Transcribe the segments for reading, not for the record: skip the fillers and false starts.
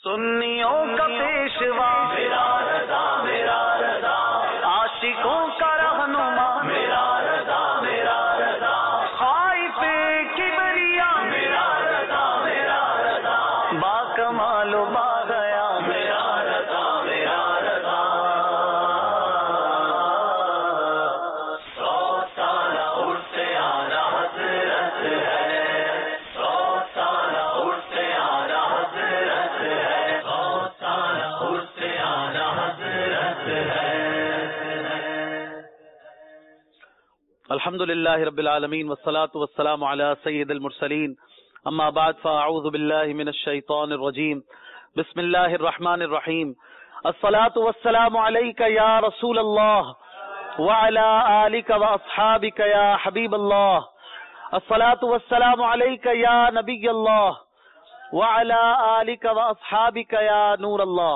سنیوں کا پیشوا میرا رضا میرا رضا، عاشقوں کا رہنما میرا رضا میرا رضا، خائف کبریا میرا رضا میرا رضا، با کمال و با گیا میرا رضا میرا رضا، 100 سالہ عرس آلہ حضرت ہے، 100 سالہ عرس آلہ حضرت ہے، 100 سالہ عرس آلہ حضرت ہے۔ الحمد للہ رب العالمین والصلاة والسلام علی سید المرسلین، اما بعد فاعوذ باللہ من الشیطان الرجیم، بسم اللہ الرحمن الرحیم، الصلاة والسلام علیک یا رسول اللہ وعلی آلک واصحابک یا حبیب اللہ، الصلاة والسلام علیک یا نبی اللہ وعلی آلک واصحابک یا نور اللہ۔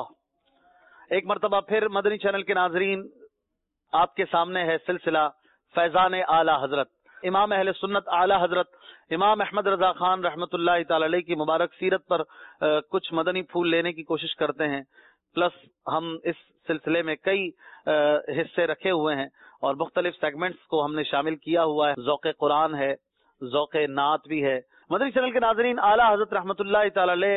ایک مرتبہ پھر مدنی چینل کے ناظرین، آپ کے سامنے ہے سلسلہ فیضان اعلی حضرت، امام اہل سنت اعلی حضرت امام احمد رضا خان رحمۃ اللہ تعالی علیہ کی مبارک سیرت پر کچھ مدنی پھول لینے کی کوشش کرتے ہیں، پلس ہم اس سلسلے میں کئی حصے رکھے ہوئے ہیں اور مختلف سیگمنٹس کو ہم نے شامل کیا ہوا ہے، ذوق قرآن ہے، ذوق نعت بھی ہے۔ مدنی چینل کے ناظرین، اعلی حضرت رحمۃ اللہ تعالی علیہ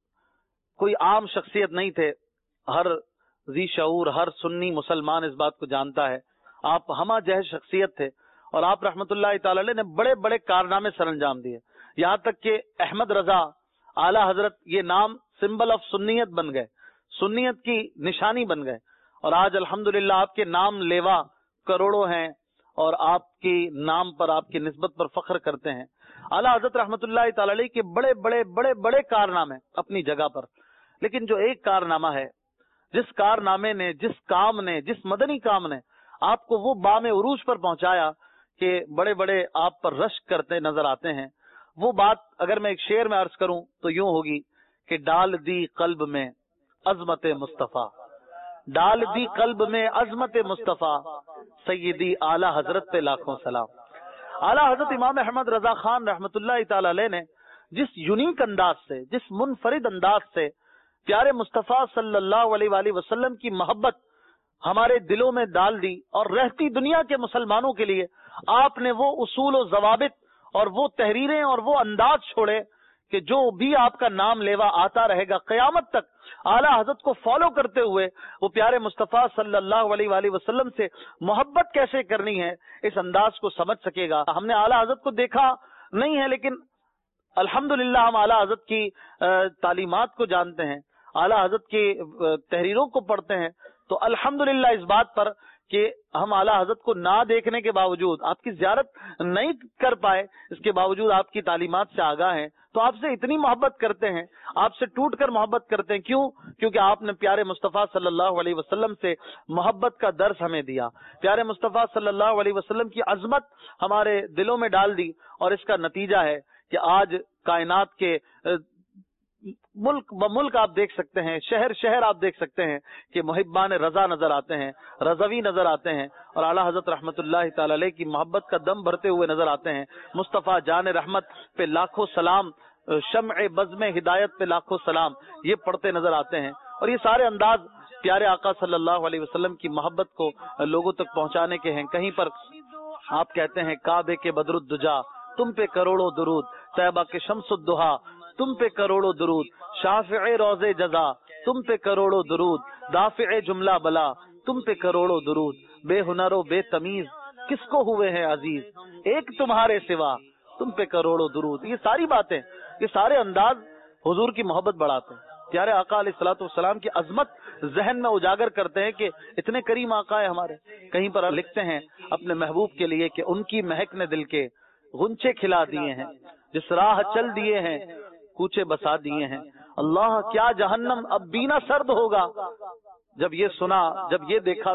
کوئی عام شخصیت نہیں تھے، ہر ذی شعور، ہر سنی مسلمان اس بات کو جانتا ہے، آپ ہمہ جہز شخصیت تھے، اور آپ رحمت اللہ تعالی علیہ نے بڑے بڑے کارنامے سر انجام دیے، یہاں تک کہ احمد رضا اعلی حضرت یہ نام سمبل آف سنیت بن گئے، سنیت کی نشانی بن گئے، اور آج الحمدللہ آپ کے نام لیوا کروڑوں ہیں اور آپ کی نام پر، آپ کی نسبت پر فخر کرتے ہیں۔ اعلی حضرت رحمت اللہ تعالی علیہ کے بڑے بڑے بڑے بڑے کارنامے اپنی جگہ پر، لیکن جو ایک کارنامہ ہے، جس کارنامے نے، جس کام نے، جس مدنی کام نے آپ کو وہ بام عروج پر پہنچایا کہ بڑے بڑے آپ پر رشک کرتے نظر آتے ہیں، وہ بات اگر میں ایک شعر میں عرض کروں تو یوں ہوگی کہ ڈال دی قلب میں عظمت مصطفیٰ، ڈال دی قلب میں عظمت مصطفیٰ، سیدی اعلی حضرت پہ لاکھوں سلام۔ اعلی حضرت امام احمد رضا خان رحمت اللہ تعالی علیہ نے جس یونیک انداز سے، جس منفرد انداز سے پیارے مصطفیٰ صلی اللہ علیہ وآلہ وسلم کی محبت ہمارے دلوں میں ڈال دی، اور رہتی دنیا کے مسلمانوں کے لیے آپ نے وہ اصول و ضوابط اور وہ تحریریں اور وہ انداز چھوڑے کہ جو بھی آپ کا نام لیوا آتا رہے گا قیامت تک، اعلیٰ حضرت کو فالو کرتے ہوئے وہ پیارے مصطفیٰ صلی اللہ علیہ وآلہ وسلم سے محبت کیسے کرنی ہے اس انداز کو سمجھ سکے گا۔ ہم نے اعلیٰ حضرت کو دیکھا نہیں ہے، لیکن الحمدللہ ہم اعلیٰ حضرت کی تعلیمات کو جانتے ہیں، اعلیٰ حضرت کی تحریروں کو پڑھتے ہیں، تو الحمدللہ اس بات پر کہ ہم اعلیٰ حضرت کو نہ دیکھنے کے باوجود، آپ کی زیارت نہیں کر پائے، اس کے باوجود آپ کی تعلیمات سے آگاہ ہیں، تو آپ سے اتنی محبت کرتے ہیں، آپ سے ٹوٹ کر محبت کرتے ہیں۔ کیوں؟ کیونکہ آپ نے پیارے مصطفیٰ صلی اللہ علیہ وسلم سے محبت کا درس ہمیں دیا، پیارے مصطفیٰ صلی اللہ علیہ وسلم کی عظمت ہمارے دلوں میں ڈال دی، اور اس کا نتیجہ ہے کہ آج کائنات کے ملک بملک آپ دیکھ سکتے ہیں، شہر شہر آپ دیکھ سکتے ہیں کہ محبان رضا نظر آتے ہیں، رضوی نظر آتے ہیں، اور اعلیٰ حضرت رحمت اللہ تعالی علیہ کی محبت کا دم بھرتے ہوئے نظر آتے ہیں۔ مصطفیٰ جان رحمت پہ لاکھوں سلام، شمع بزم ہدایت پہ لاکھوں سلام، یہ پڑھتے نظر آتے ہیں، اور یہ سارے انداز پیارے آقا صلی اللہ علیہ وسلم کی محبت کو لوگوں تک پہنچانے کے ہیں۔ کہیں پر آپ کہتے ہیں کعبے کے بدر الدجا تم پہ کروڑوں درود، طیبہ کے شمس الدہا تم پہ کروڑوں درود، شافع روز جزا تم پہ کروڑوں درود، دافع جملہ بلا تم پہ کروڑوں درود، بے ہنر و بے تمیز کس کو ہوئے ہیں عزیز، ایک تمہارے سوا تم پہ کروڑوں درود۔ یہ ساری باتیں، یہ سارے انداز حضور کی محبت بڑھاتے ہیں، پیارے آقا علیہ الصلوۃ والسلام کی عظمت ذہن میں اجاگر کرتے ہیں کہ اتنے کریم آقا ہے ہمارے۔ کہیں پر لکھتے ہیں اپنے محبوب کے لیے کہ ان کی مہک نے دل کے غنچے کھلا دیے ہیں، جس راہ چل دیے ہیں کوچے بسا دیے ہیں، اللہ کیا جہنم اب بینا سرد ہوگا، جب یہ سنا، جب یہ دیکھا تو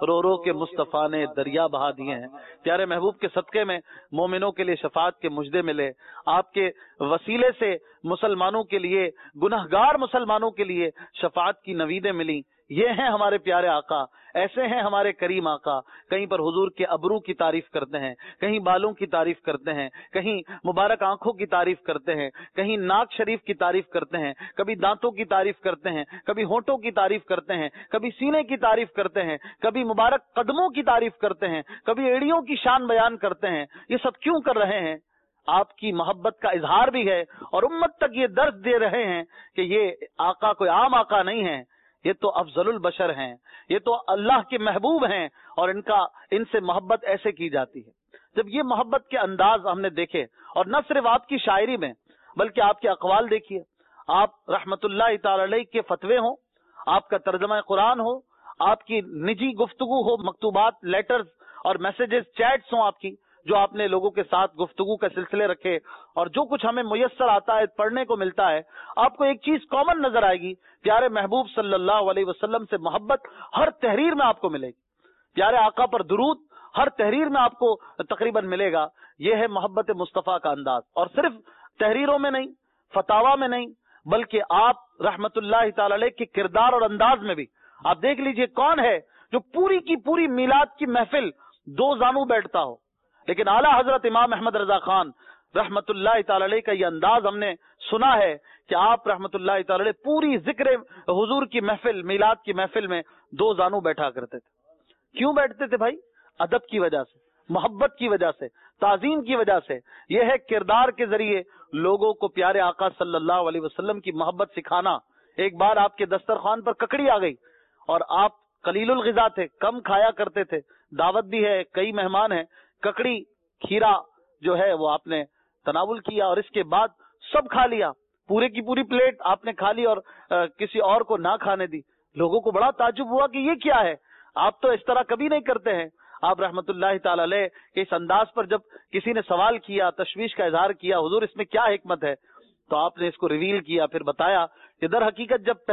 رو رو کے مصطفیٰ نے دریا بہا دیے ہیں۔ پیارے محبوب کے صدقے میں مومنوں کے لیے شفاعت کے مجدے ملے، آپ کے وسیلے سے مسلمانوں کے لیے، گنہگار مسلمانوں کے لیے شفاعت کی نویدیں ملی۔ یہ ہیں ہمارے پیارے آقا، ایسے ہیں ہمارے کریم آقا۔ کہیں پر حضور کے ابرو کی تعریف کرتے ہیں، کہیں بالوں کی تعریف کرتے ہیں، کہیں مبارک آنکھوں کی تعریف کرتے ہیں، کہیں ناک شریف کی تعریف کرتے ہیں، کبھی دانتوں کی تعریف کرتے ہیں، کبھی ہونٹوں کی تعریف کرتے ہیں، کبھی سینے کی تعریف کرتے ہیں، کبھی مبارک قدموں کی تعریف کرتے ہیں، کبھی ایڑیوں کی شان بیان کرتے ہیں۔ یہ سب کیوں کر رہے ہیں؟ آپ کی محبت کا اظہار بھی ہے، اور امت تک یہ درس دے رہے ہیں کہ یہ آقا کوئی عام آقا نہیں ہے، یہ تو افضل البشر ہیں، یہ تو اللہ کے محبوب ہیں، اور ان سے محبت ایسے کی جاتی ہے۔ جب یہ محبت کے انداز ہم نے دیکھے، اور نہ صرف آپ کی شاعری میں بلکہ آپ کے اقوال دیکھیے، آپ رحمت اللہ تعالی علیہ کے فتوے ہوں، آپ کا ترجمہ قرآن ہو، آپ کی نجی گفتگو ہو، مکتوبات، لیٹرز اور میسیجز، چیٹس ہوں آپ کی، جو آپ نے لوگوں کے ساتھ گفتگو کے سلسلے رکھے، اور جو کچھ ہمیں میسر آتا ہے، پڑھنے کو ملتا ہے، آپ کو ایک چیز کامن نظر آئے گی، پیارے محبوب صلی اللہ علیہ وسلم سے محبت ہر تحریر میں آپ کو ملے گی، پیارے آقا پر درود ہر تحریر میں آپ کو تقریباً ملے گا۔ یہ ہے محبت مصطفیٰ کا انداز، اور صرف تحریروں میں نہیں، فتاوا میں نہیں، بلکہ آپ رحمت اللہ تعالی علیہ کے کردار اور انداز میں بھی۔ آپ دیکھ لیجئے کون ہے جو پوری کی پوری میلاد کی محفل دو زانو بیٹھتا ہو، لیکن اعلیٰ حضرت امام احمد رضا خان رحمت اللہ تعالی علیہ کا یہ انداز ہم نے سنا ہے کہ آپ رحمت اللہ تعالی علیہ پوری ذکر حضور کی محفل، میلاد کی محفل میں دو زانو بیٹھا کرتے تھے۔ کیوں بیٹھتے تھے بھائی؟ ادب کی وجہ سے، محبت کی وجہ سے، تعظیم کی وجہ سے۔ یہ ہے کردار کے ذریعے لوگوں کو پیارے آقا صلی اللہ علیہ وسلم کی محبت سکھانا۔ ایک بار آپ کے دسترخوان پر ککڑی آ گئی، اور آپ قلیل الغذا تھے، کم کھایا کرتے تھے، دعوت بھی ہے، کئی مہمان ہیں، ککڑی کھیرا جو ہے وہ آپ نے تناول کیا، اور اس کے بعد سب کھا لیا، پورے کی پوری پلیٹ آپ نے کھا لی اور کسی اور کو نہ کھانے دی۔ لوگوں کو بڑا تعجب ہوا کہ یہ کیا ہے، آپ تو اس طرح کبھی نہیں کرتے ہیں۔ آپ رحمت اللہ تعالی علیہ کے اس انداز پر جب کسی نے سوال کیا، تشویش کا اظہار کیا، حضور اس میں کیا حکمت ہے، تو آپ نے اس کو ریویل کیا، پھر بتایا کہ در حقیقت جب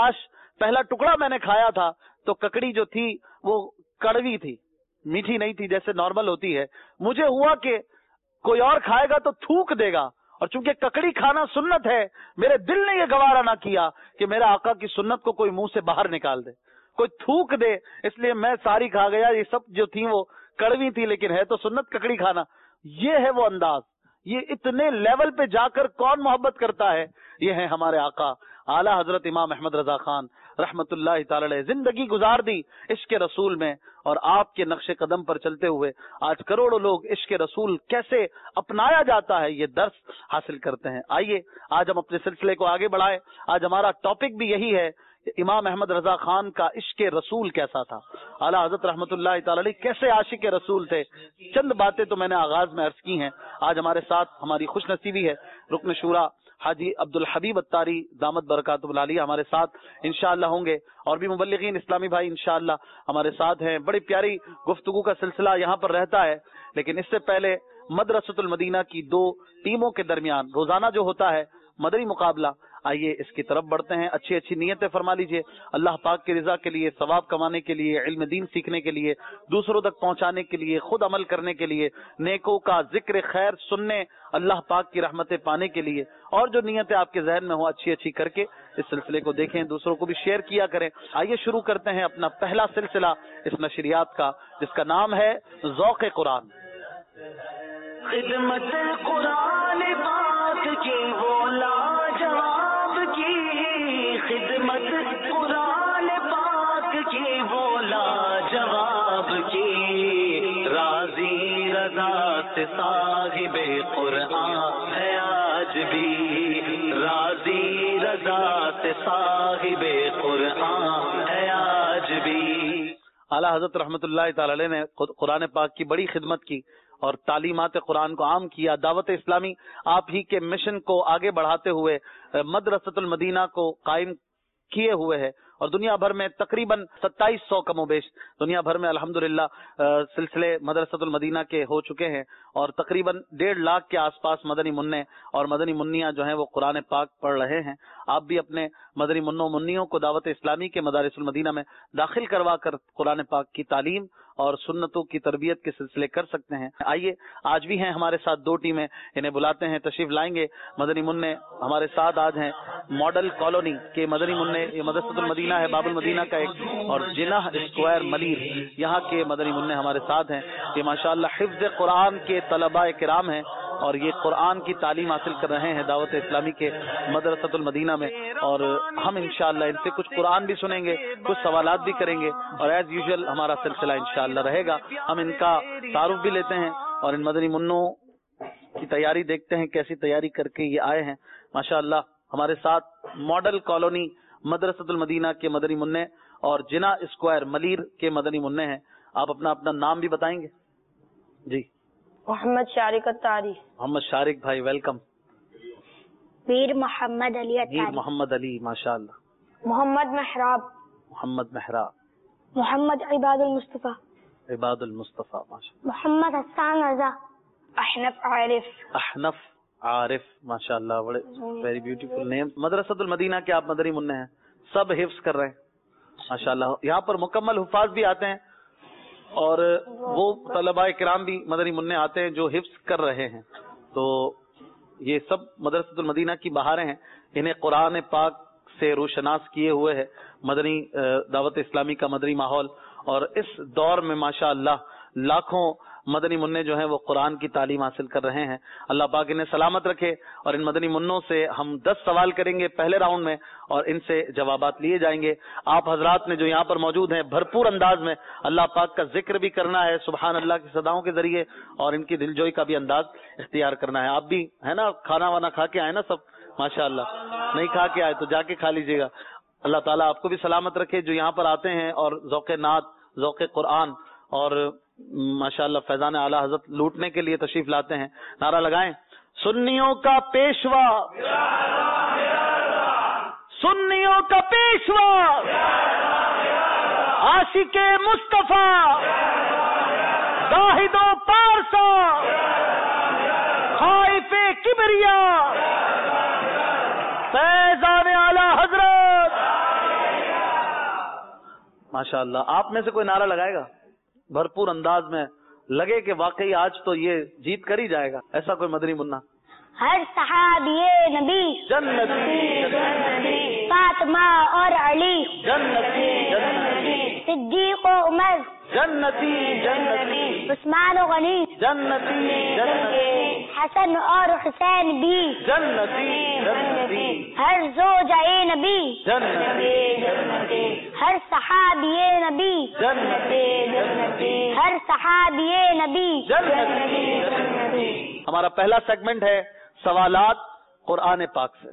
پہلا ٹکڑا میں نے کھایا تھا تو ککڑی جو تھی وہ کڑوی تھی، میٹھی نہیں تھی جیسے نارمل ہوتی ہے۔ مجھے ہوا کہ کوئی اور کھائے گا تو تھوک دے گا، اور چونکہ ککڑی کھانا سنت ہے، میرے دل نے یہ گوارا نہ کیا کہ میرا آقا کی سنت کو کوئی منہ سے باہر نکال دے، کوئی تھوک دے، اس لیے میں ساری کھا گیا۔ یہ سب جو تھی وہ کڑوی تھی، لیکن ہے تو سنت ککڑی کھانا۔ یہ ہے وہ انداز۔ یہ اتنے لیول پہ جا کر کون محبت کرتا ہے؟ یہ ہے ہمارے آقا اعلیٰ حضرت امام احمد رضا خان رحمت اللہ تعالی علیہ۔ زندگی گزار دی عشق رسول میں، اور آپ کے نقش قدم پر چلتے ہوئے آج کروڑوں لوگ عشق رسول کیسے اپنایا جاتا ہے یہ درس حاصل کرتے ہیں۔ آئیے آج ہم اپنے سلسلے کو آگے بڑھائیں۔ آج ہمارا ٹاپک بھی یہی ہے، امام احمد رضا خان کا عشق رسول کیسا تھا، اعلیٰ حضرت رحمت اللہ تعالی علیہ کیسے عاشق رسول تھے۔ چند باتیں تو میں نے آغاز میں عرض کی ہیں۔ آج ہمارے ساتھ ہماری خوش نصیبی ہے رکن شورا حاجی عبد الحبیب اتاری دامت برکاتہ العالیہ ہمارے ساتھ انشاءاللہ ہوں گے، اور بھی مبلغین اسلامی بھائی انشاءاللہ ہمارے ساتھ ہیں۔ بڑی پیاری گفتگو کا سلسلہ یہاں پر رہتا ہے، لیکن اس سے پہلے مدرسۃ المدینہ کی دو ٹیموں کے درمیان روزانہ جو ہوتا ہے مدری مقابلہ، آئیے اس کی طرف بڑھتے ہیں۔ اچھی اچھی نیتیں فرما لیجئے، اللہ پاک کی رضا کے لیے، ثواب کمانے کے لیے، علم دین سیکھنے کے لیے، دوسروں تک پہنچانے کے لیے، خود عمل کرنے کے لیے، نیکوں کا ذکر خیر سننے، اللہ پاک کی رحمتیں پانے کے لیے، اور جو نیتیں آپ کے ذہن میں ہوں اچھی اچھی کر کے اس سلسلے کو دیکھیں، دوسروں کو بھی شیئر کیا کریں۔ آئیے شروع کرتے ہیں اپنا پہلا سلسلہ اس نشریات کا، جس کا نام ہے ذوق قرآن۔ خدمت قرآن پاک کی وہ لاجواب کی، خدمت قرآن پاک کی وہ لاجواب کی، راضی رضا سے صاحب قرآن ہے آج بھی، راضی رضا سے صاحب قرآن ہے آج بھی۔ اعلیٰ حضرت رحمت اللہ تعالی علیہ نے قرآن پاک کی بڑی خدمت کی اور تعلیمات قرآن کو عام کیا۔ دعوت اسلامی آپ ہی کے مشن کو آگے بڑھاتے ہوئے مدرسۃ المدینہ کو قائم کیے ہوئے ہے، اور دنیا بھر میں تقریباً 2700 کم و بیش دنیا بھر میں الحمدللہ سلسلے مدرسۃ المدینہ کے ہو چکے ہیں، اور تقریباً 1.5 لاکھ کے آس پاس مدنی منع اور مدنی منیاں جو ہیں وہ قرآن پاک پڑھ رہے ہیں۔ آپ بھی اپنے مدنی منوں منیوں کو دعوت اسلامی کے مدارس المدینہ میں داخل کروا کر قرآن پاک کی تعلیم اور سنتوں کی تربیت کے سلسلے کر سکتے ہیں۔ آئیے، آج بھی ہیں ہمارے ساتھ 2 ٹیمیں، انہیں بلاتے ہیں، تشریف لائیں گے۔ مدنی منع ہمارے ساتھ آج ہیں ماڈل کالونی کے مدنی منع، یہ مدرسۃ المدینہ ہے باب المدینہ کا ایک، اور جناح اسکوائر ملیر یہاں کے مدنی منع ہمارے ساتھ ہیں۔ یہ ماشاءاللہ حفظ قرآن کے طلباء کرام ہیں اور یہ قرآن کی تعلیم حاصل کر رہے ہیں دعوت اسلامی کے مدرسۃ المدینہ میں، اور ہم انشاءاللہ ان سے کچھ قرآن بھی سنیں گے، کچھ سوالات بھی کریں گے، اور ایز یوزول ہمارا سلسلہ انشاءاللہ رہے گا۔ ہم ان کا تعارف بھی لیتے ہیں اور ان مدنی منوں کی تیاری دیکھتے ہیں، کیسی تیاری کر کے یہ آئے ہیں۔ ماشاءاللہ ہمارے ساتھ ماڈل کالونی مدرسۃ المدینہ کے مدنی منع اور جناح اسکوائر ملیر کے مدنی منع ہیں۔ آپ اپنا نام بھی بتائیں گے؟ جی، محمد شارق الطاری۔ محمد شارق بھائی، ویلکم۔ میر محمد علی میر الطاری۔ محمد علی، ماشاءاللہ۔ محمد محراب۔ محمد محراب۔ محمد عباد المصطفیٰ۔ عباد المصطفیٰ، ماشاءاللہ۔ محمد حسان رضا۔ احنف عارف۔ احنف عارف، ماشاءاللہ، بڑے ویری بیوٹیفل نیم۔ مدرسۃ المدینہ کے آپ مدنی منع ہیں، سب حفظ کر رہے ہیں ماشاءاللہ۔ یہاں پر مکمل حفاظ بھی آتے ہیں اور وہ طلباء کرام بھی مدنی منع آتے ہیں جو حفظ کر رہے ہیں، تو یہ سب مدرسۃ المدینہ کی بہاریں ہیں۔ انہیں قرآن پاک سے روشناس کیے ہوئے ہے مدنی دعوت اسلامی کا مدنی ماحول، اور اس دور میں ماشاءاللہ لاکھوں مدنی منع جو ہیں وہ قرآن کی تعلیم حاصل کر رہے ہیں۔ اللہ پاک انہیں سلامت رکھے، اور ان مدنی منوں سے ہم 10 سوال کریں گے پہلے راؤنڈ میں، اور ان سے جوابات لیے جائیں گے۔ آپ حضرات نے جو یہاں پر موجود ہیں بھرپور انداز میں اللہ پاک کا ذکر بھی کرنا ہے سبحان اللہ کی صداؤں کے ذریعے، اور ان کی دلجوئی کا بھی انداز اختیار کرنا ہے۔ آپ بھی ہے نا، کھانا وانا کھا کے آئے نا سب ماشاءاللہ؟ نہیں کھا کے آئے تو جا کے کھا لیجیے گا۔ اللہ تعالیٰ آپ کو بھی سلامت رکھے جو یہاں پر آتے ہیں اور ذوق نعت، ذوق قرآن اور ماشاءاللہ فیضان اعلی حضرت لوٹنے کے لیے تشریف لاتے ہیں۔ نعرہ لگائیں، سنیوں کا پیشوا، سنیوں کا پیشوا، عاشق مصطفیٰ، زاہد و پارسا، خائف کبریا، فیضان اعلی حضرت۔ ماشاءاللہ، آپ میں سے کوئی نعرہ لگائے گا بھرپور انداز میں، لگے کہ واقعی آج تو یہ جیت کر ہی جائے گا، ایسا کوئی مدنی منہ؟ ہر صحابی نبی جنتی، فاطمہ اور علی جنتی، صدیق و عمر جنتی، عثمان و غنی جنتی، حسن اور حسین بھی جنتی، ہر زوجہ نبی جنتی، ہر صحابی نبی ہر صحابی نبی ہمارا پہلا سیگمنٹ ہے سوالات قرآن پاک سے۔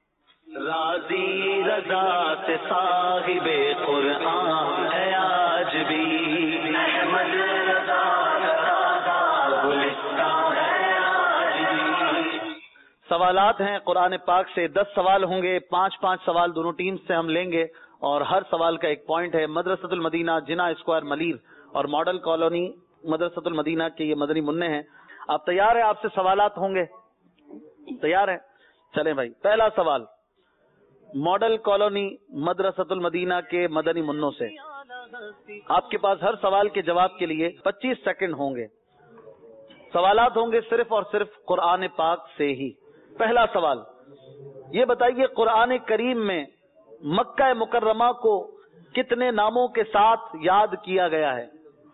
راضی رضا سے صاحب قرآن ہے آج بھی، احمد رضا کا گلستان ہے آج بھی۔ سوالات ہیں قرآن پاک سے، 10 سوال ہوں گے، 5 سوال دونوں ٹیم سے ہم لیں گے، اور ہر سوال کا ایک پوائنٹ ہے۔ مدرسۃ المدینہ جناح اسکوائر ملیر اور ماڈل کالونی مدرسۃ المدینہ کے یہ مدنی منع ہیں۔ آپ تیار ہیں؟ آپ سے سوالات ہوں گے، تیار ہیں؟ چلیں بھائی، پہلا سوال ماڈل کالونی مدرسۃ المدینہ کے مدنی منوں سے۔ آپ کے پاس ہر سوال کے جواب کے لیے 25 سیکنڈ ہوں گے۔ سوالات ہوں گے صرف اور صرف قرآن پاک سے ہی۔ پہلا سوال، یہ بتائیے قرآن کریم میں مکہ مکرمہ کو کتنے ناموں کے ساتھ یاد کیا گیا ہے؟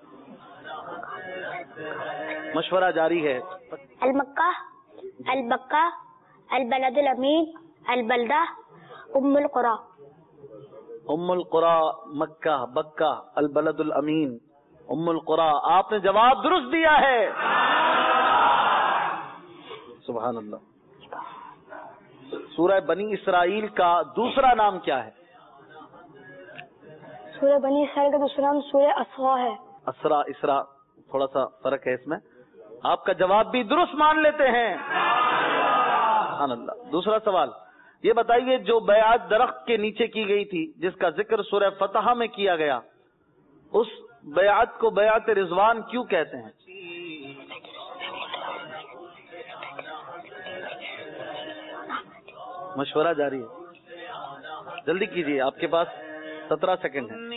مشورہ جاری ہے۔ المکہ، البکہ، البلد الامین، البلدہ، ام القریٰ۔ ام القریٰ، مکہ، بکہ، البلد الامین، ام القریٰ۔ آپ نے جواب درست دیا ہے، سبحان اللہ۔ سورہ بنی اسرائیل کا دوسرا نام کیا ہے؟ سورہ بنی اسرائیل کا دوسرا نام سورہ اسراء ہے۔ اسراء، اسراء، تھوڑا سا فرق ہے اس میں۔ آپ کا جواب بھی درست مان لیتے ہیں، سبحان اللہ۔ دوسرا سوال، یہ بتائیے جو بیعت درخت کے نیچے کی گئی تھی جس کا ذکر سورہ فتح میں کیا گیا، اس بیعت کو بیعت رضوان کیوں کہتے ہیں؟ مشورہ جاری ہے، جلدی کیجیے، آپ کے پاس 17 سیکنڈ ہیں۔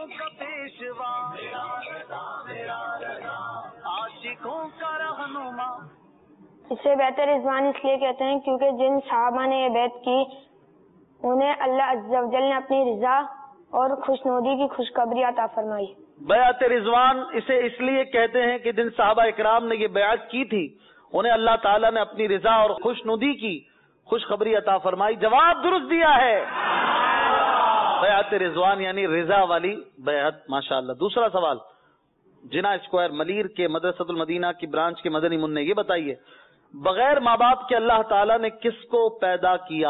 اسے بیعت رضوان اس لیے کہتے ہیں کیونکہ جن صحابہ نے یہ بیعت کی انہیں اللہ عز و جل نے اپنی رضا اور خوشنودی کی خوشخبری عطا فرمائی۔ بیعت رضوان اسے اس لیے کہتے ہیں کہ جن صحابہ اکرام نے یہ بیعت کی تھی انہیں اللہ تعالیٰ نے اپنی رضا اور خوشنودی کی خوشخبری عطا فرمائی۔ جواب درست دیا ہے، بیعت رضوان یعنی رضا والی بیعت۔ ماشاءاللہ۔ دوسرا سوال، جنا اسکوائر ملیر کے مدرسۃ المدینہ کی برانچ کے مدنی منع، یہ بتائیے بغیر ماں باپ کے اللہ تعالیٰ نے کس کو پیدا کیا؟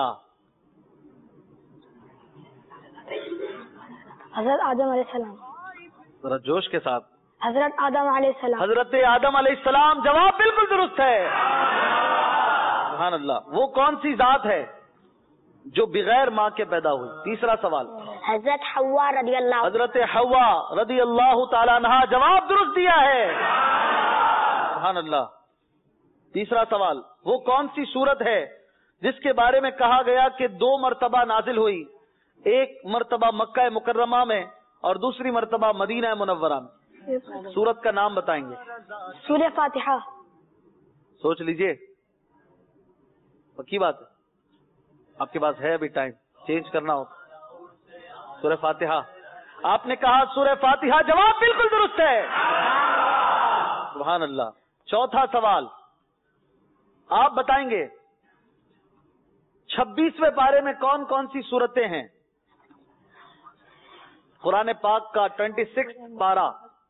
حضرت آدم علیہ السلام۔ ذرا جوش کے ساتھ۔ حضرت آدم علیہ السلام۔ حضرت آدم علیہ السلام، جواب بالکل درست ہے، سبحان اللہ۔ وہ کون سی ذات ہے جو بغیر ماں کے پیدا ہوئی؟ تیسرا سوال، حضرت حوا رضی اللہ۔ حضرت حوا رضی اللہ تعالیٰ عنہا، جواب درست دیا ہے، سبحان اللہ۔ تیسرا سوال، وہ کون سی سورت ہے جس کے بارے میں کہا گیا کہ 2 مرتبہ نازل ہوئی، ایک مرتبہ مکہ مکرمہ میں اور دوسری مرتبہ مدینہ منورہ میں؟ سورت کا نام بتائیں گے؟ سورہ فاتحہ۔ سوچ لیجئے، پکی بات ہے، آپ کے پاس ہے ابھی ٹائم، چینج کرنا ہو۔ سورہ فاتحہ، آپ نے کہا سورہ فاتحہ، جواب بالکل درست ہے، سبحان اللہ۔ چوتھا سوال، آپ بتائیں گے 26ویں پارے میں کون کون سی سورتیں ہیں؟ قرآن پاک کا 26 پارہ،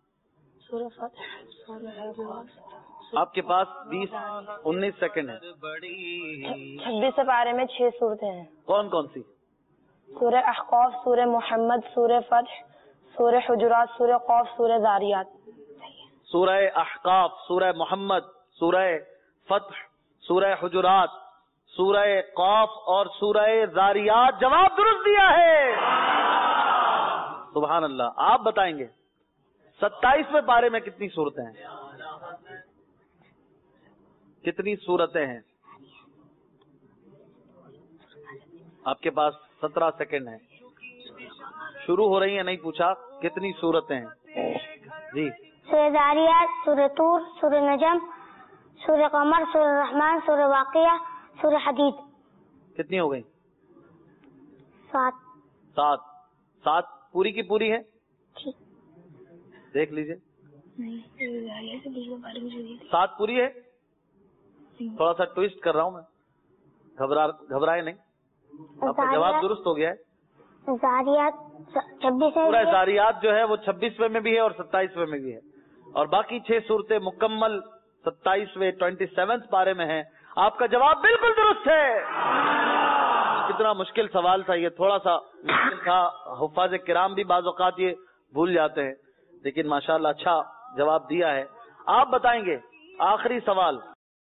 آپ کے پاس 19 سیکنڈ ہے۔ 26 پارے میں 6 سورتیں ہیں۔ کون کون سی؟ سورہ احقاف، سورہ محمد، سورہ فتح، سورہ حجرات، سورہ قاف، سورہ ذاریات۔ سورہ احقاف، سورہ محمد، سورہ فتح، سورہ حجرات، سورہ قاف اور سورہ ذاریات، جواب درست دیا ہے، سبحان اللہ۔ آپ بتائیں گے 27ویں پارے میں کتنی سورتیں ہیں؟ کتنی سورتیں ہیں؟ آپ کے پاس 17 سیکنڈ ہیں، شروع ہو رہی ہیں، نہیں پوچھا کتنی سورتیں ہیں؟ جی۔ سورہ ذاریات، سورہ طور، سورہ نجم، سورہ قمر، سورہ رحمان، سورہ واقعہ، سورہ حدید۔ کتنی ہو گئی؟ 7۔ 7 پوری کی پوری ہے؟ دیکھ لیجئے، 7 پوری ہے؟ تھوڑا سا ٹویسٹ کر رہا ہوں میں، گھبرائے نہیں، آپ کا جواب درست ہو گیا ہے۔ ذاریات 26 سورہ ذاریات جو ہے وہ 26ویں میں بھی ہے اور 27ویں میں بھی ہے، اور باقی 6 سورتیں مکمل 27ویں 27 پارے میں ہیں۔ آپ کا جواب بالکل درست ہے۔ کتنا مشکل سوال تھا یہ، تھوڑا سا مشکل تھا، حفاظ کرام بھی بعض اوقات یہ بھول جاتے ہیں، لیکن ماشاءاللہ اچھا جواب دیا ہے۔ آپ بتائیں گے آخری سوال،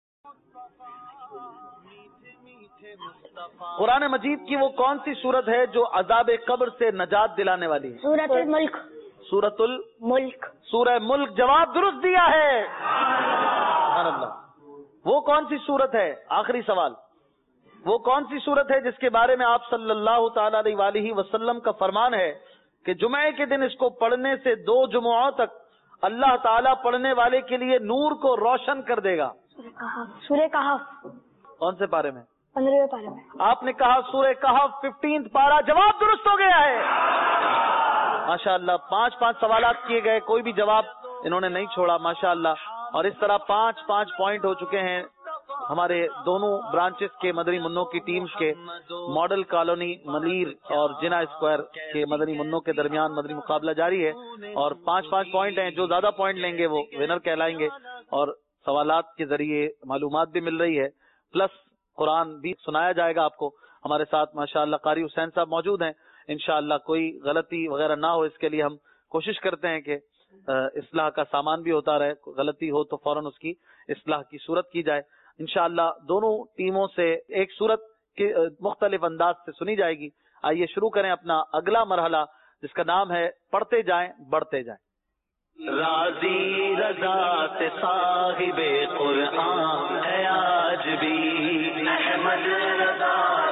قرآن مجید کی وہ کون سی سورت ہے جو عذاب قبر سے نجات دلانے والی ہے؟ سورۃ الملک۔ سورۃ الملک، ملک۔ سورہ ملک، جواب درست دیا ہے، سبحان اللہ۔ وہ کون سی سورت ہے؟ آخری سوال، وہ کون سی سورت ہے جس کے بارے میں آپ صلی اللہ تعالی علیہ وآلہ وسلم کا فرمان ہے کہ جمعے کے دن اس کو پڑھنے سے 2 جمعوں تک اللہ تعالیٰ پڑھنے والے کے لیے نور کو روشن کر دے گا؟ سورہ کہف۔ کون سے پارے میں؟ 15ویں پارے میں۔ آپ نے کہا سورہ کہف 15 پارہ، جواب درست ہو گیا ہے، ماشاءاللہ۔ 5 سوالات کیے گئے، کوئی بھی جواب انہوں نے نہیں چھوڑا، ماشاءاللہ۔ اور اس طرح 5 پوائنٹ ہو چکے ہیں ہمارے دونوں برانچز کے مدنی منوں کی ٹیمز کے، ماڈل کالونی ملیر اور جنا اسکوائر کے مدنی منوں کے درمیان مدنی مقابلہ جاری ہے، اور 5 پوائنٹ ہیں، جو زیادہ پوائنٹ لیں گے وہ ونر کہلائیں گے، اور سوالات کے ذریعے معلومات بھی مل رہی ہے، پلس قرآن بھی سنایا جائے گا آپ کو۔ ہمارے ساتھ ماشاءاللہ قاری حسین صاحب موجود ہیں، انشاءاللہ کوئی غلطی وغیرہ نہ ہو اس کے لیے ہم کوشش کرتے ہیں کہ اصلاح کا سامان بھی ہوتا رہے، غلطی ہو تو فوراً اس کی اصلاح کی صورت کی جائے۔ انشاءاللہ دونوں ٹیموں سے ایک صورت مختلف انداز سے سنی جائے گی. آئیے شروع کریں اپنا اگلا مرحلہ جس کا نام ہے پڑھتے جائیں بڑھتے جائیں. راضی رضا سے صاحب قرآن ہے آج بھی، احمد رضا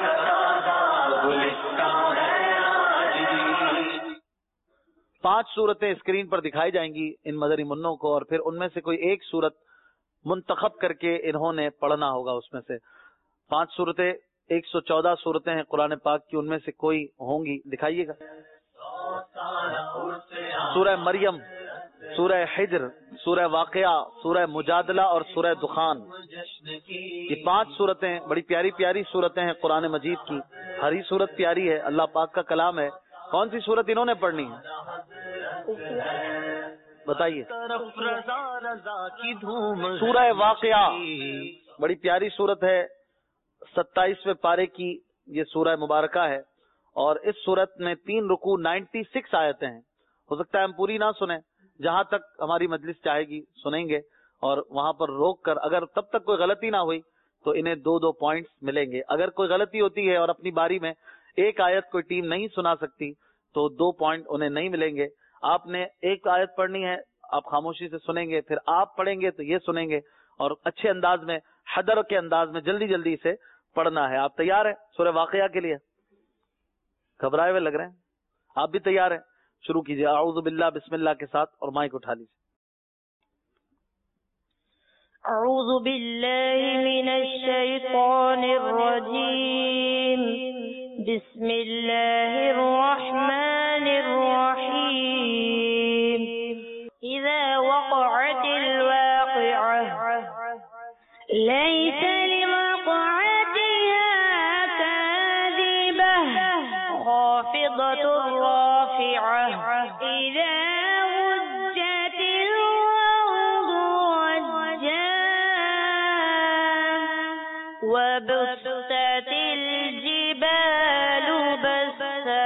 گلستان ہے آج بھی. 5 صورتیں اسکرین پر دکھائی جائیں گی ان مدنی منوں کو، اور پھر ان میں سے کوئی ایک صورت منتخب کر کے انہوں نے پڑھنا ہوگا. اس میں سے 5 صورتیں 114 صورتیں ہیں قرآن پاک کی، ان میں سے کوئی ہوں گی. دکھائیے گا. سورہ مریم، سورہ حجر، سورہ واقعہ، سورہ مجادلہ اور سورہ دخان. یہ 5 صورتیں بڑی پیاری پیاری صورتیں ہیں قرآن مجید کی. ہر ہی صورت پیاری ہے، اللہ پاک کا کلام ہے. کون سی صورت انہوں نے پڑھنی ہے بتائیے؟ سورہ واقعہ بڑی پیاری صورت ہے، 27ویں پارے کی یہ سورہ مبارکہ ہے، اور اس صورت میں 3 رکوع 96 آیتیں ہیں. ہو سکتا ہے ہم پوری نہ سنیں، جہاں تک ہماری مجلس چاہے گی سنیں گے، اور وہاں پر روک کر اگر تب تک کوئی غلطی نہ ہوئی تو انہیں 2 پوائنٹس ملیں گے. اگر کوئی غلطی ہوتی ہے اور اپنی باری میں ایک آیت کوئی ٹیم نہیں سنا سکتی تو 2 پوائنٹ انہیں نہیں ملیں گے. آپ نے ایک آیت پڑھنی ہے، آپ خاموشی سے سنیں گے، پھر آپ پڑھیں گے تو یہ سنیں گے، اور اچھے انداز میں حدر کے انداز میں جلدی جلدی سے پڑھنا ہے. آپ تیار ہیں سورہ واقعہ کے لیے؟ گھبرائے ہوئے لگ رہے ہیں. آپ بھی تیار ہیں؟ شروع کیجیے اعوذ باللہ بسم اللہ کے ساتھ، اور مائک اٹھا لیجیے. اعوذ باللہ من الشیطان الرجیم، بسم اللہ الرحمن الرحیم. اذا وقعت الواقعہ لیس لوقعتها كاذبہ خافضۃ رافعہ اذا رجت الارض رجا وبست الجبال بسا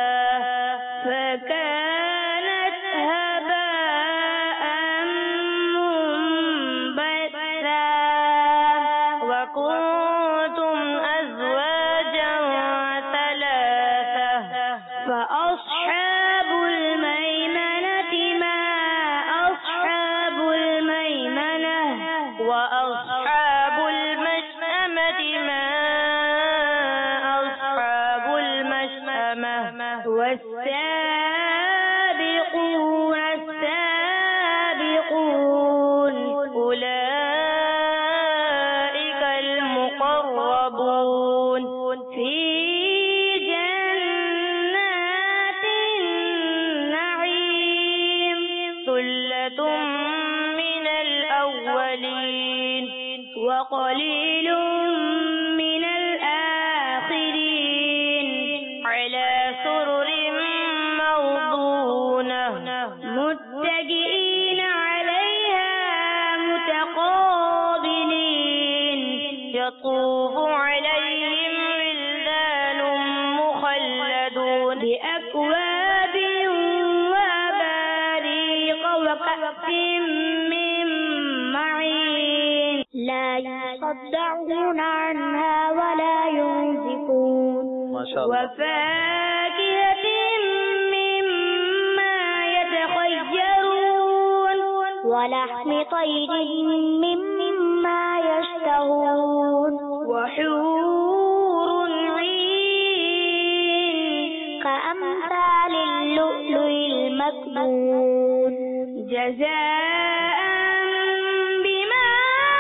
فكانت هباء منبثا وكنتم أزواجا ثلاثة فأصحاب الميمنة ما أصحاب الميمنة وأصحاب المشأمة ما أصحاب المشأمة والسابقون السابقون أولئك المقربون في جنات النعيم ثلة من الأولين وقليل من الآخرين على سرر موضونة متكئين عليها متقابلين يطوف عليهم ولدان مخلدون بأكواب وأباريق وكأس من معين لا يصدعون عنها ولا ينزفون ماشاء اللہ. وفاكهة مما يتخيرون ولحم طير مما يشتهون وحور عين كأمثال اللؤلؤ المكنون جزاء بما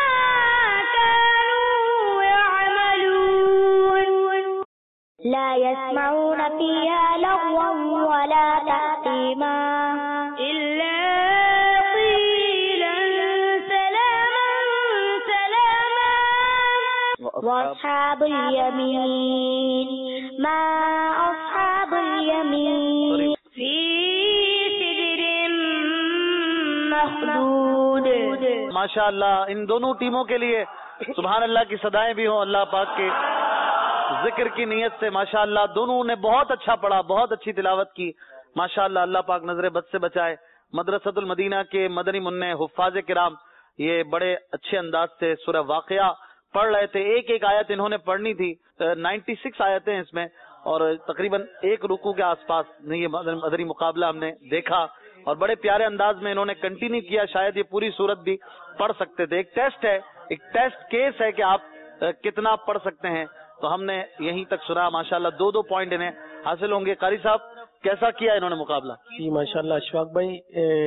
كانوا يعملون لا يسمعون فيها لغوا ولا تأثيما إلا قيلا سلاما سلاما وأصحاب اليمين ما أصحاب اليمين في سدر مخضود. ماشاء اللہ. ان دونوں ٹیموں کے لیے سبحان اللہ کی صدائیں بھی ہوں اللہ پاک کے ذکر کی نیت سے. ماشاء اللہ دونوں نے بہت اچھا پڑھا، بہت اچھی تلاوت کی. ماشاء اللہ اللہ پاک نظر بد سے بچائے. مدرسۃ المدینہ کے مدنی منع حفاظ کرام یہ بڑے اچھے انداز سے سورہ واقعہ پڑھ رہے تھے، ایک ایک آیت انہوں نے پڑھنی تھی. 96 آیتیں ہیں اس میں، اور تقریباً ایک رکوع کے آس پاس یہ مدنی مقابلہ ہم نے دیکھا، اور بڑے پیارے انداز میں انہوں نے کنٹینیو کیا. شاید یہ پوری سورت بھی پڑھ سکتے تھے. ایک ٹیسٹ ہے، ایک ٹیسٹ کیس ہے کہ آپ کتنا پڑھ سکتے ہیں. تو ہم نے یہیں تک سنا. ماشاءاللہ 2 پوائنٹ انہیں حاصل ہوں گے. قاری صاحب کیسا کیا انہوں نے مقابلہ؟ جی ماشاءاللہ اشفاق بھائی،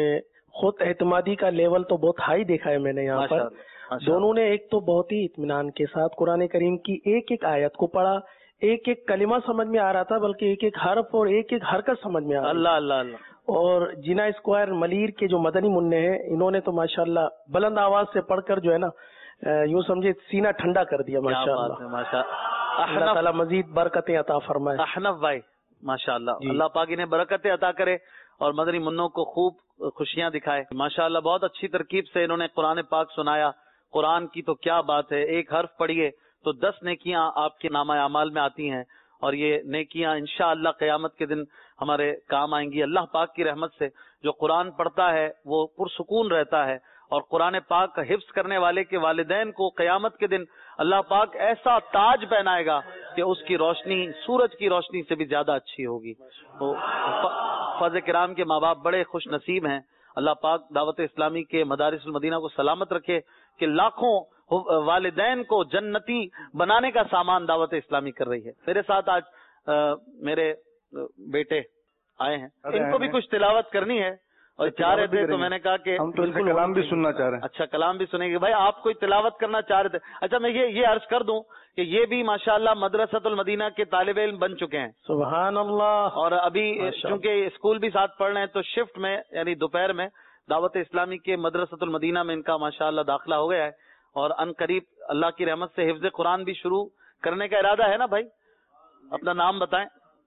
خود اعتمادی کا لیول تو بہت ہائی دیکھا ہے میں نے یہاں پر. دونوں نے ایک تو بہت ہی اطمینان کے ساتھ قرآن کریم کی ایک ایک آیت کو پڑھا، ایک ایک کلمہ سمجھ میں آ رہا تھا، بلکہ ایک ایک حرف اور ایک ایک حرکت سمجھ میں آ رہا. اللہ اللہ اللہ. اور جینا اسکوائر ملیر کے جو مدنی منع ہیں، انہوں نے تو ماشاءاللہ بلند آواز سے پڑھ کر جو ہے نا یوں سمجھے سینہ ٹھنڈا کر دیا. ماشاءاللہ اللہ تعالیٰ مزید برکتیں عطا فرمائے. احنف بھائی ماشاءاللہ، اللہ پاک انہیں برکتیں عطا کرے اور مدنی منوں کو خوب خوشیاں دکھائے. ماشاءاللہ بہت اچھی ترکیب سے انہوں نے قرآن پاک سنایا. قرآن کی تو کیا بات ہے، ایک حرف پڑھیے تو 10 نیکیاں آپ کے نامہ اعمال میں آتی ہیں، اور یہ نیکیاں انشاءاللہ قیامت کے دن ہمارے کام آئیں گی. اللہ پاک کی رحمت سے جو قرآن پڑھتا ہے وہ پرسکون رہتا ہے، اور قرآن پاک کا حفظ کرنے والے کے والدین کو قیامت کے دن اللہ پاک ایسا تاج پہنائے گا کہ اس کی روشنی سورج کی روشنی سے بھی زیادہ اچھی ہوگی. تو حفاظ کرام کے ماں باپ بڑے خوش نصیب ہیں. اللہ پاک دعوت اسلامی کے مدارس المدینہ کو سلامت رکھے کہ لاکھوں والدین کو جنتی بنانے کا سامان دعوت اسلامی کر رہی ہے. میرے ساتھ آج میرے بیٹے آئے ہیں، ان کو بھی کچھ تلاوت کرنی ہے اور چاہ رہے تھے، تو میں نے کہا کہ ہم تو کلام بھی سننا چاہ رہے ہیں. اچھا کلام بھی سنیں گے. بھائی آپ کوئی تلاوت کرنا چاہ رہے تھے. اچھا میں یہ عرض کر دوں کہ یہ بھی ماشاءاللہ مدرسۃ المدینہ کے طالب علم بن چکے ہیں. سبحان اللہ. اور ابھی چونکہ اسکول بھی ساتھ پڑھ رہے ہیں تو شفٹ میں یعنی دوپہر میں دعوت اسلامی کے مدرسۃ المدینہ میں ان کا ماشاءاللہ داخلہ ہو گیا ہے، اور ان قریب اللہ کی رحمت سے حفظ قرآن بھی شروع کرنے کا ارادہ ہے نا بھائی؟ اپنا نام بتائیں.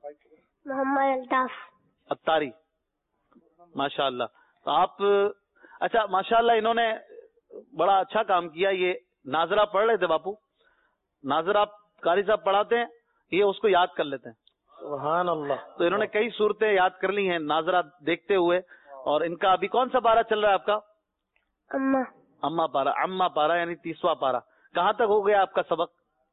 محمد الطاف اتاری. ماشاءاللہ. تو آپ اچھا ماشاءاللہ انہوں نے بڑا اچھا کام کیا. یہ ناظرہ پڑھ رہے تھے باپو، ناظرہ آپ قاری صاحب پڑھاتے ہیں، یہ اس کو یاد کر لیتے ہیں. سبحان اللہ. تو انہوں نے کئی صورتیں یاد کر لی ہیں ناظرہ دیکھتے ہوئے. اور ان کا ابھی کون سا پارہ چل رہا ہے آپ کا؟ اما پارہ. اما پارہ یعنی 30واں پارہ. کہاں تک ہو گیا آپ کا سبق؟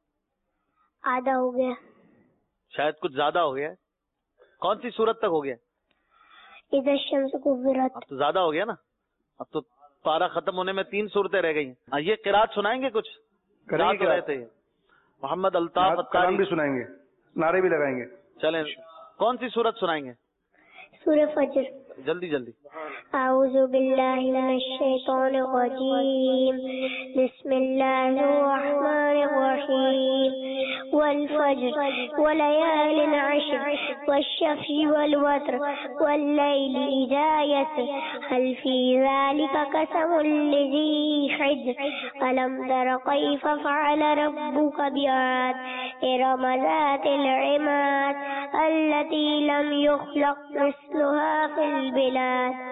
آدھا ہو گیا، شاید کچھ زیادہ ہو گیا ہے. کون سی صورت تک ہو گیا؟ اذا الشمس كورت. اب تو زیادہ ہو گیا نا، اب تو پارہ ختم ہونے میں 3 صورتیں رہ گئی ہیں. یہ قرات سنائیں گے؟ کچھ قرات رہے تھے محمد الطاف کلام بھی سنائیں گے، نعرے بھی لگائیں گے. چلیں کون سی صورت سنائیں گے؟ سورہ فجر. جلدی جلدی. اعوذ باللہ من الشیطان الرجیم، بسم اللہ الرحمن الرحیم، والفجر وليال عشر والشفع والوتر والليل إذا يسر هل في ذلك قسم لذي حجر ألم تر كيف فعل ربك بعاد إرم ذات العماد التي لم يخلق مثلها في البلاد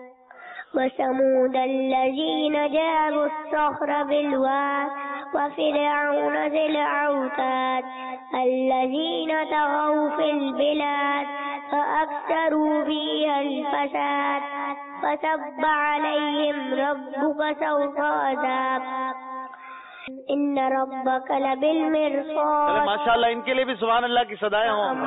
وثمود الذين جابوا الصخر بالواد وفرعون ذي الأوتاد الذين طغوا في البلاد فأكثروا فيها الفساد فصب عليهم ربك سوط عذاب ان ربك لبالمرصاد. ماشاءاللہ ان کے لیے بھی سبحان اللہ کی صدائیں ہوں.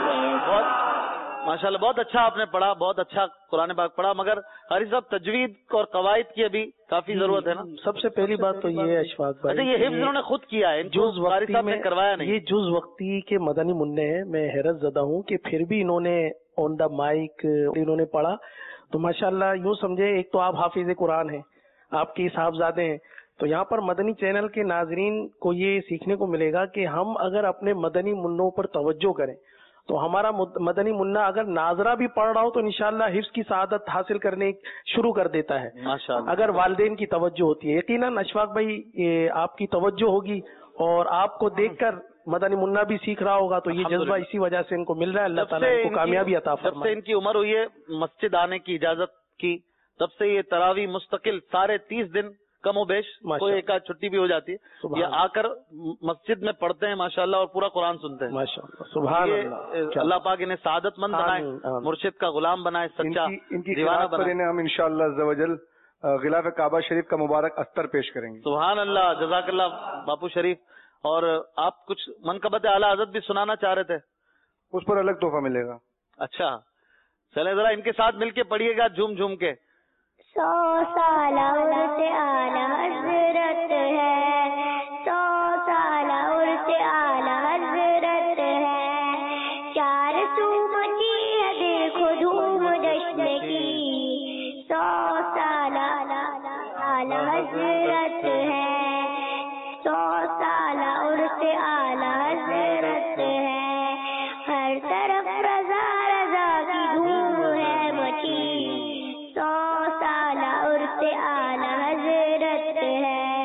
ماشاءاللہ بہت اچھا آپ نے پڑھا، بہت اچھا قرآن پاک پڑھا. مگر قاری صاحب تجوید اور قواعد کی ابھی کافی ضرورت ہے نا. سب سے پہلی بات تو یہ ہے اشفاق بھائی، اچھا یہ حفظ انہوں نے خود کیا ہے، جز قاری صاحب نے کروایا نہیں. یہ جز وقتی کے مدنی منع ہیں. میں حیرت زدہ ہوں کہ پھر بھی انہوں نے آن دا مائک انہوں نے پڑھا. تو ماشاءاللہ یوں سمجھے ایک تو آپ حافظ قرآن ہیں، آپ کے صاحبزادے ہیں. تو یہاں پر مدنی چینل کے ناظرین کو یہ سیکھنے کو ملے گا کہ ہم اگر اپنے مدنی منوں پر توجہ کریں تو ہمارا مدنی منا اگر ناظرہ بھی پڑھ رہا ہو تو انشاءاللہ حفظ کی سعادت حاصل کرنے شروع کر دیتا ہے اگر والدین کی توجہ ہوتی ہے. یقیناً اشفاق بھائی آپ کی توجہ ہوگی اور آپ کو دیکھ کر مدنی منا بھی سیکھ رہا ہوگا، تو یہ جذبہ اسی وجہ سے ان کو مل رہا ہے. اللہ تعالیٰ ان کو کامیابی عطا فرمائے. جب سے ان کی عمر ہوئی ہے مسجد آنے کی اجازت کی، تب سے یہ تراویح مستقل سارے 30 دن کم و بیش کوئی ایک آدھ چھٹی بھی ہو جاتی ہے، یہ آ کر مسجد میں پڑھتے ہیں ماشاءاللہ اور پورا قرآن سنتے ہیں. سبحان اللہ. اللہ پاک انہیں سعادت مند بنائے، مرشد کا غلام بنائے، سچا دیوانہ بنائے. ہم انشاءاللہ عز و جل غلاف کعبہ شریف کا مبارک استر پیش کریں گے. سبحان اللہ، جزاک اللہ باپو شریف. اور آپ کچھ منقبت اعلیٰ حضرت بھی سنانا چاہ رہے تھے؟ اس پر الگ تحفہ ملے گا. اچھا چلے ذرا ان کے ساتھ مل کے پڑھیے گا جھوم جھوم کے. 100 سال عرص اعلیٰ حضرت ہے، 100 سال عرص اعلیٰ حضرت ہے، 400 مچی ہے دیکھو دھوم جشن کی، 100 سال اعلیٰ حضرت ہے، 100 سال عرص اعلیٰ حضرت ہے، ہر طرف رضا رضا کی دھوم ہے مچی، 100 سال عرص اعلیٰ حضرت ہے،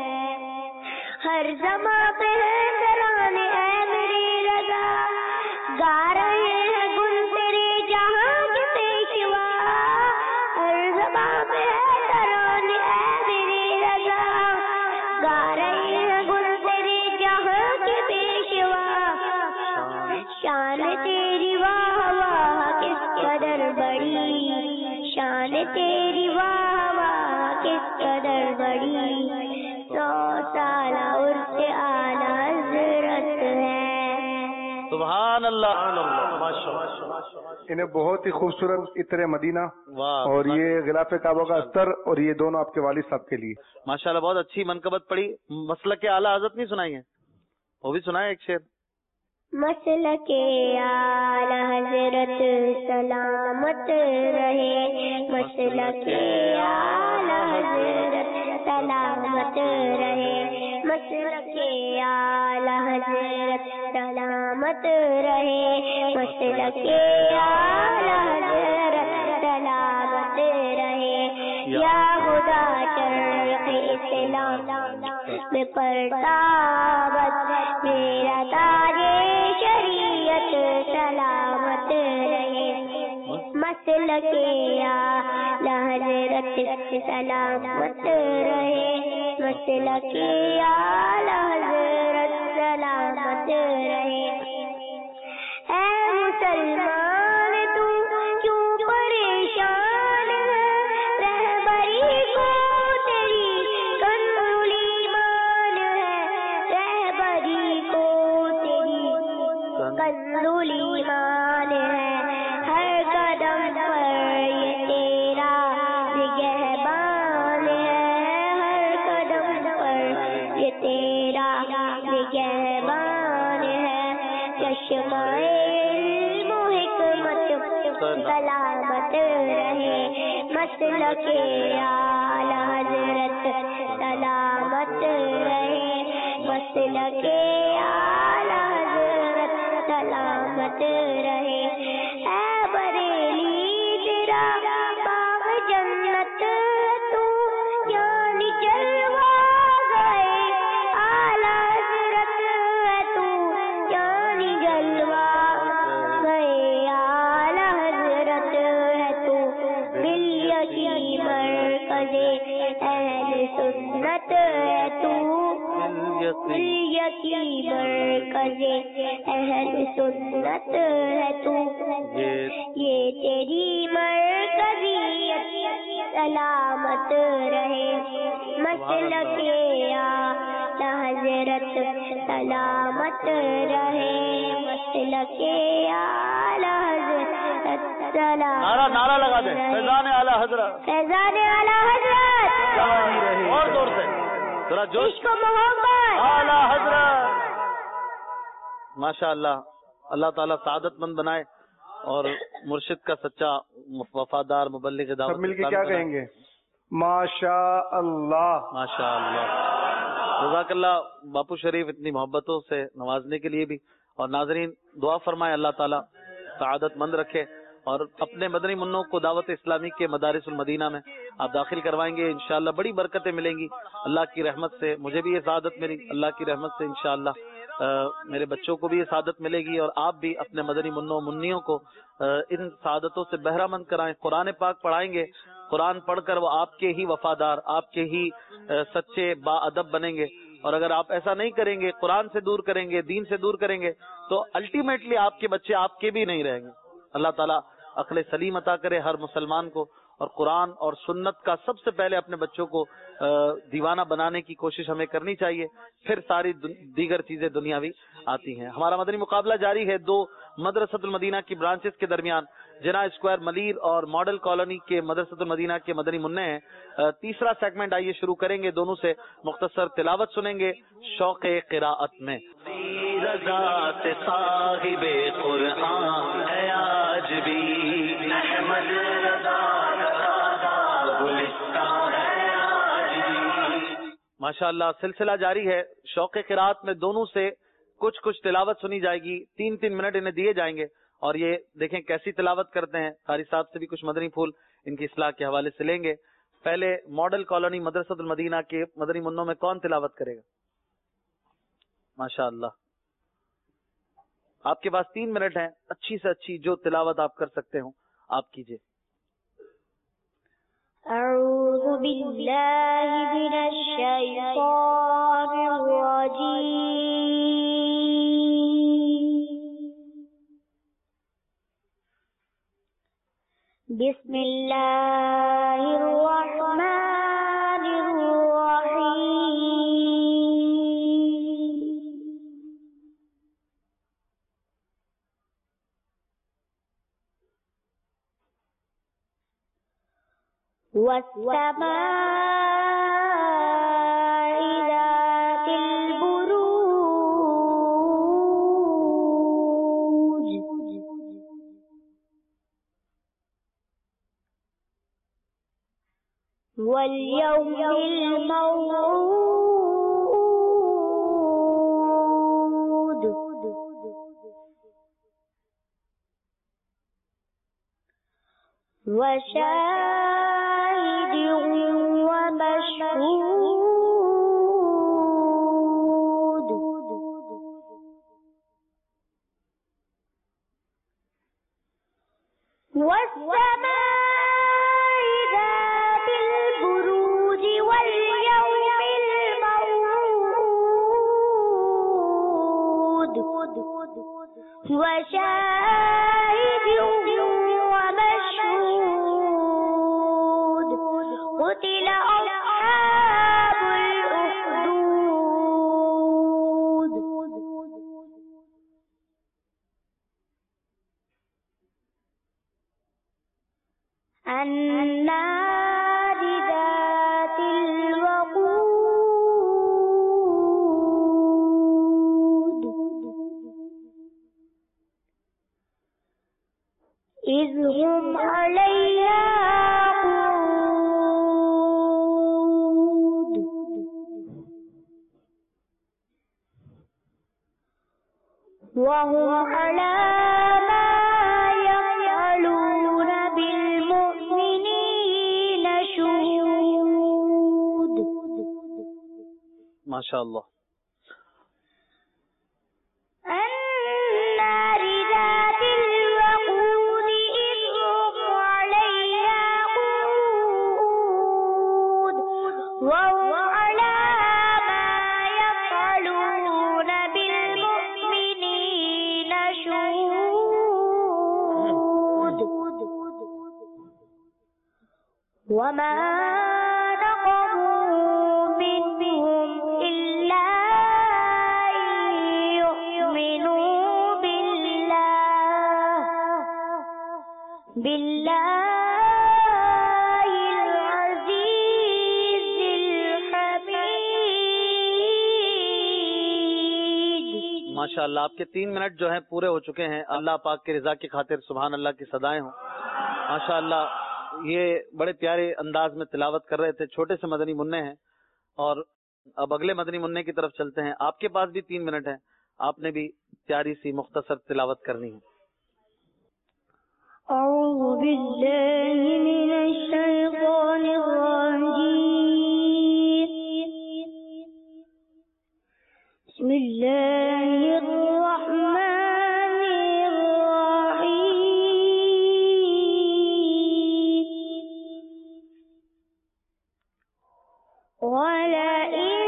ہر زماں پہ ہے ترانے اے میری رضا، گا رہے ہیں گل تیرے جہاں کے پیشوا، ہر زماں پہ ہے ترانے اے میری رضا، گا رہے ہیں گل تیرے جہاں کے پیشوا، شان تیری واہ واہ کس قدر بڑی، شان تیری واہ واہ کس قدر بڑی، 100 سال عرص اعلیٰ حضرت ہے. سبحان اللہ. انہیں بہت ہی خوبصورت عطر مدینہ واہ اور یہ غلاف کعبہ کا استر، اور یہ دونوں آپ کے والد صاحب کے لیے. ماشاءاللہ بہت اچھی منقبت پڑھی. مسلک کے اعلیٰ حضرت نہیں سنائی ہے؟ وہ بھی سنائے ایک شعر. مسلک اعلیٰ حضرت سلامت رہے، مسلک اعلیٰ حضرت سلامت رہے، مسلک اعلیٰ حضرت سلامت رہے، مسلک اعلیٰ حضرت سلامت رہے، یا خدا شرق اسلام میں پرتابت میرا تاج شریعت سلامت رہے، مسلک اعلیٰ حضرت سلامت رہے، مسلک اعلیٰ حضرت سلامت رہے. اے مسلمان تو کیوں پریشان ہے، رہبری کو تیری کنزُ ایمان ہے، رہبری کو تیری کنزُ ایمان ہے، ہر قدم پر یہ تیرا نگہبان ہے، ہر قدم پر یہ تیرا نگہبان ہے، چشمہ علم و حکمت سلامت رہے، مسلک اعلیٰ حضرت سلامت رہے، مسلک اعلیٰ حضرت سلامت رہے. اے بریلی تیرا باغ جنت تو یعنی جلوہ گئے، اعلیٰ حضرت ہے تو یعنی جلوہ گئے، اعلیٰ حضرت ہے تو بالیکی مرکز اہل سنت ہے تو، بالیکی مرکز اہل سنت ہے تو، یہ تیری مرکزیت سلامت رہے، مسلک اعلیٰ حضرت سلامت رہے، مسلک اعلیٰ حضرت سلامت. نعرہ لگا دیں، فیضان اعلیٰ حضرت، فیضان اعلیٰ حضرت، اور زور سے ذرا جوش. عشق و محبت اعلیٰ حضرت. ماشاء اللہ، اللہ تعالیٰ سعادت مند بنائے اور مرشد کا سچا وفادار مبلغ دعوت. سب مل کے کیا کہیں گے؟ ماشاء اللہ. ماشاء اللہ، جزاک اللہ باپو شریف اتنی محبتوں سے نوازنے کے لیے بھی. اور ناظرین دعا فرمائے اللہ تعالیٰ سعادت مند رکھے، اور اپنے مدنی منوں کو دعوت اسلامی کے مدارس المدینہ میں آپ داخل کروائیں گے، انشاءاللہ بڑی برکتیں ملیں گی اللہ کی رحمت سے. مجھے بھی یہ سعادت ملی اللہ کی رحمت سے، انشاءاللہ میرے بچوں کو بھی یہ سعادت ملے گی، اور آپ بھی اپنے مدنی منوں منیوں کو ان سعادتوں سے بہرہ مند کرائیں. قرآن پاک پڑھائیں گے، قرآن پڑھ کر وہ آپ کے ہی وفادار، آپ کے ہی سچے با ادب بنیں گے. اور اگر آپ ایسا نہیں کریں گے، قرآن سے دور کریں گے، دین سے دور کریں گے، تو الٹیمیٹلی آپ کے بچے آپ کے بھی نہیں رہیں گے. اللہ تعالیٰ عقل سلیم عطا کرے ہر مسلمان کو، اور قرآن اور سنت کا سب سے پہلے اپنے بچوں کو دیوانہ بنانے کی کوشش ہمیں کرنی چاہیے، پھر ساری دیگر چیزیں دنیاوی آتی ہیں۔ ہمارا مدنی مقابلہ جاری ہے، دو مدرسۃ المدینہ کی برانچز کے درمیان، جناح اسکوائر ملیر اور ماڈل کالونی کے مدرسۃ المدینہ کے مدنی منع ہیں۔ تیسرا سیگمنٹ آئیے شروع کریں گے، دونوں سے مختصر تلاوت سنیں گے شوق قراءت میں۔ رضا سے صاحب قرآن ہے آج بھی، احمد رضا کا گلستان ہے آج بھی۔ ماشاءاللہ سلسلہ جاری ہے، شوق قراءت میں دونوں سے کچھ تلاوت سنی جائے گی، 3 منٹ انہیں دیے جائیں گے، اور یہ دیکھیں کیسی تلاوت کرتے ہیں۔ قاری صاحب سے بھی کچھ مدنی پھول ان کی اصلاح کے حوالے سے لیں گے۔ پہلے ماڈل کالونی مدرسۃ المدینہ کے مدنی منوں میں کون تلاوت کرے گا؟ ماشاءاللہ آپ کے پاس 3 منٹ ہیں، اچھی سے اچھی جو تلاوت آپ کر سکتے ہوں آپ کیجئے۔ اعوذ باللہ من الشیطان الرجیم، بسم اللہ الرحمن الرحیم، والسماء ذات البروج، واليوم الموعود، وشاهد ومشهود، والسماء ذات البروج، واليوم الموعود، وشاهد ومشهود، قتل أصحاب الأخدود، النار ذات الوقود، إذ هم عليها قعود، وهم على ما يفعلون بالمؤمنين شهود۔ ماشاءاللہ النار ذات الوقود، إذ هم عليها قعود، وهم على ما يفعلون بالمؤمنين شهود، وما نقموا منهم إلا أن يؤمنوا بالله العزيز الحميد۔ ماشاءاللہ آپ کے 3 منٹ جو ہیں پورے ہو چکے ہیں، اللہ پاک کی رضا کی خاطر سبحان اللہ کی صدائیں ہوں۔ ماشاءاللہ یہ بڑے پیارے انداز میں تلاوت کر رہے تھے، چھوٹے سے مدنی منع ہیں، اور اب اگلے مدنی منع کی طرف چلتے ہیں۔ آپ کے پاس بھی 3 منٹ ہیں، آپ نے بھی پیاری سی مختصر تلاوت کرنی ہے۔ اعوذ باللہ من الشیطان الرجیم، بسم اللہ الرحمن الرحیم، وَلَئِن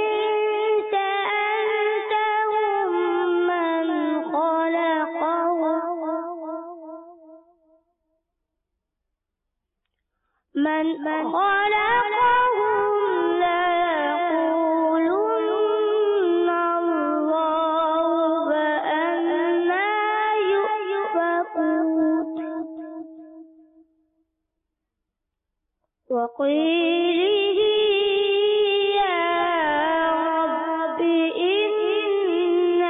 سَأَلْتَهُم مَّنْ خَلَقَهُمْ من خلقهم ليقولن الله فأنى يؤفكون وقيله يا رب إن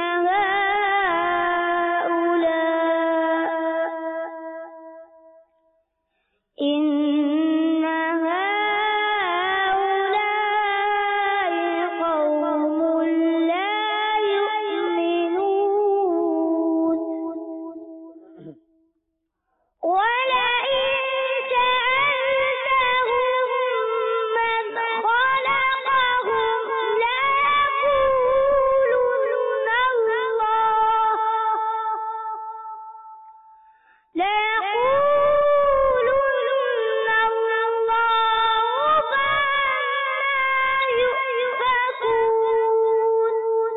هؤلاء قوم لا يؤمنون ولئن سألتهم من خلقهم ليقولن الله فأنى يؤفكون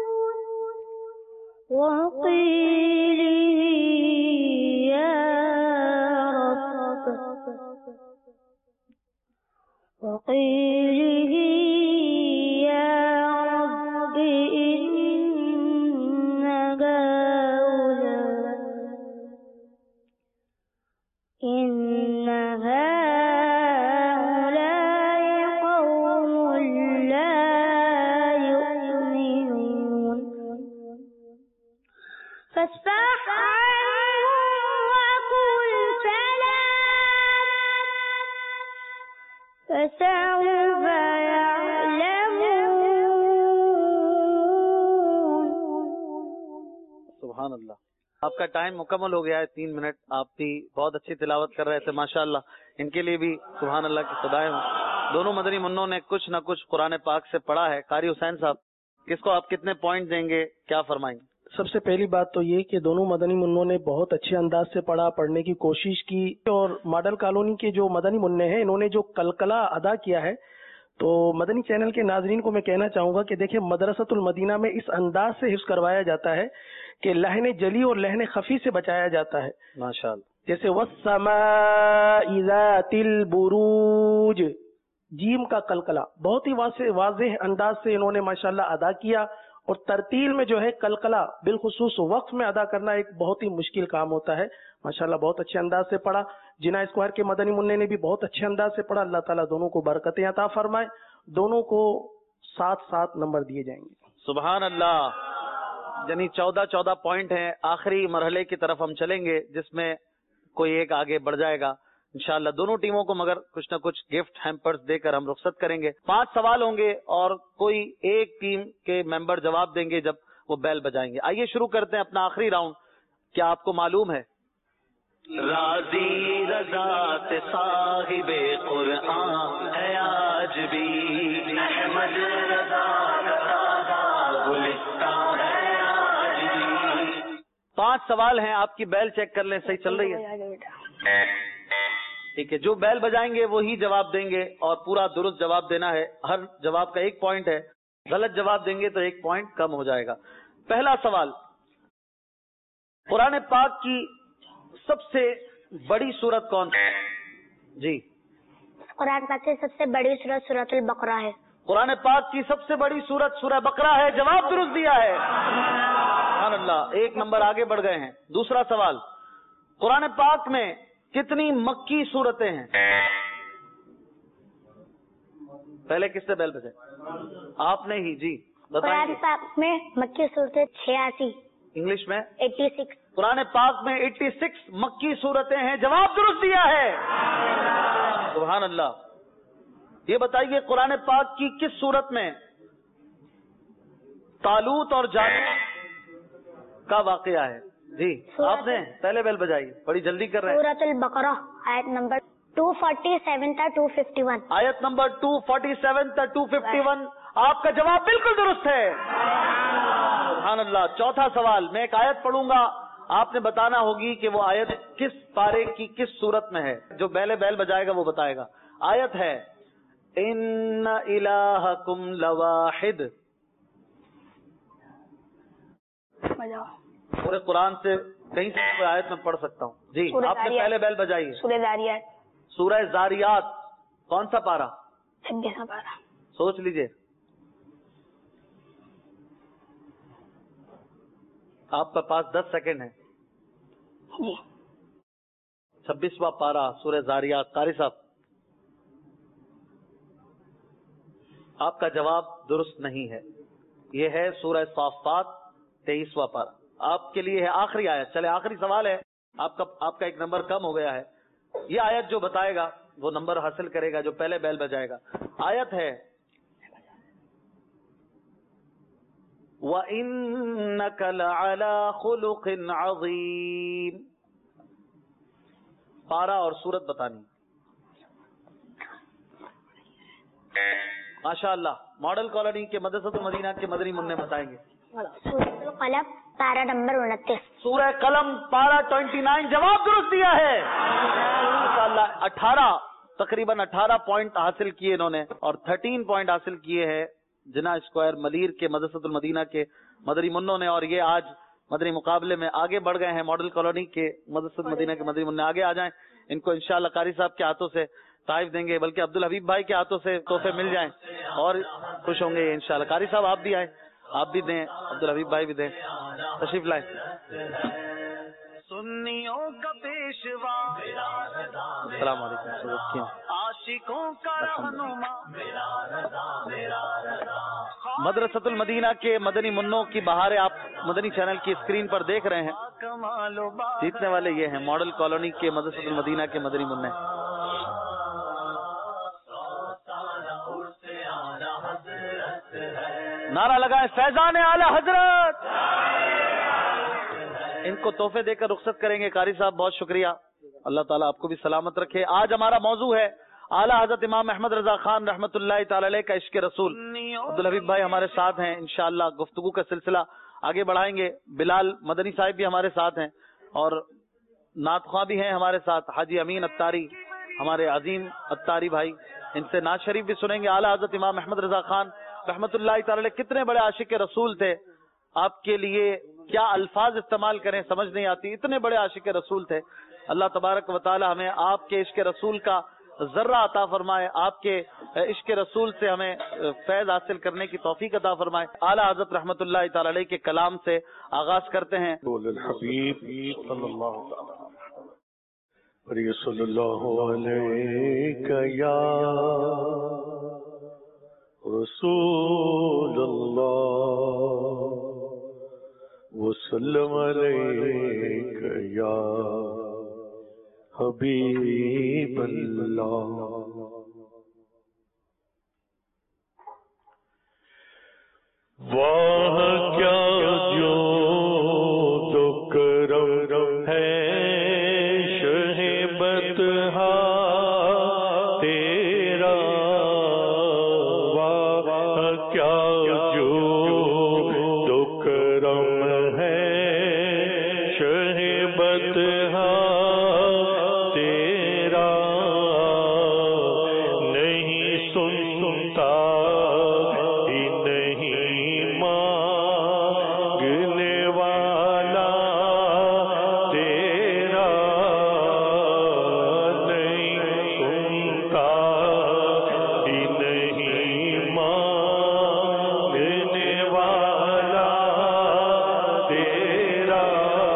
وقيله يا رب إن هؤلاء قوم لا يؤمنون فاصفح عنهم وقل سلام فسوف يعلمون. سبحان اللہ. آپ کا ٹائم مکمل ہو گیا ہے. 3 منٹ. آپ بھی بہت اچھی تلاوت کر رہے تھے ماشاءاللہ. ان کے لیے بھی سبحان اللہ کی صدائیں ہوں. دونوں مدنی منوں نے کچھ نہ کچھ قرآن پاک سے پڑھا ہے. قاری حسین صاحب کس کو آپ کتنے پوائنٹ دیں گے, کیا فرمائیں گے؟ سب سے پہلی بات تو یہ کہ دونوں مدنی منوں نے بہت اچھے انداز سے پڑھا, پڑھنے کی کوشش کی, اور ماڈل کالونی کے جو مدنی منع ہیں انہوں نے جو کلکلا ادا کیا ہے, تو مدنی چینل کے ناظرین کو میں کہنا چاہوں گا کہ دیکھیں مدرسۃ المدینہ میں اس انداز سے حفظ کروایا جاتا ہے کہ لہن جلی اور لہن خفی سے بچایا جاتا ہے ماشاءاللہ. جیسے والسماء ذات البروج, جیم کا کلکلا بہت ہی واضح انداز سے انہوں نے ماشاءاللہ ادا کیا, اور ترتیل میں جو ہے کلکلا بالخصوص وقف میں ادا کرنا ایک بہت ہی مشکل کام ہوتا ہے. ماشاءاللہ بہت اچھے انداز سے پڑھا. جناح اسکوائر کے مدنی منع نے بھی بہت اچھے انداز سے پڑھا. اللہ تعالیٰ دونوں کو برکتیں عطا فرمائے. دونوں کو 7 نمبر دیے جائیں گے. سبحان اللہ. یعنی 14 پوائنٹ ہیں. آخری مرحلے کی طرف ہم چلیں گے جس میں کوئی ایک آگے بڑھ جائے گا انشاءاللہ. دونوں ٹیموں کو مگر کچھ نہ کچھ گفٹ ہیمپرز دے کر ہم رخصت کریں گے. 5 سوال ہوں گے اور کوئی ایک ٹیم کے ممبر جواب دیں گے جب وہ بیل بجائیں گے. آئیے شروع کرتے ہیں اپنا آخری راؤنڈ. کیا آپ کو معلوم ہے راضی رضا سے صاحب قرآن ہے آج بھی, احمد رضا گلستان ہے آج بھی. 5 سوال ہیں. آپ کی بیل چیک کر لیں, صحیح چل رہی ہے؟ ٹھیک ہے. جو بیل بجائیں گے وہی جواب دیں گے اور پورا درست جواب دینا ہے. ہر جواب کا 1 پوائنٹ ہے. غلط جواب دیں گے تو 1 پوائنٹ کم ہو جائے گا. پہلا سوال, قرآن پاک کی سب سے بڑی سورت کون سی؟ جی, قرآن پاک کی سب سے بڑی سورت سورۃ البقرہ ہے. قرآن پاک کی سب سے بڑی سورت سورہ بقرہ ہے. جواب درست دیا ہے. سبحان اللہ, 1 نمبر آگے بڑھ گئے ہیں. دوسرا سوال, قرآن پاک میں کتنی مکی صورتیں ہیں؟ پہلے کس سے بیل بجے؟ آپ نے ہی. جی بتائیں. قرآن پاک میں مکی صورتیں 86. انگلش میں 86. قرآن پاک میں 86 مکی صورتیں ہیں. جواب درست دیا ہے. سبحان اللہ. یہ بتائیے قرآن پاک کی کس صورت میں طالوت اور جالوت کا واقعہ ہے؟ جی آپ نے پہلے بیل بجائی, بڑی جلدی کر رہے ہیں. سورۃ البقرہ آیت نمبر 247 تا 251. آیت نمبر 247 تا 251. آپ کا جواب بالکل درست ہے. سبحان اللہ. چوتھا سوال, میں ایک آیت پڑھوں گا, آپ نے بتانا ہوگی کہ وہ آیت کس پارے کی کس صورت میں ہے. جو بیل بجائے گا وہ بتائے گا. آیت ہے ان الہکم لواحد. پورے قرآن سے کہیں سے آیت میں پڑھ سکتا ہوں. جی آپ نے پہلے بیل بجائی. سورہ ذاریات. سورہ زاریات. कौन सा पारा? 26वां पारा। सोच लीजिए। आपके पास 10 सेकंड है। जी। 26वां पारा सूरह ज़ारियात। कारी साहब, आपका जवाब दुरुस्त नहीं है। यह है सूरह साफ़ात 23वां पारा। आपके लिए है आखिरी आयत। चले, आखिरी सवाल है। आपका एक नंबर कम हो गया है। ये आयत जो बताएगा वो नंबर हासिल करेगा जो पहले बेल बजाएगा। आयत है وَإِنَّكَ لَعَلَى خُلُقٍ عَظِيمٍ। पारा और सूरत बतानी। माशाअल्लाह, मॉडल कॉलोनी के मदरसतुल मदीना के मदनी मुन्ने बताएंगे। सूरह कलम पारा नंबर 29। सूरह कलम पारा 29। जवाब दुरुस्त दिया है माशाअल्लाह। 18 तकरीबन 18 पॉइंट हासिल किए इन्होंने और 13 पॉइंट हासिल किए हैं जिना स्क्वायर मलीर के मदरसतुल मदीना के मदरी मुन्नों ने। और ये आज मदनी मुकाबले में आगे बढ़ गए हैं। मॉडल कॉलोनी के मदरसतुल मदीना के मदरी मुन्ने आगे आ जाएं। इनको इंशाअल्लाह कारी साहब के हाथों से ताइफ देंगे, बल्कि अब्दुल हबीब भाई के हाथों से तोहफे मिल जाएं और खुश होंगे इंशाअल्लाह। कारी साहब आप भी आए, आप भी दें, अब्दुल हबीब भाई भी दें, तशरीफ लाएं। सुन्नियों का पेशवा, अस्सलाम वालेकुम। आशिकों का रहनुमा, मदरसतुल मदीना के मदनी मुन्नों की बहारें आप मदनी चैनल की स्क्रीन पर देख रहे हैं। कमालो जीतने वाले ये हैं मॉडल कॉलोनी के मदरसतुल मदीना के मदनी मुन्ने। नारा लगाए फैजान आला हजरत। इनको तोहफे देकर रुखसत करेंगे। कारी साहब बहुत शुक्रिया, अल्लाह ताला आपको भी सलामत रखे। आज हमारा मौजू है आला हजरत इमाम अहमद रजा खान रहमतुल्लाह ताला अलैह का इश्क रसूल। अब्दुल हबीब भाई हमारे साथ हैं, इंशाअल्लाह गुफ्तगू का सिलसिला आगे बढ़ाएंगे। बिलाल मदनी साहिब भी हमारे साथ हैं और नात ख्वां भी हैं हमारे साथ। हाजी अमीन अत्तारी, हमारे अजीम अत्तारी भाई, इनसे नात शरीफ भी सुनेंगे। आला हजरत इमाम अहमद रजा खान रहमतुल्लाह ताला अलैह कितने बड़े आशिक रसूल थे। आपके लिए क्या अल्फाज इस्तेमाल करें समझ नहीं आती, इतने बड़े आशिक रसूल थे। अल्लाह तबारक व तआला हमें आपके इश्क रसूल का जर्रा अता फरमाए, आपके इश्क रसूल से हमें फैज हासिल करने की तौफीक अता फरमाए। आला हज़रत रहमतुल्लाह तआला अलैह के कलाम से आगाज करते हैं। वसल्लम अलैका या हबीब अल्लाह। वाह क्या जो तो करम है शहीबत तेरा। वाह क्या जो तो करम है शहीबत तेरा। नहीं सुनता ही नहीं मांगने वाला तेरा। नहीं सुनता ही नहीं मांगने वाला तेरा।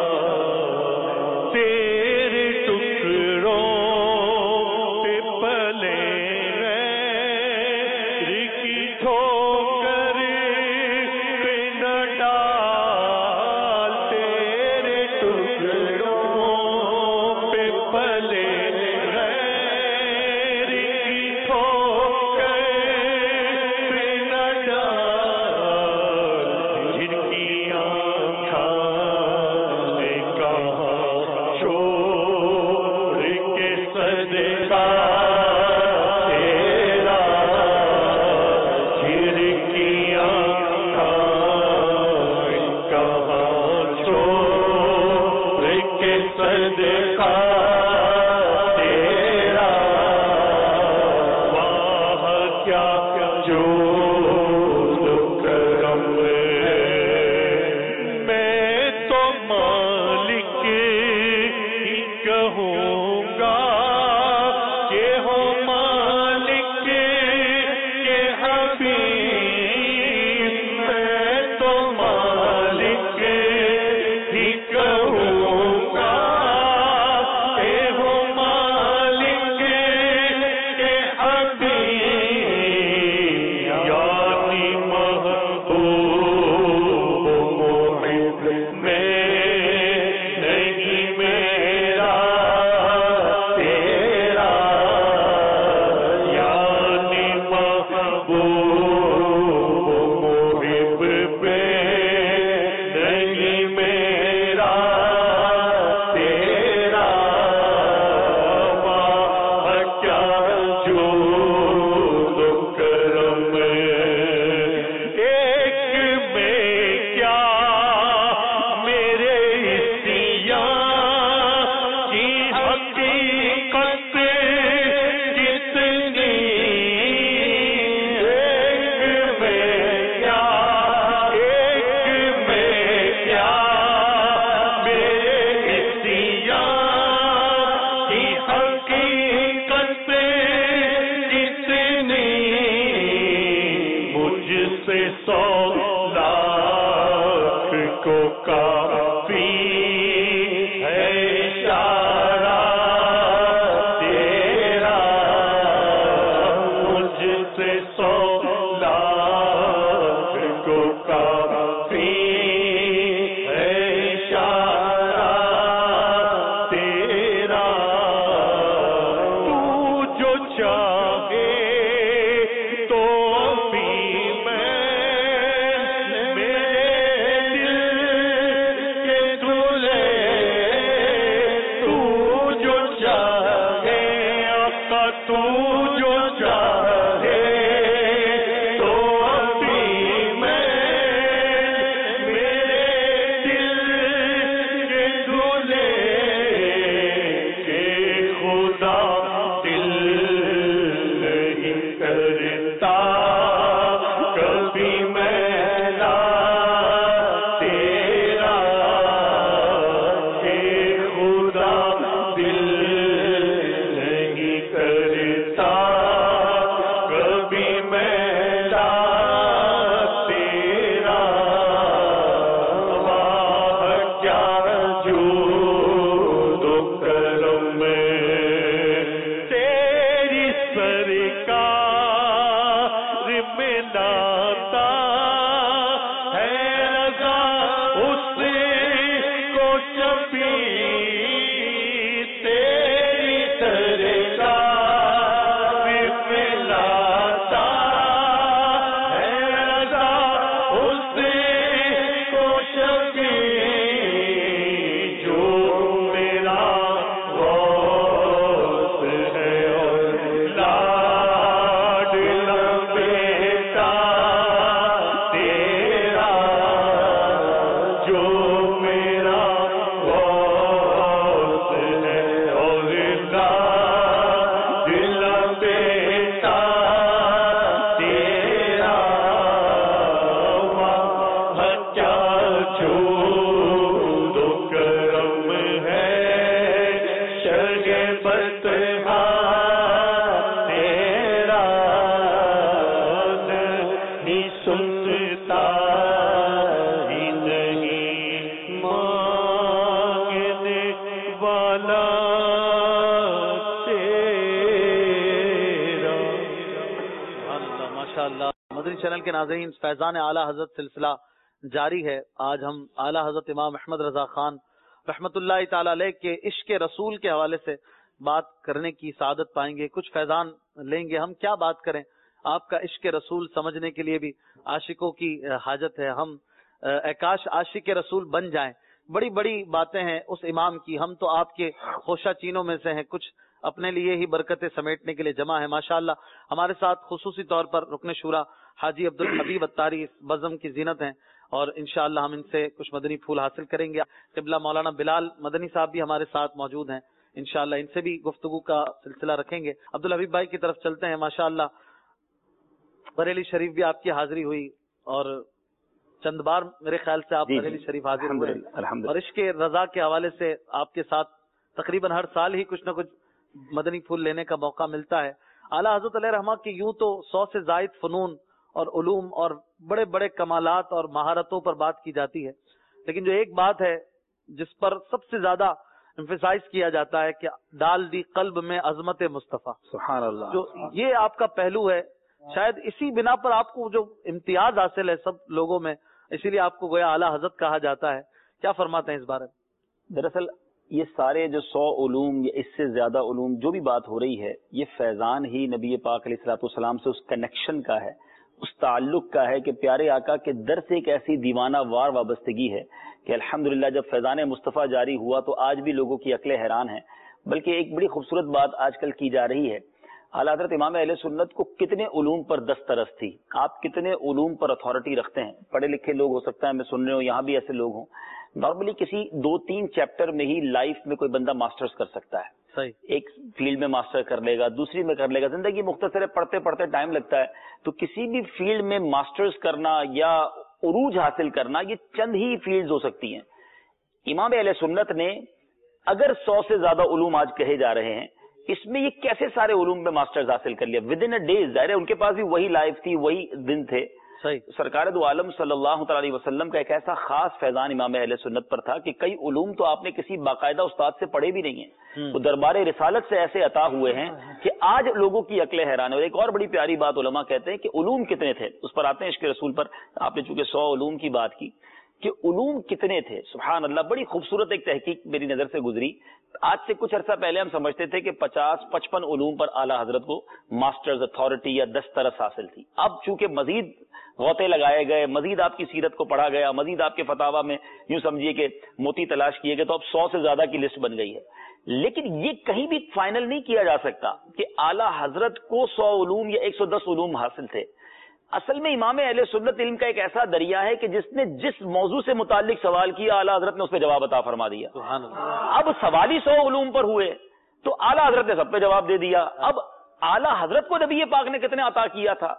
तेरे टुकड़ों पे पले गैर की ठोकर पे न डाल। तेरे टुकड़ों पे पले गैर की ठोकर पे न डाल। जिनकी आँखें कहाँ छोड़ के सदका तेरा। जिनकी आँखें कहाँ छोड़ के सदका तेरा। वाह क्या जो करम है। मैं तो मालिक ही कहूँगा कि चाहे तो भी मैं मेरे दिल के दूल्हे, तू जो चाहे आका तू जो चाहे तो भी मैं मेरे दिल के दूल्हे के खुदा दिल नहीं करता कभी मैला तेरा, के खुदा दिल नहीं करता कभी मैला तेरा। वाह क्या जूद व करम तेरी सरकार में नाता है, रज़ा उसको शफी तेरी सरकार में नाता है, रज़ा उसको शफी जो मेरा गौस है और लाडला बेटा तेरा, जो मेरा गौस है और लाडला बेटा तेरा। वाह क्या जूद व करम है शगे बतहा तेरा, नहीं सुनता ही नहीं मांगने वाला तेरा। माशाअल्लाह। मदनी चैनल के नाज़रीन, फैज़ान आला हज़रत सिलसिला जारी है। आज हम आला हज़रत इमाम अहमद रज़ा खान रहमतुल्लाह ताला अलैह के इश्क रसूल के हवाले से बात करने की सादत पाएंगे। कुछ फैज़ान लेंगे। हम क्या बात करें, आपका इश्क रसूल समझने के लिए भी आशिकों की हाजत है। हम काश आशिक रसूल बन जाएं। बड़ी बड़ी बातें हैं उस इमाम की। हम तो आपके खोशा चीनों में से हैं, कुछ अपने लिए ही बरकतें समेटने के लिए जमा है। माशाअल्लाह हमारे साथ खुसूसी तौर पर रुकन शुरा हाजी अब्दुल हबीब अत्तारी इस बज़म की जीनत हैं और इंशाअल्लाह हम इनसे कुछ मदनी फूल हासिल करेंगे। क़िबला मौलाना बिलाल मदनी साहब भी हमारे साथ मौजूद हैं। इंशाअल्लाह इनसे भी गुफ्तगू का सिलसिला रखेंगे। अब्दुल हबीब भाई की तरफ चलते हैं। माशाअल्लाह बरेली शरीफ भी आपकी हाजिरी हुई और चंद बार मेरे ख्याल से आप बरेली शरीफ हाजिर हुए और इश्क रजा के हवाले से आपके साथ तकरीबन हर साल ही कुछ न कुछ मदनी फूल लेने का मौका मिलता है। आला हज़रत अलैहि रहमा की यूं तो 100 से ज़ायद फ़नून और उलूम और बड़े बड़े कमालात और महारतों पर बात की जाती है, लेकिन जो एक बात है जिस पर सबसे ज्यादा एम्फेसाइज किया जाता है कि डाल दी कल्ब में अजमत मुस्तफा, सुभान अल्लाह, जो ये आपका पहलू है, शायद इसी बिना पर आपको जो इम्तियाज हासिल है सब लोगों में, इसीलिए आपको गोया आला हजरत कहा जाता है। क्या फरमाते हैं इस बारे में? दरअसल ये सारे जो 100 उलूम या इससे ज्यादा उलूम जो भी बात हो रही है, ये फैजान ही नबी पाक अलैहिस्सलाम से उस कनेक्शन का है, उस ताल्लुक का है कि प्यारे आका के दर से एक ऐसी दीवाना वार वाबस्तगी है कि अल्हम्दुलिल्लाह जब फैजान मुस्तफ़ा जारी हुआ तो आज भी लोगों की अक्लें हैरान हैं। बल्कि एक बड़ी खूबसूरत बात आजकल की जा रही है, आला हज़रत इमाम अहले सुन्नत को कितने उलूम पर दस्तरस थी, आप कितने उलूम पर अथॉरिटी रखते हैं। पढ़े लिखे लोग हो सकता है मैं सुन रहे हूँ, यहाँ भी ऐसे लोग हों, नॉर्मली किसी 2-3 चैप्टर में ही लाइफ में कोई बंदा मास्टर्स कर सकता है। सही, एक फील्ड में मास्टर कर लेगा, दूसरी में कर लेगा, जिंदगी मुख्तसर है, पढ़ते पढ़ते टाइम लगता है। तो किसी भी फील्ड में मास्टर्स करना या उरूज हासिल करना, ये चंद ही फील्ड्स हो सकती हैं। इमाम अहले सुन्नत ने अगर 100 से ज्यादा उलूम आज कहे जा रहे हैं, इसमें ये कैसे सारे उलूम में मास्टर्स हासिल कर लिया विद इन अ डेज। जाहिर है उनके पास भी वही लाइफ थी, वही दिन थे। सही, सरकार दो आलम सल्लल्लाहु अलैहि वसल्लम का एक ऐसा खास फैजान इमाम अहले सुन्नत पर था कि कई उलूम तो आपने किसी बाकायदा उस्ताद से पढ़े भी नहीं है, वो दरबार रिसालत से ऐसे अता हुए हैं कि आज लोगों की अक्लें हैरान है। और एक और बड़ी प्यारी बात उलमा कहते हैं कि उलूम कितने थे, उस पर आते हैं इश्क रसूल पर। आपने चूंकि 100 उलूम की बात की, کہ علوم کتنے تھے. سبحان اللہ, بڑی خوبصورت ایک تحقیق میری نظر سے گزری. آج سے کچھ عرصہ پہلے ہم سمجھتے تھے کہ 50-55 علوم پر اعلیٰ حضرت کو ماسٹرز اتھارٹی یا دسترس حاصل تھی. اب چونکہ مزید غوطے لگائے گئے, مزید آپ کی سیرت کو پڑھا گیا, مزید آپ کے فتاوا میں یوں سمجھیے کہ موتی تلاش کیے گئے, تو اب 100 سے زیادہ کی لسٹ بن گئی ہے. لیکن یہ کہیں بھی فائنل نہیں کیا جا سکتا کہ اعلیٰ حضرت کو 100 علوم یا 110 علوم حاصل تھے. اصل میں امام اہل سنت علم کا ایک ایسا دریا ہے کہ جس نے جس موضوع سے متعلق سوال کیا اعلیٰ حضرت نے اس پہ جواب عطا فرما دیا. اب سوال ہی 100 علوم پر ہوئے تو اعلیٰ حضرت نے سب پہ جواب دے دیا. اب اعلیٰ حضرت کو نبی پاک نے کتنے عطا کیا تھا,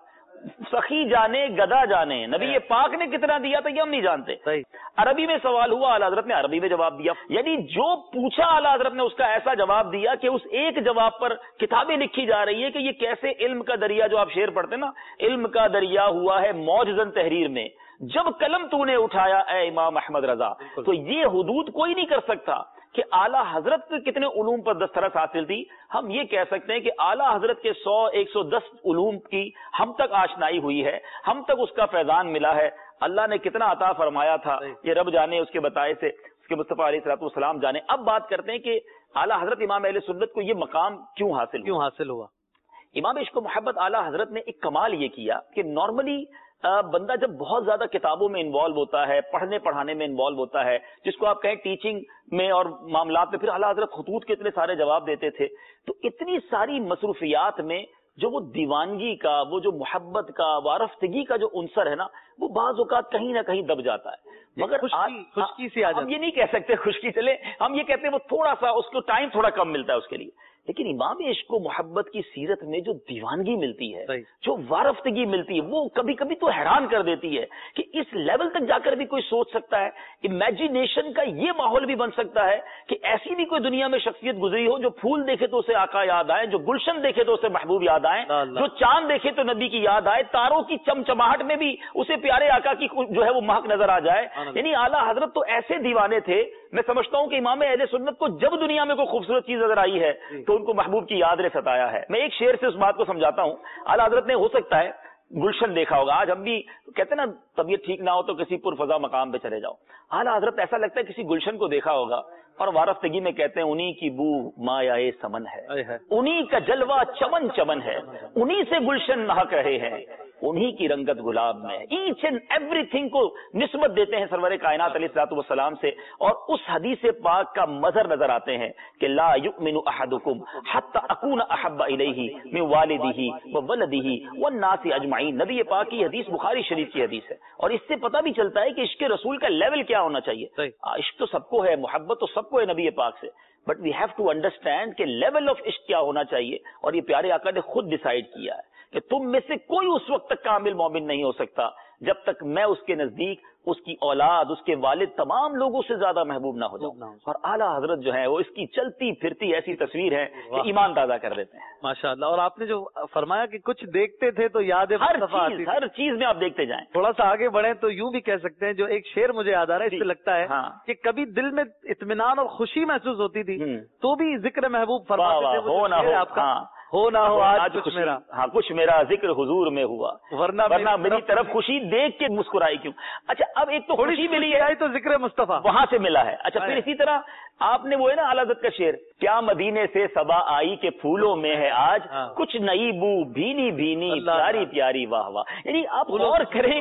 سخی جانے گدا جانے, نبی پاک نے کتنا دیا تھا یہ ہم نہیں جانتے. عربی میں سوال ہوا, اعلیٰ حضرت نے عربی میں جواب دیا. یعنی جو پوچھا اعلیٰ حضرت نے اس کا ایسا جواب دیا کہ اس ایک جواب پر کتابیں لکھی جا رہی ہے کہ یہ کیسے علم کا دریا, جو آپ شعر پڑھتے نا, علم کا دریا ہوا ہے موجزن تحریر میں, جب قلم تو نے اٹھایا اے امام احمد رضا. تو یہ حدود کوئی نہیں کر سکتا کہ اعلیٰ حضرت کے کتنے علوم پر دسترس حاصل تھی. ہم یہ کہہ سکتے ہیں کہ اعلیٰ حضرت کے 100-110 علوم کی ہم تک آشنائی ہوئی ہے, ہم تک اس کا فیضان ملا ہے. اللہ نے کتنا عطا فرمایا تھا یہ رب جانے, اس کے بتائے سے اس کے مصطفیٰ علیہ الصلوۃ والسلام جانے. اب بات کرتے ہیں کہ اعلیٰ حضرت امام اہل سنت کو یہ مقام کیوں حاصل ہوا. امام عشق و محبت اعلیٰ حضرت نے ایک کمال یہ کیا کہ نارملی بندہ جب بہت زیادہ کتابوں میں انوالو ہوتا ہے, پڑھنے پڑھانے میں انوالو ہوتا ہے, جس کو آپ کہیں ٹیچنگ میں اور معاملات میں, پھر اعلیٰ حضرت خطوط کے اتنے سارے جواب دیتے تھے, تو اتنی ساری مصروفیات میں جو وہ دیوانگی کا, وہ جو محبت کا, وارفتگی کا جو عنصر ہے نا, وہ بعض اوقات کہیں نہ کہیں دب جاتا ہے. مگر خشکی سے ہم یہ نہیں کہہ سکتے خشکی, چلے ہم یہ کہتے ہیں وہ تھوڑا سا اس کو ٹائم تھوڑا کم ملتا ہے اس کے لیے. لیکن امام عشق و محبت کی سیرت میں جو دیوانگی ملتی ہے, جو وارفتگی ملتی ہے, وہ کبھی کبھی تو حیران کر دیتی ہے کہ اس لیول تک جا کر بھی کوئی سوچ سکتا ہے. امیجینیشن کا یہ ماحول بھی بن سکتا ہے کہ ایسی بھی کوئی دنیا میں شخصیت گزری ہو جو پھول دیکھے تو اسے آقا یاد آئے, جو گلشن دیکھے تو اسے محبوب یاد آئے, جو چاند دیکھے تو نبی کی یاد آئے, تاروں کی چمچماہٹ میں بھی اسے پیارے آقا کی جو ہے وہ مہک نظر آ جائے. یعنی اعلیٰ حضرت تو ایسے دیوانے تھے. میں سمجھتا ہوں کہ امام اہل سنت کو جب دنیا میں کوئی خوبصورت چیز نظر آئی ہے تو ان کو محبوب کی یاد نے ستایا ہے. میں ایک شعر سے اس بات کو سمجھاتا ہوں. اعلیٰ حضرت نے ہو سکتا ہے گلشن دیکھا ہوگا, آج ہم بھی کہتے ہیں نا طبیعت ٹھیک نہ ہو تو کسی پرفضا مقام پہ چلے جاؤ. اعلیٰ حضرت ایسا لگتا ہے کسی گلشن کو دیکھا ہوگا اور وارفتگی میں کہتے ہیں انہی کی بو مایائے سمن ہے, انہی کا جلوہ چمن چمن ہے, انہی سے گلشن مہک رہے ہیں, انہی کی رنگت گلاب میں. ایچ اینڈ ایوری تھنگ کو نسبت دیتے ہیں سرور کائنات علیہ الصلوۃ والسلام سے, اور اس حدیث پاک کا مظہر نظر آتے ہیں کہ لا یؤمن احدکم حتی اکون احب الیہ من والدہ وولدہ والناس اجمعین. نبی پاک کی حدیث بخاری شریف کی حدیث ہے, اور اس سے پتہ بھی چلتا ہے کہ عشق رسول کا لیول کیا ہونا چاہیے. عشق تو سب کو ہے, محبت تو سب کو ہے نبی پاک سے, but we have to understand کہ لیول آف عشق کیا ہونا چاہیے. اور یہ پیارے آقا نے خود ڈیسائیڈ کیا ہے کہ تم میں سے کوئی اس وقت تک کامل مومن نہیں ہو سکتا جب تک میں اس کے نزدیک, اس کی اولاد, اس کے والد, تمام لوگوں سے زیادہ محبوب نہ ہو جاؤں. اور اعلیٰ حضرت جو ہیں وہ اس کی چلتی پھرتی ایسی تصویر ہے کہ ایمان تازہ کر دیتے ہیں. ماشاءاللہ. اور آپ نے جو فرمایا کہ کچھ دیکھتے تھے تو یاد ہر چیز میں آپ دیکھتے جائیں. تھوڑا سا آگے بڑھیں تو یوں بھی کہہ سکتے ہیں, جو ایک شعر مجھے یاد آ رہا ہے, اس سے لگتا ہے کہ کبھی دل میں اطمینان اور خوشی محسوس ہوتی تھی تو بھی ذکر محبوب فرماتے تھے. آپ کا ہو نہ ہو آج کچھ میرا, کچھ میرا ذکر حضور میں ہوا, ورنہ میری طرف خوشی دیکھ کے مسکرائی کیوں. اچھا, اب ایک تو خوشی ملی ہے تو ذکر مصطفیٰ وہاں سے ملا ہے. اچھا, پھر اسی طرح آپ نے وہ ہے نا اعلیٰ حضرت کا شعر, کیا مدینے سے صبا آئی کے پھولوں میں ہے آج کچھ نئی بو بھینی بھینی پیاری پیاری واہ واہ. یعنی آپ غور کریں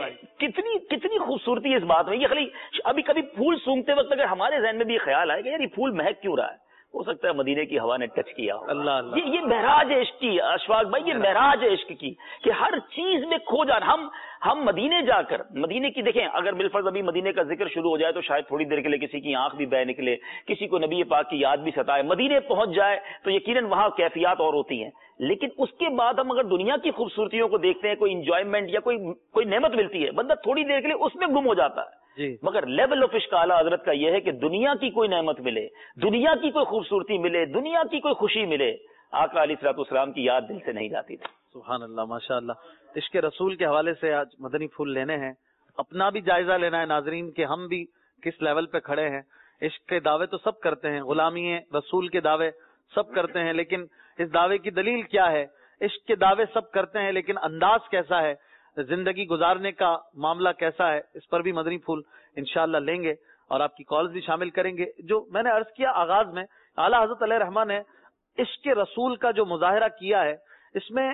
کتنی خوبصورتی ہے اس بات میں. یہ خالی ابھی کبھی پھول سونگتے وقت اگر ہمارے ذہن میں بھی خیال آئے کہ یار یہ پھول مہک کیوں رہا ہے, ہو سکتا ہے مدینے کی ہوا نے ٹچ کیا ہو. یہ معراج عشق کی اشفاق بھائی, یہ معراج عشق کی کہ ہر چیز میں کھو جانا. ہم مدینے جا کر مدینے کی دیکھیں, اگر بالفرض ابھی مدینے کا ذکر شروع ہو جائے تو شاید تھوڑی دیر کے لیے کسی کی آنکھ بھی بہ نکلے, کسی کو نبی پاک کی یاد بھی ستائے. مدینے پہنچ جائے تو یقیناً وہاں کیفیات اور ہوتی ہیں. لیکن اس کے بعد ہم اگر دنیا کی خوبصورتیوں کو دیکھتے ہیں, کوئی انجوائمنٹ یا کوئی نعمت ملتی ہے, بندہ تھوڑی دیر کے لیے اس میں گم ہو جاتا ہے. مگر لیول آف عشق اعلیٰ حضرت کا یہ ہے کہ دنیا کی کوئی نعمت ملے, دنیا کی کوئی خوبصورتی ملے, دنیا کی کوئی خوشی ملے, آقا علیہ الصلوۃ والسلام کی یاد دل سے نہیں جاتی تھی. سبحان اللہ, ماشاء اللہ. عشق رسول کے حوالے سے آج مدنی پھول لینے ہیں, اپنا بھی جائزہ لینا ہے ناظرین کہ ہم بھی کس لیول پہ کھڑے ہیں. عشق کے دعوے تو سب کرتے ہیں, غلامی رسول کے دعوے سب کرتے ہیں, لیکن اس دعوے کی دلیل کیا ہے؟ عشق کے دعوے سب کرتے ہیں لیکن انداز کیسا ہے؟ زندگی گزارنے کا معاملہ کیسا ہے، اس پر بھی مدنی پھول انشاءاللہ لیں گے اور آپ کی کالز بھی شامل کریں گے. جو میں نے عرض کیا آغاز میں، اعلیٰ حضرت علیہ رحمہ نے عشق رسول کا جو مظاہرہ کیا ہے، اس میں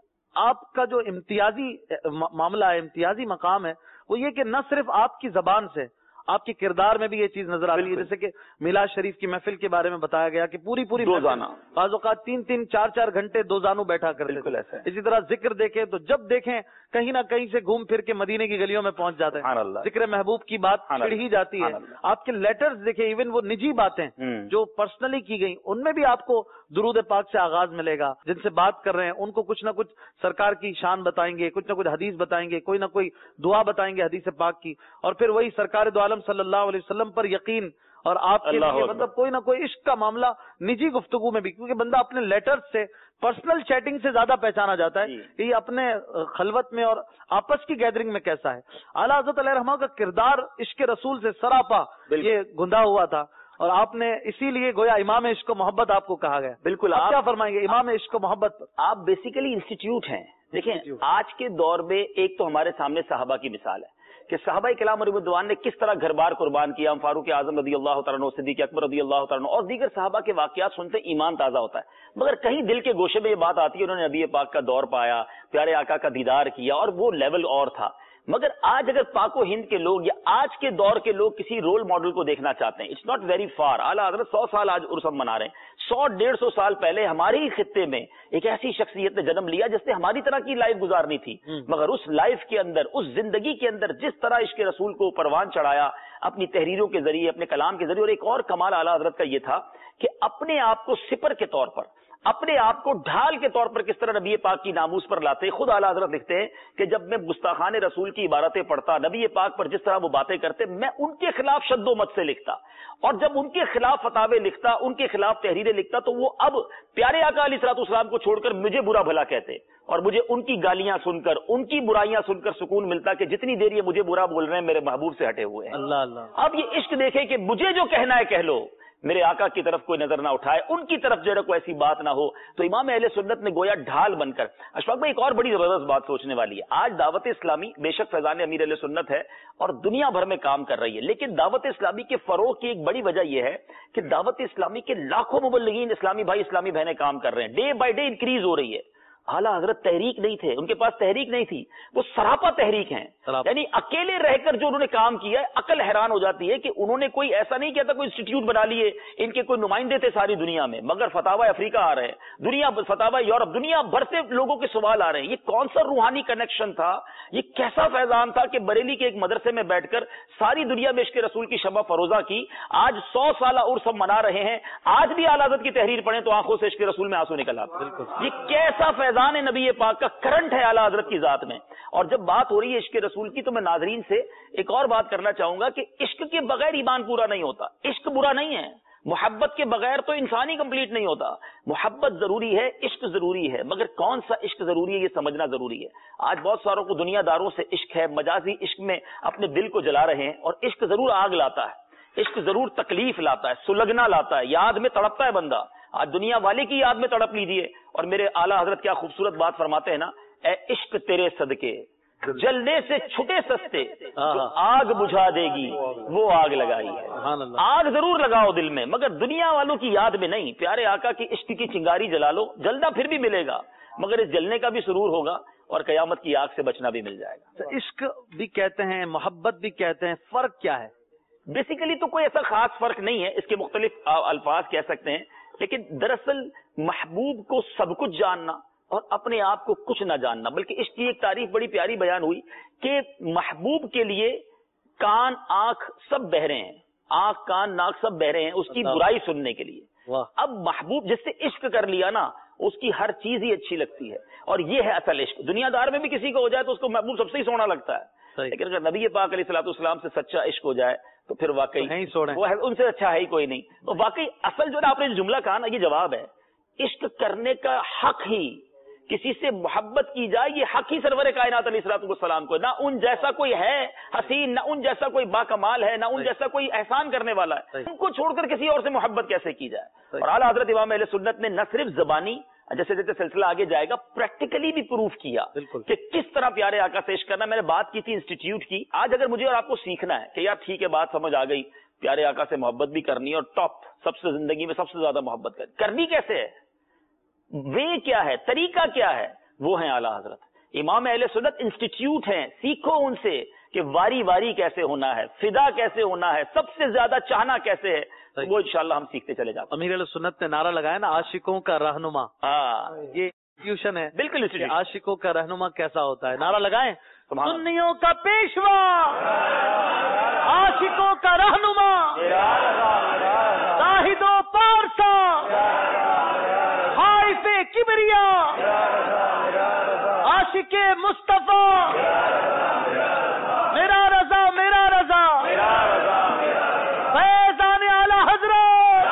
آپ کا جو امتیازی معاملہ ہے، امتیازی مقام ہے، وہ یہ کہ نہ صرف آپ کی زبان سے، آپ کے کردار میں بھی یہ چیز نظر آتی ہے. جیسے کہ میلاد شریف کی محفل کے بارے میں بتایا گیا کہ پوری روزانہ بعض اوقات 3-3 4-4 گھنٹے دو زانو بیٹھا کرتے تھے. اسی طرح ذکر دیکھیں تو جب دیکھیں کہیں نہ کہیں سے گھوم پھر کے مدینے کی گلیوں میں پہنچ جاتے ہیں. ذکر محبوب کی بات چھڑ ہی جاتی ہے. آپ کے لیٹرز دیکھیں، ایون وہ نجی باتیں جو پرسنلی کی گئی، ان میں بھی آپ کو درود پاک سے آغاز ملے گا. جن سے بات کر رہے ہیں ان کو کچھ نہ کچھ سرکار کی شان بتائیں گے، کچھ نہ کچھ حدیث بتائیں گے، کوئی نہ کوئی دعا بتائیں گے حدیث پاک کی، اور پھر وہی سرکار دو عالم صلی اللہ علیہ وسلم پر یقین، اور آپ کے لیے مطلب کوئی نہ کوئی عشق کا معاملہ نجی گفتگو میں بھی، کیونکہ بندہ اپنے لیٹرز سے، پرسنل چیٹنگ سے زیادہ پہچانا جاتا ہے کہ یہ اپنے خلوت میں اور آپس کی گیدرنگ میں کیسا ہے. اعلیٰ حضرت علیہ رحمہ کا کردار عشق رسول سے سراپا یہ گندھا ہوا تھا، اور آپ نے اسی لیے گویا امام عشق و محبت آپ کو کہا گیا. بالکل. آپ کیا فرمائیں گے امام عشق و محبت پر؟ آپ بیسیکلی انسٹیٹیوٹ ہیں. دیکھیں آج کے دور میں ایک تو ہمارے سامنے صحابہ کی مثال ہے کہ صحابہ کرام رضوان نے کس طرح گھر بار قربان کیا. ہم فاروق اعظم رضی اللہ تعالیٰ عنہ، صدیق اکبر رضی اللہ تعالیٰ عنہ اور دیگر صحابہ کے واقعات سنتے ایمان تازہ ہوتا ہے. مگر کہیں دل کے گوشے میں یہ بات آتی ہے، انہوں نے نبی پاک کا دور پایا، پیارے آقا کا دیدار کیا، اور وہ لیول اور تھا. مگر آج اگر پاک و ہند کے لوگ یا آج کے دور کے لوگ کسی رول ماڈل کو دیکھنا چاہتے ہیں، اٹس ناٹ ویری فار. اعلیٰ حضرت 100 سال آج عرس ہم منا رہے ہیں. 100-150 سال پہلے ہمارے ہی خطے میں ایک ایسی شخصیت نے جنم لیا جس نے ہماری طرح کی لائف گزارنی تھی، مگر اس لائف کے اندر، اس زندگی کے اندر جس طرح عشق رسول کو پروان چڑھایا اپنی تحریروں کے ذریعے، اپنے کلام کے ذریعے. اور ایک اور کمال اعلیٰ حضرت کا یہ تھا کہ اپنے آپ کو سپر کے طور پر، اپنے آپ کو ڈھال کے طور پر کس طرح نبی پاک کی ناموس پر لاتے. خود اعلیٰ حضرت لکھتے ہیں کہ جب میں گستاخان رسول کی عبارتیں پڑھتا، نبی پاک پر جس طرح وہ باتیں کرتے، میں ان کے خلاف شد و مت سے لکھتا، اور جب ان کے خلاف فتاوے لکھتا، ان کے خلاف تحریریں لکھتا، تو وہ اب پیارے آقا علیہ الصلوۃ والسلام کو چھوڑ کر مجھے برا بھلا کہتے، اور مجھے ان کی گالیاں سن کر، ان کی برائیاں سن کر سکون ملتا کہ جتنی دیر یہ مجھے برا بول رہے ہیں میرے محبوب سے ہٹے ہوئے ہیں. اللہ اللہ. اب یہ عشق دیکھیں کہ مجھے جو کہنا ہے کہہ لو، میرے آقا کی طرف کوئی نظر نہ اٹھائے، ان کی طرف جو ہے کوئی ایسی بات نہ ہو. تو امام اہل سنت نے گویا ڈھال بن کر. اشفاق بھائی ایک اور بڑی زبردست بات سوچنے والی ہے. آج دعوت اسلامی بے شک فیضان امیر اہل سنت ہے اور دنیا بھر میں کام کر رہی ہے، لیکن دعوت اسلامی کے فروغ کی ایک بڑی وجہ یہ ہے کہ دعوت اسلامی کے لاکھوں مبلغین، اسلامی بھائی، اسلامی بہنیں کام کر رہے ہیں، ڈے بائی ڈے انکریز ہو رہی ہے. اعلیٰ حضرت تحریک نہیں تھے، ان کے پاس تحریک نہیں تھی، وہ سراپا تحریک ہیں. یعنی اکیلے رہ کر جو انہوں نے کام کیا ہے، عقل حیران ہو جاتی ہے کہ انہوں نے کوئی ایسا نہیں کیا تھا کوئی انسٹیٹیوٹ بنا لیے، ان کے کوئی نمائندے تھے ساری دنیا میں، مگر فتاوی افریقہ آ رہے ہیں، دنیا فتاوی یورپ، دنیا بھر سے لوگوں کے سوال آ رہے ہیں. یہ کون سا روحانی کنیکشن تھا، یہ کیسا فیضان تھا کہ بریلی کے ایک مدرسے میں بیٹھ کر ساری دنیا میں عشق رسول کی شمع فروزہ کی. آج 100 سالہ عرس ہم منا رہے ہیں، آج بھی اعلیٰ حضرت کی تحریر پڑھیں تو آنکھوں سے عشق رسول میں آنسو نکل آتے. یہ کیسا فیضان ہے نبی پاک کا، کرنٹ ہے اعلیٰ حضرت کی ذات میں. اور جب بات ہو رہی ہے عشق رسول کی تو میں ناظرین سے ایک اور بات کرنا چاہوں گا کہ عشق کے بغیر ایمان پورا نہیں ہوتا. عشق برا نہیں ہے، محبت کے بغیر تو انسان ہی کمپلیٹ نہیں ہوتا. محبت ضروری ہے، عشق ضروری ہے، مگر کون سا عشق ضروری ہے یہ سمجھنا ضروری ہے. آج بہت ساروں کو دنیا داروں سے عشق ہے، مجازی عشق میں اپنے دل کو جلا رہے ہیں. اور عشق ضرور آگ لاتا ہے، عشق ضرور تکلیف لاتا ہے، سلگنا لاتا ہے، یاد میں تڑپتا ہے بندہ. آج دنیا والے کی یاد میں تڑپ لیجیے. اور میرے اعلیٰ حضرت کیا خوبصورت بات فرماتے ہیں نا، اے عشق تیرے صدقے جلنے سے چھٹے سستے، جو آگ بجھا دے گی وہ آگ لگائی ہے. آگ ضرور لگاؤ دل میں، مگر دنیا والوں کی یاد میں نہیں. پیارے آقا کی عشق کی چنگاری جلا لو، جلنا پھر بھی ملے گا، مگر اس جلنے کا بھی سرور ہوگا اور قیامت کی آگ سے بچنا بھی مل جائے گا. عشق بھی کہتے ہیں، محبت بھی کہتے ہیں، فرق کیا ہے؟ بیسیکلی تو کوئی ایسا خاص فرق نہیں ہے، اس کے مختلف الفاظ کہہ سکتے ہیں، لیکن دراصل محبوب کو سب کچھ جاننا اور اپنے آپ کو کچھ نہ جاننا. بلکہ عشق کی ایک تعریف بڑی پیاری بیان ہوئی کہ محبوب کے لیے کان آنکھ سب بہرے ہیں، آنکھ کان ناک سب بہرے ہیں اس کی برائی سننے کے لیے. اب محبوب جس سے عشق کر لیا نا، اس کی ہر چیز ہی اچھی لگتی ہے، اور یہ ہے اصل عشق. دنیا دار میں بھی کسی کو ہو جائے تو اس کو محبوب سب سے ہی سونا لگتا ہے، لیکن اگر نبی پاک علیہ الصلوۃ والسلام سے سچا عشق ہو جائے تو پھر واقعی وہ ان سے اچھا ہے ہی کوئی نہیں. تو واقعی اصل جو نا آپ نے جملہ کہا نا، یہ جواب ہے. عشق کرنے کا حق ہی، کسی سے محبت کی جائے یہ حق ہی سرور کائنات علیہ الصلوۃ والسلام کو. نہ ان جیسا کوئی ہے حسین، نہ ان جیسا کوئی با کمال ہے، نہ ان جیسا کوئی احسان کرنے والا ہے. ان کو چھوڑ کر کسی اور سے محبت کیسے کی جائے؟ اور اعلیٰ حضرت امام اہل سنت نے نہ صرف زبانی جیسے جیسے سلسلہ آگے جائے گا پریکٹیکلی بھی پروف کیا کہ کس طرح پیارے آقا سے عشق کرنا. میں نے بات کی تھی انسٹیٹیوٹ کی. آج اگر مجھے اور آپ کو سیکھنا ہے کہ یار ٹھیک ہے بات سمجھ آ گئی, پیارے آقا سے محبت بھی کرنی ہے اور ٹاپ سب سے زندگی میں سب سے زیادہ محبت کرنی کیسے ہے, وے کیا ہے, طریقہ کیا ہے, وہ ہیں اعلیٰ حضرت امام اہل سنت. انسٹیٹیوٹ ہیں, سیکھو ان سے کہ واری واری کیسے ہونا ہے, فدا کیسے ہونا ہے, سب سے زیادہ چاہنا کیسے ہے, وہ انشاءاللہ ہم سیکھتے چلے جاتے ہیں. امیر اہل سنت نے نعرہ لگایا نا, عاشقوں کا رہنما. ہاں یہ انسٹیٹیوشن ہے بالکل. عاشقوں کا رہنما کیسا ہوتا ہے, نعرہ لگائیں. سنیوں کا پیشوا, عاشقوں کا رہنما, زاہد و پارسا, خائف کبریا, عاشق مصطفیٰ, میرا رضا میرا رضا, فیضان اعلی حضرت.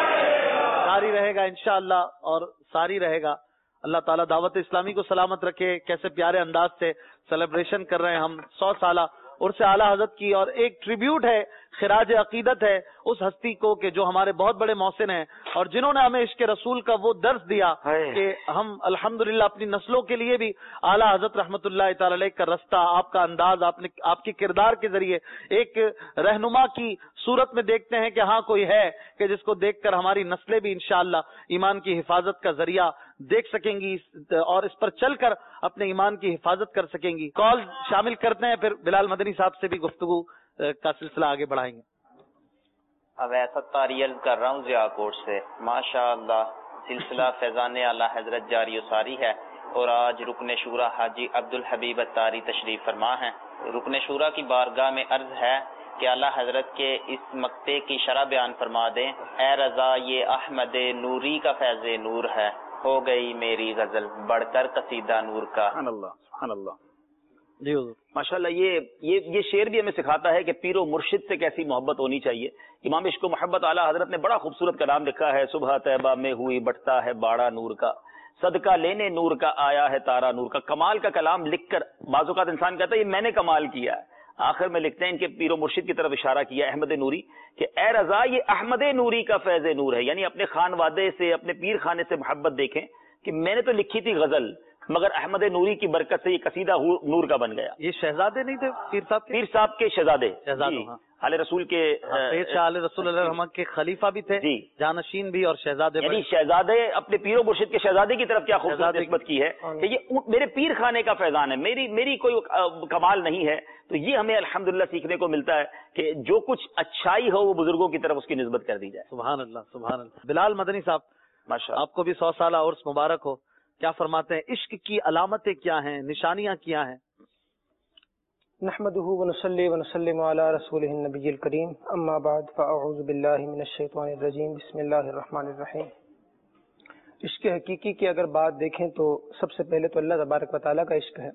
ساری رہے گا انشاءاللہ اور ساری رہے گا. اللہ تعالیٰ دعوت اسلامی کو سلامت رکھے. کیسے پیارے انداز سے سیلیبریشن کر رہے ہیں ہم 100 سالہ عرس اعلیٰ حضرت کی, اور ایک ٹریبیوٹ ہے, خراج عقیدت ہے اس ہستی کو کہ جو ہمارے بہت بڑے محسن ہیں اور جنہوں نے ہمیں عشق رسول کا وہ درس دیا کہ ہم الحمدللہ اپنی نسلوں کے لیے بھی اعلیٰ حضرت رحمت اللہ تعالی علیہ کا رستہ, آپ کا انداز, آپ کے کردار کے ذریعے ایک رہنما کی صورت میں دیکھتے ہیں کہ ہاں کوئی ہے کہ جس کو دیکھ کر ہماری نسلیں بھی انشاءاللہ ایمان کی حفاظت کا ذریعہ دیکھ سکیں گی اور اس پر چل کر اپنے ایمان کی حفاظت کر سکیں گی. کال شامل کرتے ہیں, پھر بلال مدنی صاحب سے بھی گفتگو کا سلسلہ آگے بڑھائیں گے. اب ایسا تاریل کر رہا ہوں ضیاء کوٹ سے. ماشاء اللہ سلسلہ فیضان اعلیٰ حضرت جاری و ساری ہے, اور آج رکن شورا حاجی عبدالحبیب اتاری تشریف فرما ہیں. رکن شورا کی بارگاہ میں عرض ہے کہ اعلیٰ حضرت کے اس مقطع کی شرح بیان فرما دیں. اے رضا یہ احمد نوری کا فیض نور ہے, ہو گئی میری غزل بڑھ کر قصیدہ نور کا. سبحان اللہ سبحان اللہ. جی حضور ماشاءاللہ یہ شعر بھی ہمیں سکھاتا ہے کہ پیر و مرشد سے کیسی محبت ہونی چاہیے. امام عشق و محبت اعلیٰ حضرت نے بڑا خوبصورت کلام لکھا ہے. صبح طیبہ میں ہوئی بٹتا ہے باڑا نور کا, صدقہ لینے نور کا آیا ہے تارا نور کا. کمال کا کلام لکھ کر بعض اوقات انسان کہتا ہے یہ میں نے کمال کیا ہے. آخر میں لکھتے ہیں ان کے پیر و مرشد کی طرف اشارہ کیا احمد نوری کہ اے رضا یہ احمد نوری کا فیض نور ہے. یعنی اپنے خانوادے سے, اپنے پیر خانے سے محبت دیکھیں کہ میں نے تو لکھی تھی غزل, مگر احمد نوری کی برکت سے یہ قصیدہ نور کا بن گیا. یہ شہزادے نہیں تھے پیر صاحب کے شہزادے, آل رسول کے آل رسول اللہ الرحمن کے خلیفہ بھی تھے, جانشین بھی, اور شہزادے. یعنی شہزادے اپنے پیر و مرشد کے شہزادے کی طرف کیا خوبصورت نسبت کی ہے کہ یہ میرے پیر خانے کا فیضان ہے, میری کوئی کمال نہیں ہے. تو یہ ہمیں الحمدللہ سیکھنے کو ملتا ہے کہ جو کچھ اچھائی ہو وہ بزرگوں کی طرف اس کی نسبت کر دی جائے. سبحان اللہ سبحان اللہ. بلال مدنی صاحب ماشاءاللہ آپ کو بھی 100 سالہ عرس مبارک ہو. کیا فرماتے ہیں, عشق کی علامتیں کیا ہیں, نشانیاں کیا ہیں؟ نحمده ونصلي ونسلم على رسوله النبي الكريم اما بعد فاعوذ بالله من الشیطان الرجیم بسم اللہ الرحمن الرحیم. عشق حقیقی کی اگر بات دیکھیں تو سب سے پہلے تو اللہ تبارک و تعالیٰ کا عشق ہے.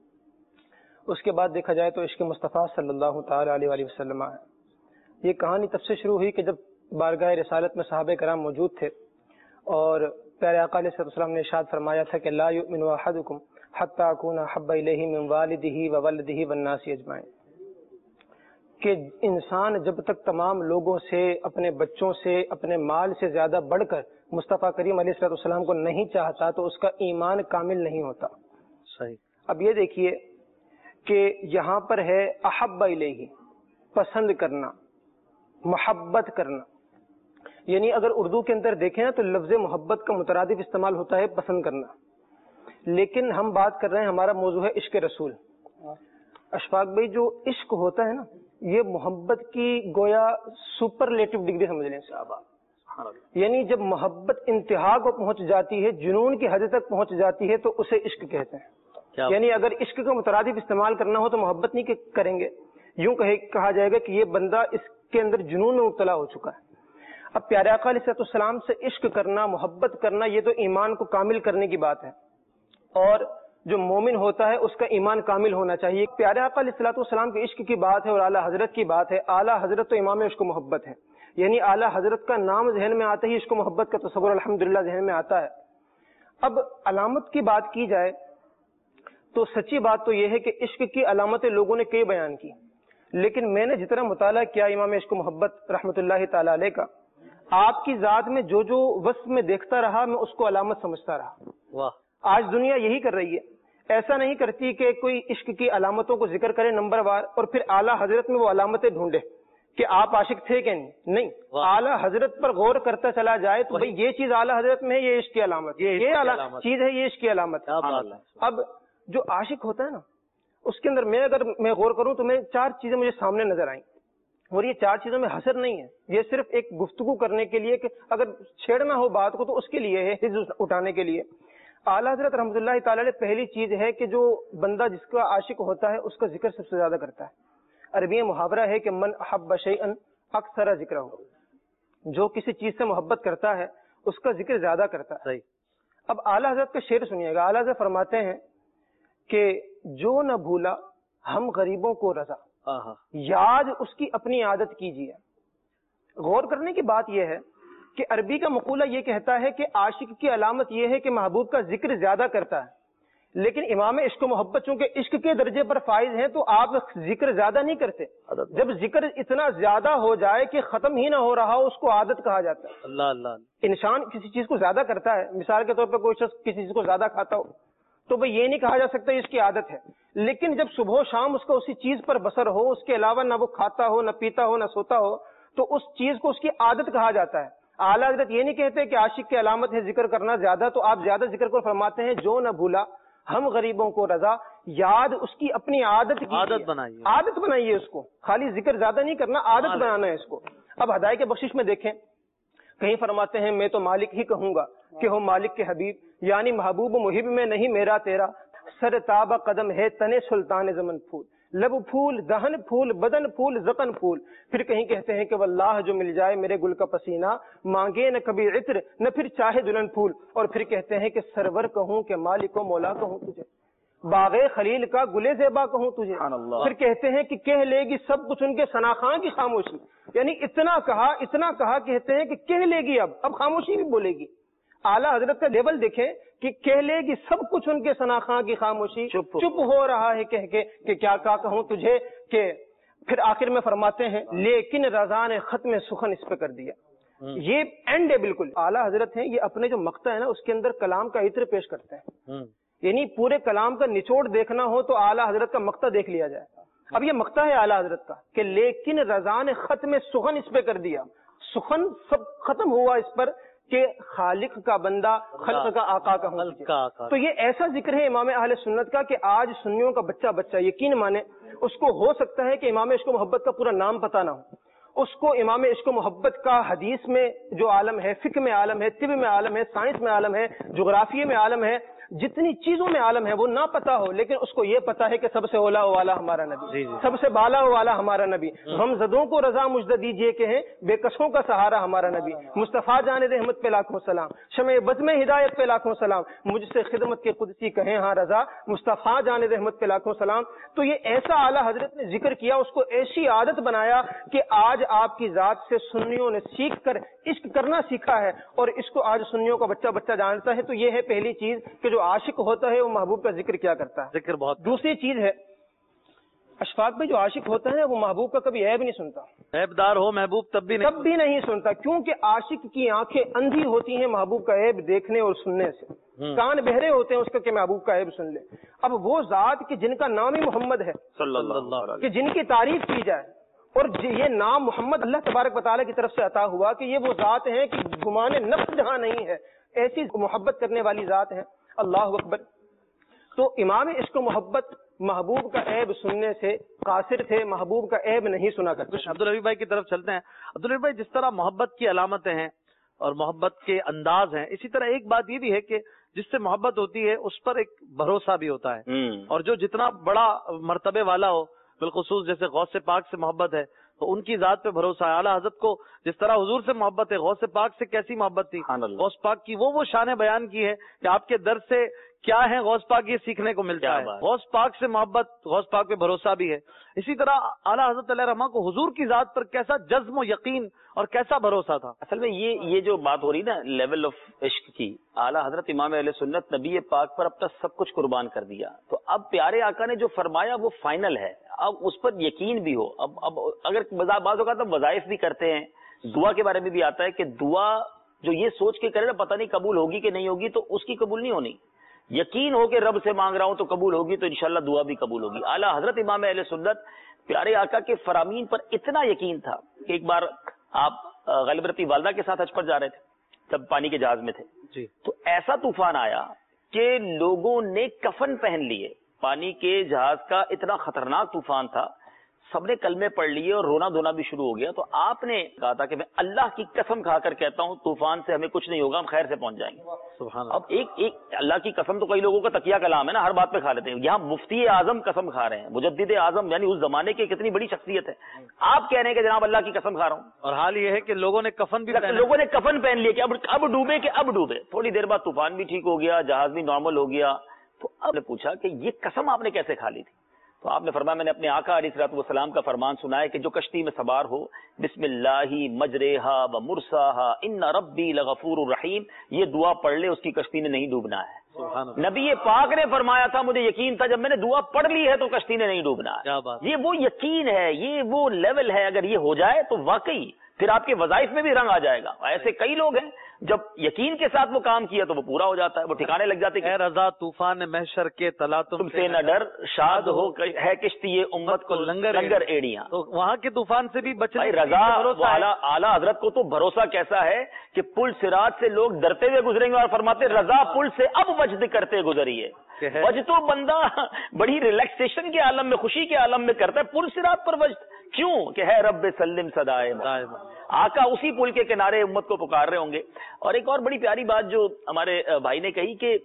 اس کے بعد دیکھا جائے تو عشق مصطفیٰ صلی اللہ تعالی علیہ وآلہ وسلم ہے. یہ کہانی تب سے شروع ہوئی کہ جب بارگاہ رسالت میں صحابہ کرام موجود تھے اور پیارے آقا علیہ السلام نے ارشاد فرمایا تھا کہ لا یؤمن احدکم حتی اکون احب الیہ من والدہ وولدہ والناس اجمعین, کہ انسان جب تک تمام لوگوں سے, اپنے بچوں سے, اپنے مال سے زیادہ بڑھ کر مصطفیٰ کریم علیہ السلام کو نہیں چاہتا تو اس کا ایمان کامل نہیں ہوتا. صحیح. اب یہ دیکھیے کہ یہاں پر ہے احب الیہ, پسند کرنا, محبت کرنا. یعنی اگر اردو کے اندر دیکھیں نا تو لفظ محبت کا مترادف استعمال ہوتا ہے پسند کرنا, لیکن ہم بات کر رہے ہیں, ہمارا موضوع ہے عشق رسول. اشفاق بھائی جو عشق ہوتا ہے نا یہ محبت کی گویا سپرلیٹو ڈگری سمجھ لیں صحابہ. یعنی جب محبت انتہا کو پہنچ جاتی ہے, جنون کی حد تک پہنچ جاتی ہے تو اسے عشق کہتے ہیں. یعنی اگر عشق کا مترادف استعمال کرنا ہو تو محبت نہیں کریں گے, یوں کہا جائے گا کہ یہ بندہ اس کے اندر جنون میں مبتلا ہو چکا ہے. اب پیارے آقا علیہ السلام سے عشق کرنا, محبت کرنا, یہ تو ایمان کو کامل کرنے کی بات ہے, اور جو مومن ہوتا ہے اس کا ایمان کامل ہونا چاہیے. پیارے آقا علیہ السلام کے عشق کی بات ہے اور اعلیٰ حضرت کی بات ہے. اعلیٰ حضرت تو امام عشق و محبت ہے, یعنی اعلیٰ حضرت کا نام ذہن میں آتا ہی عشق و محبت کا تصور الحمدللہ ذہن میں آتا ہے. اب علامت کی بات کی جائے تو سچی بات تو یہ ہے کہ عشق کی علامتیں لوگوں نے کئی بیان کی, لیکن میں نے جتنا مطالعہ کیا امام عشق و محبت رحمت اللہ تعالی علیہ کا, آپ کی ذات میں جو جو وصف میں دیکھتا رہا میں اس کو علامت سمجھتا رہا. واہ. آج دنیا یہی کر رہی ہے. ایسا نہیں کرتی کہ کوئی عشق کی علامتوں کو ذکر کرے نمبر وار اور پھر اعلیٰ حضرت میں وہ علامتیں ڈھونڈے کہ آپ عاشق تھے کہ نہیں. اعلیٰ حضرت پر غور کرتا چلا جائے تو بھائی یہ چیز اعلیٰ حضرت میں ہے, یہ عشق کی علامت, یہ چیز ہے, یہ عشق کی علامت. اب جو عاشق ہوتا ہے نا اس کے اندر میں غور کروں تو میں 4 چیزیں مجھے سامنے نظر آئیں, اور یہ 4 چیزوں میں حسر نہیں ہے, یہ صرف ایک گفتگو کرنے کے لیے کہ اگر چھیڑنا ہو بات کو تو اس کے لیے ہے, حزب اٹھانے کے لیے. اعلیٰ حضرت رحمۃ اللہ تعالی علیہ پہلی چیز ہے کہ جو بندہ جس کا عاشق ہوتا ہے اس کا ذکر سب سے زیادہ کرتا ہے. عربی محاورہ ہے کہ من احب شیئا اکثر ذکرہ, جو کسی چیز سے محبت کرتا ہے اس کا ذکر زیادہ کرتا ہے. اب اعلیٰ حضرت کا شعر سنیے گا. اعلیٰ حضرت فرماتے ہیں کہ جو نہ بھولا ہم غریبوں کو رضا, یاد اس کی اپنی عادت کیجیے. غور کرنے کی بات یہ ہے کہ عربی کا مقولہ یہ کہتا ہے کہ عاشق کی علامت یہ ہے کہ محبوب کا ذکر زیادہ کرتا ہے, لیکن امام عشق و محبت چونکہ عشق کے درجے پر فائز ہیں تو آپ ذکر زیادہ نہیں کرتے. جب ذکر اتنا زیادہ ہو جائے کہ ختم ہی نہ ہو رہا ہو اس کو عادت کہا جاتا ہے. اللہ اللہ. انسان کسی چیز کو زیادہ کرتا ہے, مثال کے طور پر کوئی شخص کسی چیز کو زیادہ کھاتا ہو تو بھئی یہ نہیں کہا جا سکتا اس کی عادت ہے, لیکن جب صبح و شام اس کا اسی چیز پر بسر ہو, اس کے علاوہ نہ وہ کھاتا ہو, نہ پیتا ہو, نہ سوتا ہو, تو اس چیز کو اس کی عادت کہا جاتا ہے. اعلیٰ حضرت یہ نہیں کہتے کہ عاشق کی علامت ہے ذکر کرنا زیادہ, تو آپ زیادہ ذکر کو فرماتے ہیں جو نہ بھولا ہم غریبوں کو رضا, یاد اس کی اپنی عادت بنائیے اس کو, خالی ذکر زیادہ نہیں کرنا, عادت بنانا ہے اس کو. اب ہدایت بخشش میں دیکھیں کہیں فرماتے ہیں میں تو مالک ہی کہوں گا کہ ہو مالک کے حبیب, یعنی محبوب محب میں نہیں میرا تیرا, سر تابہ قدم ہے تنے سلطان زمن پھول, لب پھول دہن پھول بدن پھول زقن پھول. پھر کہیں کہتے ہیں کہ واللہ جو مل جائے میرے گل کا پسینہ, مانگے نہ کبھی عطر نہ پھر چاہے دلہن پھول. اور پھر کہتے ہیں کہ سرور کہوں کہ مالک و مولا کہوں تجھے, باغ خلیل کا گلے زیبا کہوں تجھے. پھر کہتے ہیں کہ کہہ لے گی سب کچھ ان کے ثناخواں کی خاموشی, یعنی اتنا کہا کہتے ہیں کہ کہہ لے گی اب خاموشی بھی بولے گی. اعلیٰ حضرت کا لیول دیکھیں کہ کہہ لے گی سب کچھ ان کے ثناخواں کی خاموشی, چپ ہو رہا ہے کہہ کے کہ کیا کہوں تجھے. کہ پھر آخر میں فرماتے ہیں لیکن رضا نے ختم سخن اس پہ کر دیا. یہ اینڈ ہے بالکل. اعلیٰ حضرت ہیں یہ اپنے جو مقطع ہے نا اس کے اندر کلام کا عطر پیش کرتے ہیں, یعنی پورے کلام کا نچوڑ دیکھنا ہو تو اعلیٰ حضرت کا مقطع دیکھ لیا جائے. اب یہ مقطع ہے اعلیٰ حضرت کا کہ لیکن رضا نے ختم سخن اس پہ کر دیا. سخن سب ختم ہوا اس پر کہ خالق کا بندہ خلق کا آقا کا ہوں. تو یہ ایسا ذکر ہے امام اہل سنت کا کہ آج سنیوں کا بچہ یقین مانے اس کو ہو سکتا ہے کہ امام عشق و محبت کا پورا نام پتہ نہ ہو, اس کو امام عشق و محبت کا حدیث میں جو عالم ہے, فقہ میں عالم ہے, طب میں عالم ہے, سائنس میں عالم ہے, جغرافیے میں عالم ہے, جتنی چیزوں میں عالم ہے وہ نہ پتا ہو, لیکن اس کو یہ پتا ہے کہ سب سے اولا والا ہمارا نبی, سب سے بالا والا ہمارا نبی, غمزدوں کو رضا مجدہ دیجیے کہ ہیں بے کسوں کا سہارا ہمارا نبی, مصطفیٰ جان رحمت پہ لاکھوں سلام, شمع بزم ہدایت پہ لاکھوں سلام, مجھ سے خدمت کے قدسی کہیں ہاں رضا, مصطفیٰ جان رحمت پہ لاکھوں سلام. تو یہ ایسا اعلیٰ حضرت نے ذکر کیا, اس کو ایسی عادت بنایا کہ آج آپ کی ذات سے سنیوں نے سیکھ کر عشق کرنا سیکھا ہے, اور اس کو آج سنیوں کا بچہ جانتا ہے. تو یہ ہے پہلی چیز کہ جو عاشق ہوتا ہے وہ محبوب کا ذکر کیا کرتا ہے. ذکر بہت. دوسری چیز ہے اشفاق میں جو عاشق ہوتا ہے وہ محبوب کا کبھی عیب نہیں سنتا, عیب دار ہو محبوب تب بھی نہیں سنتا, کیونکہ عاشق کی آنکھیں اندھی ہوتی ہیں محبوب کا عیب دیکھنے اور سننے سے, کان بہرے ہوتے ہیں اس کا کہ محبوب کا عیب سن لے. اب وہ ذات کہ جن کا نام ہی محمد ہے صلی اللہ علیہ وسلم, کہ جن کی تعریف کی جائے, اور یہ نام محمد اللہ تبارک و تعالیٰ کی طرف سے عطا ہوا کہ یہ وہ ذات ہیں کہ گمان نفس جہاں نہیں ہے, ایسی محبت کرنے والی ذات ہے. اللہ اکبر. تو امام عشق و محبت محبوب کا عیب سننے سے قاصر تھے, محبوب کا عیب نہیں سنا کرتے. عبدالرحیم بھائی کی طرف چلتے ہیں. عبدالرحیم بھائی, جس طرح محبت کی علامتیں ہیں اور محبت کے انداز ہیں, اسی طرح ایک بات یہ بھی ہے کہ جس سے محبت ہوتی ہے اس پر ایک بھروسہ بھی ہوتا ہے, اور جو جتنا بڑا مرتبے والا ہو, بالخصوص جیسے غوث پاک سے محبت ہے تو ان کی ذات پہ بھروسہ ہے. اعلیٰ حضرت کو جس طرح حضور سے محبت ہے, غوث پاک سے کیسی محبت تھی, غوث پاک کی وہ شان بیان کی ہے کہ آپ کے در سے کیا ہے غوث پاک یہ سیکھنے کو ملتا ہے. غوث پاک سے محبت, غوث پاک پہ بھروسہ بھی ہے. اسی طرح اعلیٰ حضرت علیہ رحمہ کو حضور کی ذات پر کیسا جزم و یقین اور کیسا بھروسہ تھا. اصل میں یہ جو بات ہو رہی نا لیول آف عشق کی, اعلیٰ حضرت امام اہل سنت نبی پاک پر اپنا سب کچھ قربان کر دیا. تو اب پیارے آقا نے جو فرمایا وہ فائنل ہے, اب اس پر یقین بھی ہو. اب اگر بعض اوقات ہم وظائف بھی کرتے ہیں دعا کے بارے میں بھی آتا ہے کہ دعا جو یہ سوچ کے کرے نا پتہ نہیں قبول ہوگی کہ نہیں ہوگی تو اس کی قبول نہیں ہونی. یقین ہو کہ رب سے مانگ رہا ہوں تو قبول ہوگی تو انشاءاللہ دعا بھی قبول ہوگی. اعلیٰ حضرت امام اہل سنت پیارے آقا کے فرامین پر اتنا یقین تھا کہ ایک بار آپ غالباً اپنی والدہ کے ساتھ حج پر جا رہے تھے جب پانی کے جہاز میں تھے جی. تو ایسا طوفان آیا کہ لوگوں نے کفن پہن لیے. پانی کے جہاز کا اتنا خطرناک طوفان تھا, سب نے کلمے پڑھ لیے اور رونا دھونا بھی شروع ہو گیا. تو آپ نے کہا تھا کہ میں اللہ کی قسم کھا کر کہتا ہوں طوفان سے ہمیں کچھ نہیں ہوگا, ہم خیر سے پہنچ جائیں گے. سبحان اب ایک اللہ کی قسم تو کئی لوگوں کا تکیہ کلام ہے نا, ہر بات پہ کھا لیتے ہیں. یہاں مفتی اعظم قسم کھا رہے ہیں, مجدد اعظم یعنی اس زمانے کی کتنی بڑی شخصیت ہے. آپ کہہ رہے ہیں کہ جناب اللہ کی قسم کھا رہا ہوں, اور حال یہ ہے کہ لوگوں نے کفن بھی لوگوں نے کفن پہن لیا کہ اب ڈوبے کہ اب ڈوبے. تھوڑی دیر بعد طوفان بھی ٹھیک ہو گیا, جہاز بھی نارمل ہو گیا. تو آپ نے پوچھا کہ یہ قسم آپ نے کیسے کھا لی تھی؟ تو آپ نے فرمایا میں نے اپنے آقا علیہ الصلوۃ والسلام کا فرمان سنا ہے کہ جو کشتی میں سوار ہو بسم اللہ مجریہا و مرساہا ان ربی لغفور الرحیم, یہ دعا پڑھ لے اس کی کشتی نے نہیں ڈوبنا ہے. نبی پاک نے فرمایا تھا, مجھے یقین تھا جب میں نے دعا پڑھ لی ہے تو کشتی نے نہیں ڈوبنا ہے. یہ وہ یقین ہے, یہ وہ لیول ہے. اگر یہ ہو جائے تو واقعی پھر آپ کے وظائف میں بھی رنگ آ جائے گا. ایسے کئی لوگ ہیں جب یقین کے ساتھ وہ کام کیا تو وہ پورا ہو جاتا ہے, وہ ٹھکانے لگ جاتے ہیں. اے رضا طوفان محشر کے تلا تم سے نہ ڈر, شاد ہو ہے کشتی امت کو لنگر ایڑیاں. تو وہاں کے طوفان سے بھی بچنے رضا اعلیٰ حضرت کو تو بھروسہ کیسا ہے کہ پل صراط سے لوگ ڈرتے ہوئے گزریں گے اور فرماتے رضا پل سے اب وجد کرتے گزریے. وجد تو بندہ بڑی ریلیکسیشن کے عالم میں, خوشی کے عالم میں کرتا ہے, پل صراط پر وجد کیوں کہ ہے رب سلم صدائے آقا اسی پل کے کنارے امت کو پکار رہے ہوں گے. اور ایک اور بڑی پیاری بات جو ہمارے بھائی نے کہی کہ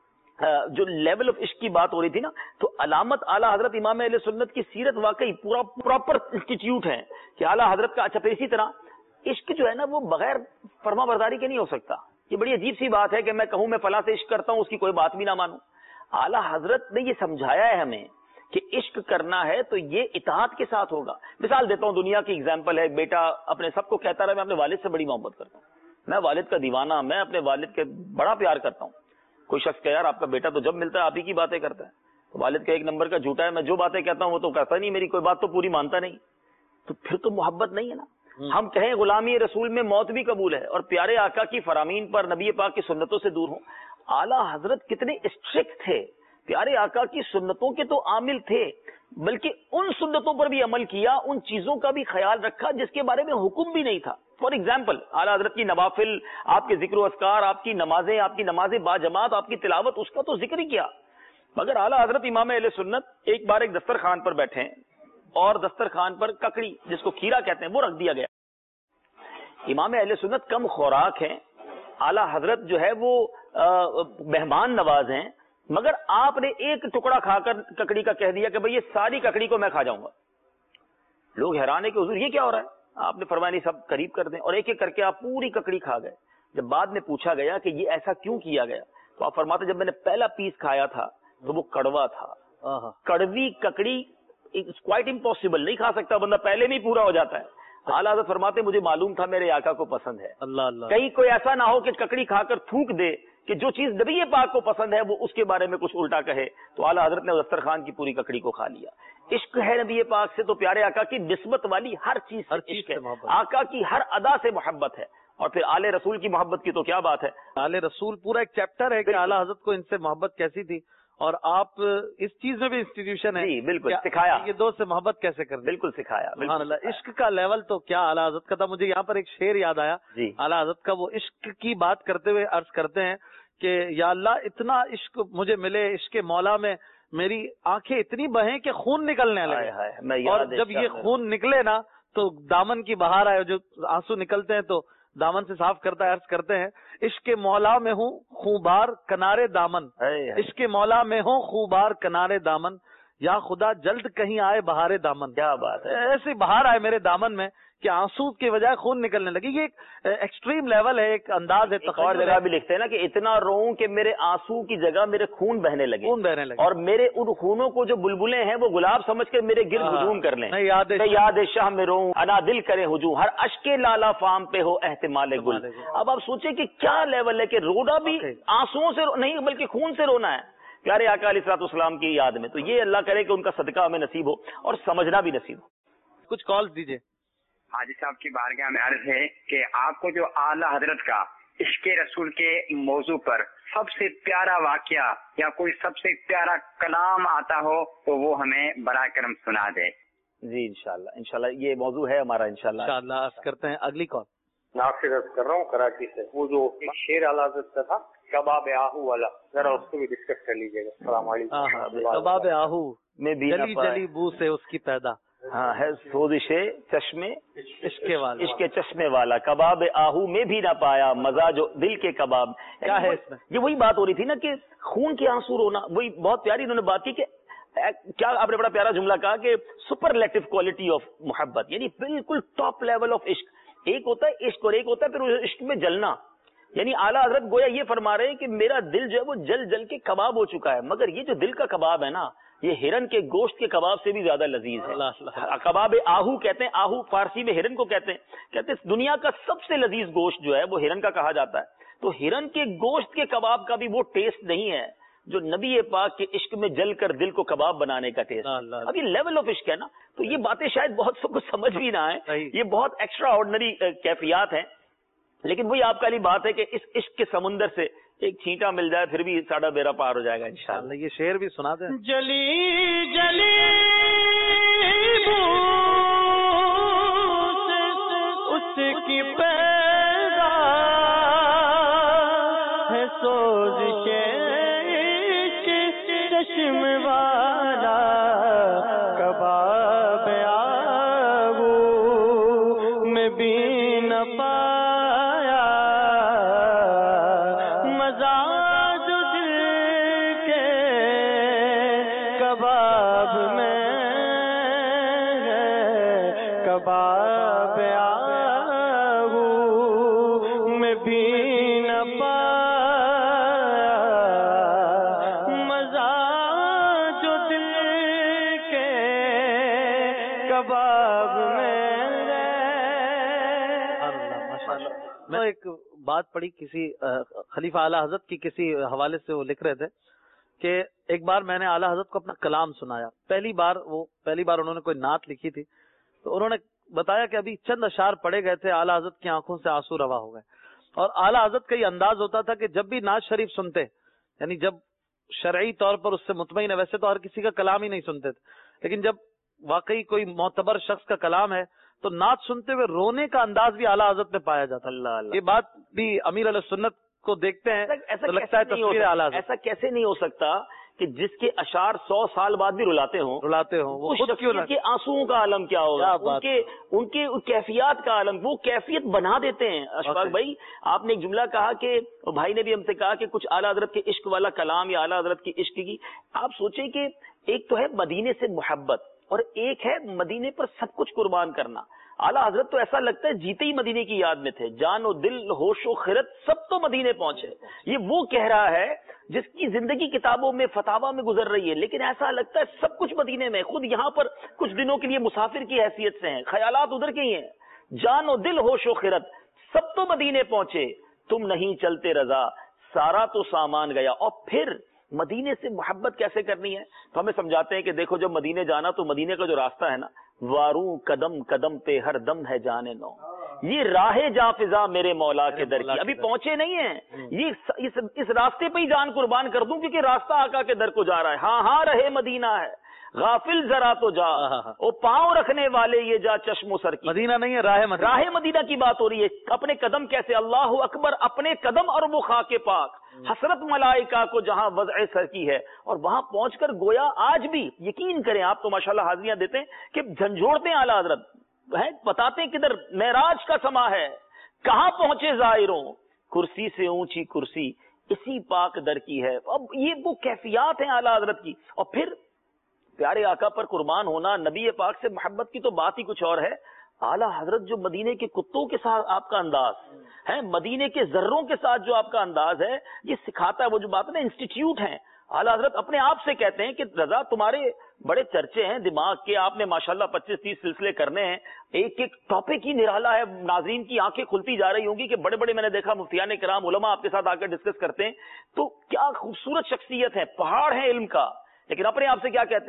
جو لیول آف عشق کی بات ہو رہی تھی نا, تو علامت اعلیٰ حضرت امام اہل سنت کی سیرت واقعی پورا پراپر انسٹیٹیوٹ ہے کہ اعلیٰ حضرت کا. اچھا پھر اسی طرح عشق جو ہے نا وہ بغیر فرما برداری کے نہیں ہو سکتا. یہ بڑی عجیب سی بات ہے کہ میں کہوں میں فلاں سے عشق کرتا ہوں, اس کی کوئی بات بھی نہ مانوں. اعلیٰ حضرت نے یہ سمجھایا ہے ہمیں کہ عشق کرنا ہے تو یہ اطاعت کے ساتھ ہوگا. مثال دیتا ہوں, دنیا کی اگزامپل ہے, بیٹا اپنے سب کو کہتا رہا میں اپنے والد سے بڑی محبت کرتا ہوں, میں والد کا دیوانہ, میں اپنے والد کے بڑا پیار کرتا ہوں. کوئی شخص کہ یار آپ کا بیٹا تو جب ملتا ہے آپ ہی کی باتیں کرتا ہے, تو والد کا ایک نمبر کا جھوٹا ہے, میں جو باتیں کہتا ہوں وہ تو کرتا نہیں, میری کوئی بات تو پوری مانتا نہیں. تو پھر تو محبت نہیں ہے نا. ہم کہیں غلامی رسول میں موت بھی قبول ہے اور پیارے آقا کی فرامین پر نبی پاک کی سنتوں سے دور ہوں. اعلیٰ حضرت کتنے اسٹرکٹ تھے, پیارے آقا کی سنتوں کے تو عامل تھے, بلکہ ان سنتوں پر بھی عمل کیا, ان چیزوں کا بھی خیال رکھا جس کے بارے میں حکم بھی نہیں تھا. فار ایگزامپل اعلیٰ حضرت کی نوافل, آپ کے ذکر و اذکار, آپ کی نمازیں با جماعت, آپ کی تلاوت, اس کا تو ذکر ہی کیا. مگر اعلیٰ حضرت امام اہل سنت ایک بار ایک دسترخوان پر بیٹھے ہیں اور دسترخوان پر ککڑی جس کو کھیرا کہتے ہیں وہ رکھ دیا گیا. امام اہل سنت کم خوراک ہیں, اعلیٰ حضرت جو ہے وہ مہمان نواز ہیں, مگر آپ نے ایک ٹکڑا کھا کر ککڑی کا کہہ دیا کہ بھئی یہ ساری ککڑی کو میں کھا جاؤں گا. لوگ حیران ہے کہ حضور یہ کیا ہو رہا ہے؟ آپ نے فرمایا نہیں سب قریب کر دیں, اور ایک ایک کر کے آپ پوری ککڑی کھا گئے. جب بعد میں پوچھا گیا کہ یہ ایسا کیوں کیا گیا تو آپ فرماتے جب میں نے پہلا پیس کھایا تھا تو وہ کڑوا تھا. کڑوی ککڑی کوائٹ امپاسبل, نہیں کھا سکتا بندہ, پہلے میں ہی پورا ہو جاتا ہے. اعلیٰ حضرت فرماتے مجھے معلوم تھا میرے آقا کو پسند ہے. اللہ اللہ, کہیں کوئی ایسا نہ ہو کہ ککڑی کھا کر تھوک دے کہ جو چیز نبی پاک کو پسند ہے وہ اس کے بارے میں کچھ الٹا کہے. تو اعلیٰ حضرت نے دسترخوان کی پوری ککڑی کو کھا لیا. عشق ہے نبی پاک سے, تو پیارے آقا کی نسبت والی ہر چیز عشق ہے, آقا کی ہر ادا سے محبت ہے. اور پھر آل رسول کی محبت کی تو کیا بات ہے, آل رسول پورا ایک چیپٹر ہے کہ اعلیٰ حضرت کو ان سے محبت کیسی تھی, اور آپ اس چیز میں بھی انسٹیٹیوشن ہے. جی بالکل سکھایا, یہ دوست سے محبت کیسے کرنی, بالکل سکھایا. سبحان اللہ. عشق کا لیول تو کیا اعلیٰ حضرت کا تھا. مجھے یہاں پر ایک شعر یاد آیا, اعلیٰ حضرت کا, وہ عشق کی بات کرتے ہوئے عرض کرتے ہیں کہ یا اللہ اتنا عشق مجھے ملے, عشق مولا میں میری آنکھیں اتنی بہیں کہ خون نکلنے لگے, اور جب یہ خون نکلے نا تو دامن کی بہار آئے, جو آنسو نکلتے ہیں تو دامن سے صاف کرتا ہے. عرض کرتے ہیں عشق مولا میں ہوں خوبار کنارے دامن, عشق مولا میں ہوں خوبار کنارے دامن, یا خدا جلد کہیں آئے بہارے دامن. کیا بات ہے, ایسی بہار آئے میرے دامن میں کہ آنسو کے بجائے خون نکلنے لگے. یہ ایک ایکسٹریم لیول ہے, ایک انداز ہے. اور جگہ بھی لکھتے ہیں نا کہ اتنا روؤں کہ میرے آنسو کی جگہ میرے خون بہنے لگے, اور میرے ان خونوں کو جو بلبلیں ہیں وہ گلاب سمجھ کے میرے گرد ہجوم کر لیں. یاد شاہ میں روؤں انا دل کرے ہجوم, ہر اشک لالا فام پہ ہو احتمال گل. اب آپ سوچیں کہ کیا لیول ہے کہ رونا بھی آنسوؤں سے نہیں بلکہ خون سے رونا ہے پیارے آقا علیہ الصلوۃ والسلام کی یاد میں. تو یہ اللہ کرے کہ ان کا صدقہ ہمیں نصیب ہو اور سمجھنا بھی نصیب ہو. کچھ کالز دیجیے. حاجی صاحب کی بارگاہ میں عرض ہے کہ آپ کو جو اعلیٰ حضرت کا عشق رسول کے موضوع پر سب سے پیارا واقعہ یا کوئی سب سے پیارا کلام آتا ہو تو وہ ہمیں براہ کرم سنا دے. جی انشاءاللہ یہ موضوع ہے ہمارا انشاءاللہ عرض کرتے ہیں. اگلی کال ناصر عرض کر رہا ہوں کراچی سے. وہ جو شیر اعلیٰ حضرت کا تھا کباب آہو والا، ذرا اس کو بھی ڈسکس کر لیجیے گا. السلام علیکم. کباب آہو میں بھی جلی جلی بو سے اس کی پیدا ہے سوزش چشمے عشق چشمے والا، کباب آہو میں بھی نہ پایا مزہ جو دل کے کباب. کیا ہے اس میں؟ یہ وہی بات ہو رہی تھی نا کہ خون کے آنسو رونا. وہی بہت پیاری انہوں نے بات کی کہ کیا آپ نے بڑا پیارا جملہ کہا کہ سپرلیٹو کوالٹی آف محبت، یعنی بالکل ٹاپ لیول آف عشق. ایک ہوتا ہے عشق اور ایک ہوتا ہے پھر عشق میں جلنا. یعنی اعلیٰ حضرت گویا یہ فرما رہے ہیں کہ میرا دل جو ہے وہ جل جل کے کباب ہو چکا ہے، مگر یہ جو دل کا کباب ہے نا یہ ہرن کے گوشت کے کباب سے بھی زیادہ لذیذ ہے. کباب آہو کہتے ہیں، آہو فارسی میں ہرن کو کہتے ہیں دنیا کا سب سے لذیذ گوشت جو ہے وہ ہرن کا کہا جاتا ہے. تو ہرن کے گوشت کے کباب کا بھی وہ ٹیسٹ نہیں ہے جو نبی پاک کے عشق میں جل کر دل کو کباب بنانے کا ٹیسٹ. اب یہ لیول آف عشق ہے نا، تو یہ باتیں شاید بہت سب کو سمجھ بھی نہ آئے، یہ بہت ایکسٹرا آرڈنری کیفیات ہیں. لیکن وہی آپ کا لی بات ہے کہ اس عشق کے سمندر سے ایک چھینٹا مل جائے پھر بھی ساڑھا بیڑا پار ہو جائے گا انشاءاللہ. یہ شعر بھی سنا دیں. جلی جلی بو اس کی پیدا ہے سوزش چشم والا، کباب آہو میں بھی نہ پایا مزہ جو دل کے کباب میں ہے، کباب آہو میں بھی نہ پایا مزہ جو دل کے کباب میں. میں ایک بات پڑھی کسی خلیفہ اعلیٰ حضرت کی کسی حوالے سے، وہ لکھ رہے تھے کہ ایک بار میں نے اعلیٰ حضرت کو اپنا کلام سنایا. پہلی بار انہوں نے کوئی نعت لکھی تھی تو انہوں نے بتایا کہ ابھی چند اشعار پڑے گئے تھے، اعلیٰ حضرت کی آنکھوں سے آنسو روا ہو گئے. اور اعلیٰ حضرت کا یہ انداز ہوتا تھا کہ جب بھی نعت شریف سنتے، یعنی جب شرعی طور پر اس سے مطمئن ہے، ویسے تو ہر کسی کا کلام ہی نہیں سنتے تھے، لیکن جب واقعی کوئی معتبر شخص کا کلام ہے تو نعت سنتے ہوئے رونے کا انداز بھی اعلیٰ حضرت میں پایا جاتا. اللہ یہ بات بھی امیر علیہ سنت کو دیکھتے ہیں تو لگتا ہے تصویر اعلیٰ حضرت. ایسا کیسے نہیں ہو سکتا کہ جس کے اشعار 100 سال بعد بھی رلاتے ہوں وہ خود کیوں نہ، کے آنسوؤں کا عالم کیا ہوگا، ان کے کیفیات کا عالم، وہ کیفیت بنا دیتے ہیں. اشفاق بھائی آپ نے ایک جملہ کہا کہ بھائی نے بھی ہم سے کہا کہ کچھ اعلیٰ حضرت کے عشق والا کلام یا اعلیٰ حضرت کی عشق کی. آپ سوچیں کہ ایک تو ہے مدینے سے محبت اور ایک ہے مدینے پر سب کچھ قربان کرنا. اعلیٰ حضرت تو ایسا لگتا ہے جیتے ہی مدینے کی یاد میں تھے، جان و دل ہوش و خرد سب تو مدینے پہنچے. یہ وہ کہہ رہا ہے جس کی زندگی کتابوں میں فتاوا میں گزر رہی ہے، لیکن ایسا لگتا ہے سب کچھ مدینے میں، خود یہاں پر کچھ دنوں کے لیے مسافر کی حیثیت سے ہیں، خیالات ادھر کے ہی ہیں. جان و دل ہوش و خرد سب تو مدینے پہنچے، تم نہیں چلتے رضا سارا تو سامان گیا. اور پھر مدینے سے محبت کیسے کرنی ہے تو ہمیں سمجھاتے ہیں کہ دیکھو جب مدینے جانا تو مدینے کا جو راستہ ہے نا، واروں قدم قدم پہ ہر دم ہے جانے نو، یہ راہ جاں فضا میرے مولا کے در کی. ابھی پہنچے نہیں ہیں، یہ اس راستے پہ ہی جان قربان کر دوں کیونکہ راستہ آقا کے در کو جا رہا ہے. ہاں ہاں رہے مدینہ ہے، غافل ذرا تو جا، او پاؤں رکھنے والے یہ جا چشم و سر کی. مدینہ نہیں ہے، راہ مدینہ کی بات ہو رہی ہے. اپنے قدم کیسے، اللہ اکبر، اپنے قدم اور وہ خاک پاک، حسرت ملائکہ کو جہاں وضع سر کی ہے. اور وہاں پہنچ کر گویا آج بھی یقین کریں، آپ تو ماشاءاللہ حاضریاں دیتے ہیں کہ جھنجھوڑتے ہیں اعلیٰ حضرت، بتاتے ہیں کدھر معراج کا سما ہے، کہاں پہنچے زائروں، کرسی سے اونچی کرسی اسی پاک در کی ہے. اب یہ وہ کیفیات ہیں اعلیٰ حضرت کی. اور پھر پیارے آقا پر قربان ہونا، نبی پاک سے محبت کی تو بات ہی کچھ اور ہے. اعلیٰ حضرت جو مدینے کے کتوں کے ساتھ آپ کا انداز ہے، مدینے کے ذروں کے ساتھ جو آپ کا انداز ہے، یہ سکھاتا ہے وہ جو بات ہے نا، انسٹیٹیوٹ ہیں. اعلیٰ حضرت اپنے آپ سے کہتے ہیں کہ رضا تمہارے بڑے چرچے ہیں دماغ کے، آپ نے ماشاءاللہ 25-30 سلسلے کرنے ہیں، ایک ایک ٹاپک ہی نرالا ہے. ناظرین کی آنکھیں کھلتی جا رہی ہوں گی کہ بڑے بڑے میں نے دیکھا مفتیان کرام علماء آپ کے ساتھ آ کر ڈسکس کرتے ہیں، تو کیا خوبصورت شخصیت ہے، پہاڑ ہے علم کا. لیکن اپنے آپ سے کیا کہتے ہیں،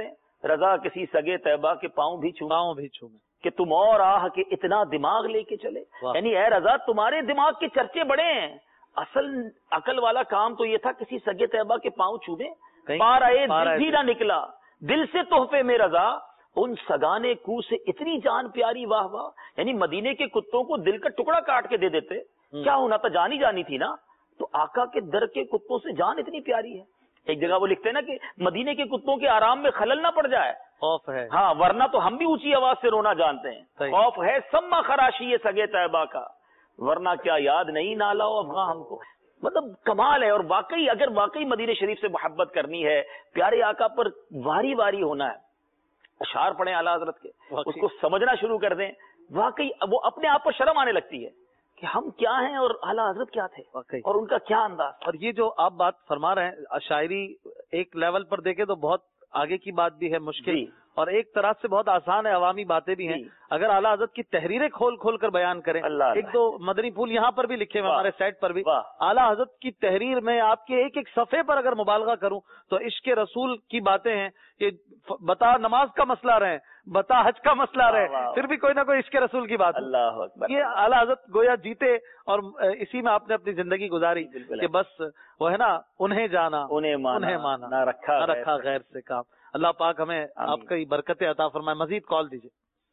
رضا کسی سگے طیبہ کے پاؤں بھی چومے کہ تم اور آہ کے اتنا دماغ لے کے چلے. یعنی اے رضا تمہارے دماغ کے چرچے بڑے ہیں، اصل عقل والا کام تو یہ تھا کسی سگے طیبہ کے پاؤں چومے. پار آئے دل بھی نہ نکلا دل سے تحفے میں رضا، ان سگانے کو سے اتنی جان پیاری واہ واہ. یعنی مدینے کے کتوں کو دل کا ٹکڑا کاٹ کے دے دیتے، کیا ہونا تھا، جانی جانی تھی نا. تو آقا کے در کے کتوں سے جان اتنی پیاری ہے. ایک جگہ وہ لکھتے ہیں نا کہ مدینے کے کتوں کے آرام میں خلل نہ پڑ جائے، خوف ہے. ہاں ورنہ تو ہم بھی اونچی آواز سے رونا جانتے ہیں. خوف ہے سما خراشی یہ سگے طیبہ کا، ورنہ کیا یاد نہیں نالا افغاں ہم کو. مطلب کمال ہے. اور واقعی اگر واقعی مدینے شریف سے محبت کرنی ہے، پیارے آقا پر واری واری ہونا ہے، اشعار پڑھیں اعلیٰ حضرت کے، اس کو سمجھنا شروع کر دیں، واقعی وہ اپنے آپ پر شرم آنے لگتی ہے کہ ہم کیا ہیں اور اعلیٰ حضرت کیا تھے اور ان کا کیا انداز. اور یہ جو آپ بات فرما رہے ہیں شاعری ایک لیول پر دیکھیں تو بہت آگے کی بات بھی ہے، مشکل اور ایک طرح سے بہت آسان ہے، عوامی باتیں بھی ہیں. اگر اعلیٰ حضرت کی تحریریں کھول کھول کر بیان کریں، ایک دو مدنی پھول یہاں پر بھی لکھے ہوئے ہمارے سائٹ پر بھی، اعلیٰ حضرت کی تحریر میں آپ کے ایک ایک صفحے پر اگر مبالغہ کروں تو عشق رسول کی باتیں ہیں کہ بتا نماز کا مسئلہ رہے، بتا حج کا مسئلہ رہے، پھر بھی کوئی نہ کوئی عشق رسول کی بات. اللہ اکبر. یہ اعلیٰ حضرت گویا جیتے اور اسی میں آپ نے اپنی زندگی گزاری کہ بس وہ ہے نا انہیں جانا انہیں مانا نہ رکھا غیر سے کام. اللہ پاک ہمیں آپ کی برکتیں عطا فرمائے. مزید کال دیجیے.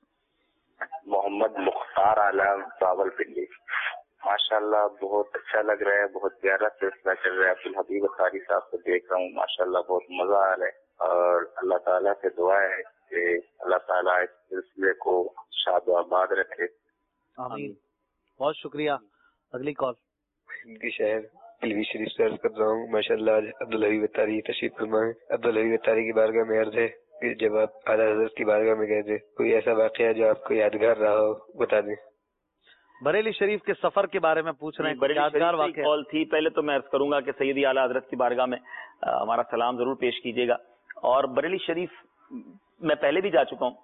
محمد مختار عالم راول پنڈی. ماشاءاللہ بہت اچھا لگ رہا ہے، بہت پیارا سلسلہ چل رہا ہے. عبدالحبیب اتاری صاحب کو دیکھ رہا ہوں، ماشاءاللہ بہت مزہ آ رہا ہے، اور اللہ تعالیٰ سے دعا ہے کہ اللہ تعالیٰ اس سلسلے کو شاد و آباد رکھے. آمین. بہت شکریہ. اگلی کال. ہندی شہر پلوی شریف سے عرض کر رہا ہوں. ماشاءاللہ آج عبدالحبیب اتاری تشریف فرمائے. عبدالحبیب اتاری کی بارگاہ میں عرض ہے کہ جب آپ اعلیٰ حضرت کی بارگاہ میں گئے تھے کوئی ایسا واقعہ جو آپ کو یادگار رہا ہو بتا دیں. بریلی شریف کے سفر کے بارے میں پوچھ رہے ہیں. یادگار واقعہ کال تھی. پہلے تو میں عرض کروں گا کہ سیدی اعلیٰ حضرت کی بارگاہ میں ہمارا سلام ضرور پیش کیجیے گا. اور بریلی شریف میں پہلے بھی جا چکا ہوں،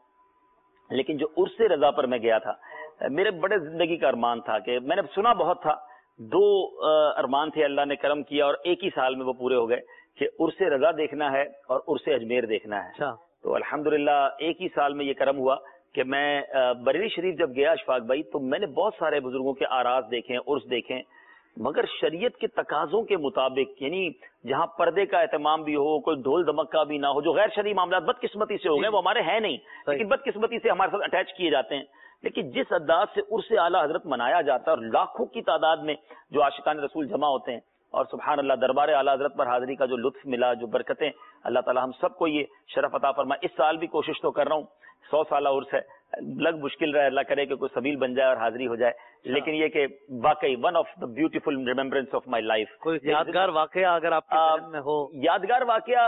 لیکن جو عرس رضا پر میں گیا تھا، میرے بڑے زندگی کا ارمان تھا کہ میں نے سنا بہت تھا، 2 ارمان تھے، اللہ نے کرم کیا اور ایک ہی سال میں وہ پورے ہو گئے کہ عرس رضا دیکھنا ہے اور عرس اجمیر دیکھنا ہے. تو الحمدللہ ایک ہی سال میں یہ کرم ہوا کہ میں بریلی شریف جب گیا اشفاق بھائی تو میں نے بہت سارے بزرگوں کے آراز دیکھیں، عرس دیکھیں، مگر شریعت کے تقاضوں کے مطابق، یعنی جہاں پردے کا اہتمام بھی ہو، کوئی ڈھول دھمکا بھی نہ ہو. جو غیر شرعی معاملات بدقسمتی سے ہو گئے وہ ہمارے ہیں نہیں، لیکن بدقسمتی سے ہمارے ساتھ اٹیچ کیے جاتے ہیں. لیکن جس انداز سے عرس اعلیٰ حضرت منایا جاتا ہے اور لاکھوں کی تعداد میں جو عاشقان رسول جمع ہوتے ہیں، اور سبحان اللہ دربار اعلیٰ حضرت پر حاضری کا جو لطف ملا، جو برکتیں، اللہ تعالی ہم سب کو یہ شرف عطا فرمائے. اس سال بھی کوشش تو کر رہا ہوں، 100 سالہ عرس ہے، لگ مشکل رہا ہے، اللہ کرے کہ کوئی سبیل بن جائے اور حاضری ہو جائے. لیکن یہ کہ واقعی one of the beautiful remembrance of my life. کوئی یادگار واقعہ اگر آپ کے ذہن میں ہو؟ یادگار واقعہ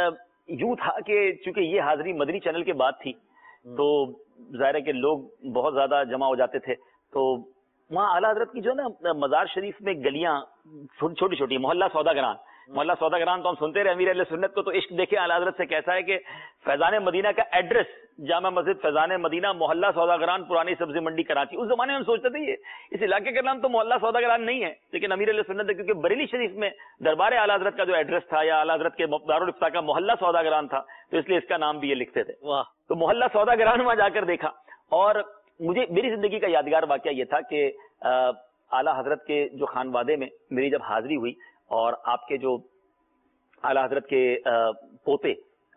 یوں تھا کہ چونکہ یہ حاضری مدنی چینل کے بعد تھی تو ظاہر ہے کہ لوگ بہت زیادہ جمع ہو جاتے تھے. تو وہاں اعلیٰ حضرت کی جو ہے نا مزار شریف میں گلیاں چھوٹی چھوٹی، محلہ سوداگران، محلہ سوداگران تو ہم سنتے رہے امیر اہل سنت کو. تو عشق دیکھے اعلیٰ حضرت سے کیسا ہے کہ فیضان مدینہ کا ایڈریس جامع مسجد فیضان مدینہ، محلہ سوداگران، پرانی سبزی منڈی کراچی. اس زمانے میں ہم سوچتے تھے یہ اس علاقے کا نام تو محلہ سوداگران نہیں ہے، لیکن امیر اہل سنت ہے کیونکہ بریلی شریف میں دربار اعلیٰ حضرت کا جو ایڈریس تھا یا اعلیٰ حضرت کے دارالفتہ کا محلہ سوداگران تھا تو اس لیے اس کا نام بھی یہ لکھتے تھے. تو محلہ سوداگران وہاں جا کر دیکھا. اور مجھے میری زندگی کا یادگار واقعہ یہ تھا کہ اعلیٰ حضرت کے جو خانوادے میں میری جب حاضری ہوئی اور آپ کے جو اعلیٰ حضرت کے پوتے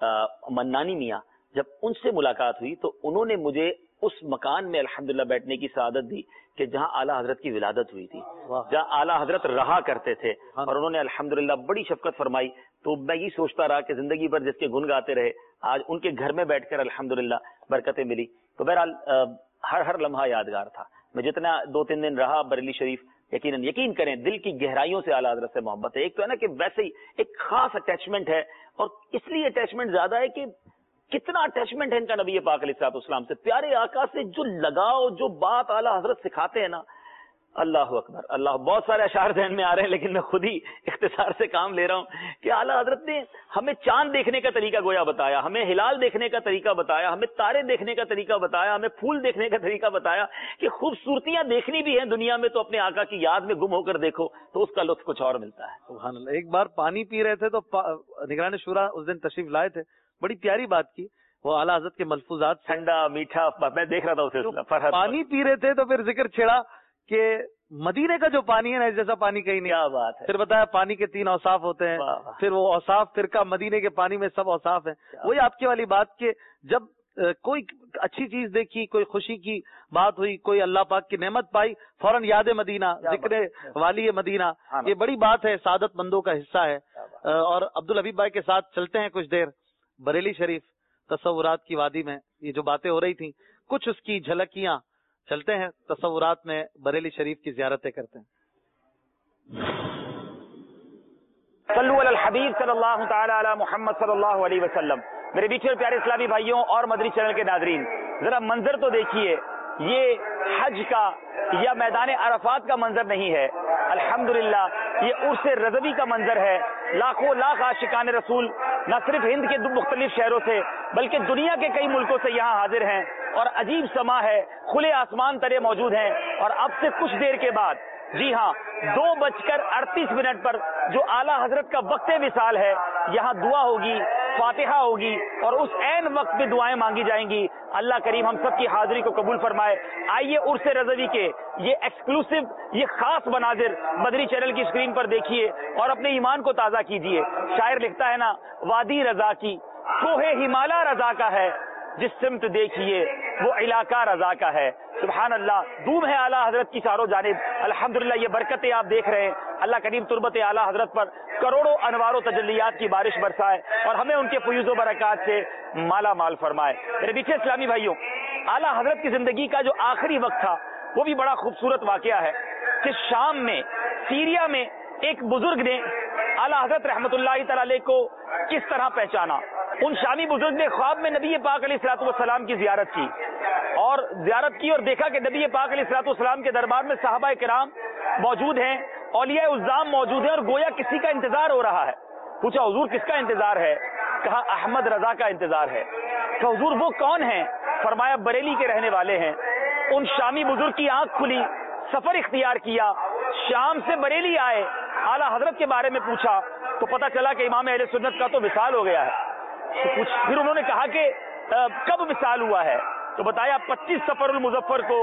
منانی میاں جب ان سے ملاقات ہوئی تو انہوں نے مجھے اس مکان میں الحمدللہ بیٹھنے کی سعادت دی کہ جہاں اعلیٰ حضرت کی ولادت ہوئی تھی، جہاں اعلیٰ حضرت رہا کرتے تھے، اور انہوں نے الحمدللہ بڑی شفقت فرمائی. تو میں یہ سوچتا رہا کہ زندگی بھر جس کے گن گاتے رہے، آج ان کے گھر میں بیٹھ کر الحمدللہ برکتیں ملی. تو بہرحال ہر لمحہ یادگار تھا. میں جتنا 2-3 دن رہا بریلی شریف، یقین کریں دل کی گہرائیوں سے اعلیٰ حضرت سے محبت ہے. ایک تو ہے نا کہ ویسے ہی ایک خاص اٹیچمنٹ ہے، اور اس لیے اٹیچمنٹ زیادہ ہے کہ کتنا اٹیچمنٹ ہے ان کا نبی پاک علیہ الصلوۃ والسلام سے، پیارے آقا سے جو لگاؤ، جو بات اعلیٰ حضرت سکھاتے ہیں نا، اللہ اکبر اللہ. بہت سارے اشعار ذہن میں آ رہے ہیں لیکن میں خود ہی اختصار سے کام لے رہا ہوں کہ اعلیٰ حضرت نے ہمیں چاند دیکھنے کا طریقہ گویا بتایا، ہمیں ہلال دیکھنے کا طریقہ بتایا، ہمیں تارے دیکھنے کا طریقہ بتایا، ہمیں پھول دیکھنے کا طریقہ بتایا کہ خوبصورتیاں دیکھنی بھی ہیں دنیا میں تو اپنے آقا کی یاد میں گم ہو کر دیکھو تو اس کا لطف کچھ اور ملتا ہے. سبحان اللہ. ایک بار پانی پی رہے تھے تو نگران شورا اس دن تشریف لائے تھے، بڑی پیاری بات کی. وہ اعلیٰ حضرت کے ملفوظات ٹھنڈا میٹھا میں دیکھ رہا تھا اسے پانی پی رہے تھے تو پھر ذکر چھڑا کہ مدینے کا جو پانی ہے نا اس جیسا پانی کہیں نہیں. کیا بات ہے. پھر بتایا پانی کے 3 اوصاف ہوتے ہیں. پھر وہ اوصاف فرقہ مدینے کے پانی میں سب اوصاف ہیں. وہی آپ کی والی بات کہ جب کوئی اچھی چیز دیکھی, کوئی خوشی کی بات ہوئی, کوئی اللہ پاک کی نعمت پائی, فوراً یاد مدینہ, ذکر والی مدینہ. یہ بڑی بات ہے, سعادت مندوں کا حصہ ہے. اور عبدالحبیب بھائی کے ساتھ چلتے ہیں کچھ دیر بریلی شریف تصورات کی وادی میں. یہ جو باتیں ہو رہی تھیں کچھ اس کی جھلکیاں, چلتے ہیں تصورات میں بریلی شریف کی زیارتیں کرتے ہیں. صلو علی الحبیب صلی اللہ تعالی علی محمد صلی اللہ علیہ وسلم. میرے بیچ میں پیارے اسلامی بھائیوں اور مدنی چینل کے ناظرین, ذرا منظر تو دیکھیے, یہ حج کا یا میدان عرفات کا منظر نہیں ہے. الحمدللہ یہ عرس رضوی کا منظر ہے. لاکھوں لاکھ عاشقان رسول نہ صرف ہند کے مختلف شہروں سے بلکہ دنیا کے کئی ملکوں سے یہاں حاضر ہیں, اور عجیب سما ہے, کھلے آسمان تلے موجود ہیں. اور اب سے کچھ دیر کے بعد, جی ہاں 2:38 پر جو اعلیٰ حضرت کا وقت وصال ہے, یہاں دعا ہوگی, فاتحہ ہوگی, اور اس عین وقت میں دعائیں مانگی جائیں گی. اللہ کریم ہم سب کی حاضری کو قبول فرمائے. آئیے عرس رضوی کے یہ ایکسکلوسیو, یہ خاص مناظر مدنی چینل کی اسکرین پر دیکھیے اور اپنے ایمان کو تازہ کیجیے. شاعر لکھتا ہے نا, وادی رضا کی کوہ ہمالا رضا کا ہے, جس سمت دیکھیے وہ علاقہ رضا کا ہے. سبحان اللہ, دھوم ہے اعلیٰ حضرت کی چاروں جانب. الحمدللہ یہ برکتیں آپ دیکھ رہے ہیں. اللہ کریم تربت اعلیٰ حضرت پر کروڑوں انوار و تجلیات کی بارش برسائے اور ہمیں ان کے فیوز و برکات سے مالا مال فرمائے. میرے پیچھے اسلامی بھائیوں, اعلیٰ حضرت کی زندگی کا جو آخری وقت تھا وہ بھی بڑا خوبصورت واقعہ ہے کہ شام میں, سیریا میں ایک بزرگ نے اعلیٰ حضرت رحمت اللہ تعالی علیہ کو کس طرح پہچانا. ان شامی بزرگ نے خواب میں نبی پاک علیہ الصلوۃ والسلام کی زیارت کی اور دیکھا کہ نبی پاک علیہ الصلوۃ والسلام کے دربار میں صحابہ کرام موجود ہیں, اولیاء عظام موجود ہیں, اور گویا کسی کا انتظار ہو رہا ہے. پوچھا حضور کس کا انتظار ہے؟ کہا احمد رضا کا انتظار ہے. کہ حضور وہ کون ہیں؟ فرمایا بریلی کے رہنے والے ہیں. ان شامی بزرگ کی آنکھ کھلی, سفر اختیار کیا, شام سے بریلی آئے, اعلیٰ حضرت کے بارے میں پوچھا تو پتہ چلا کہ امام اہل سنت کا تو وصال ہو گیا ہے. پھر انہوں نے کہا کہ کب وصال ہوا ہے؟ تو بتایا 25 صفر المظفر کو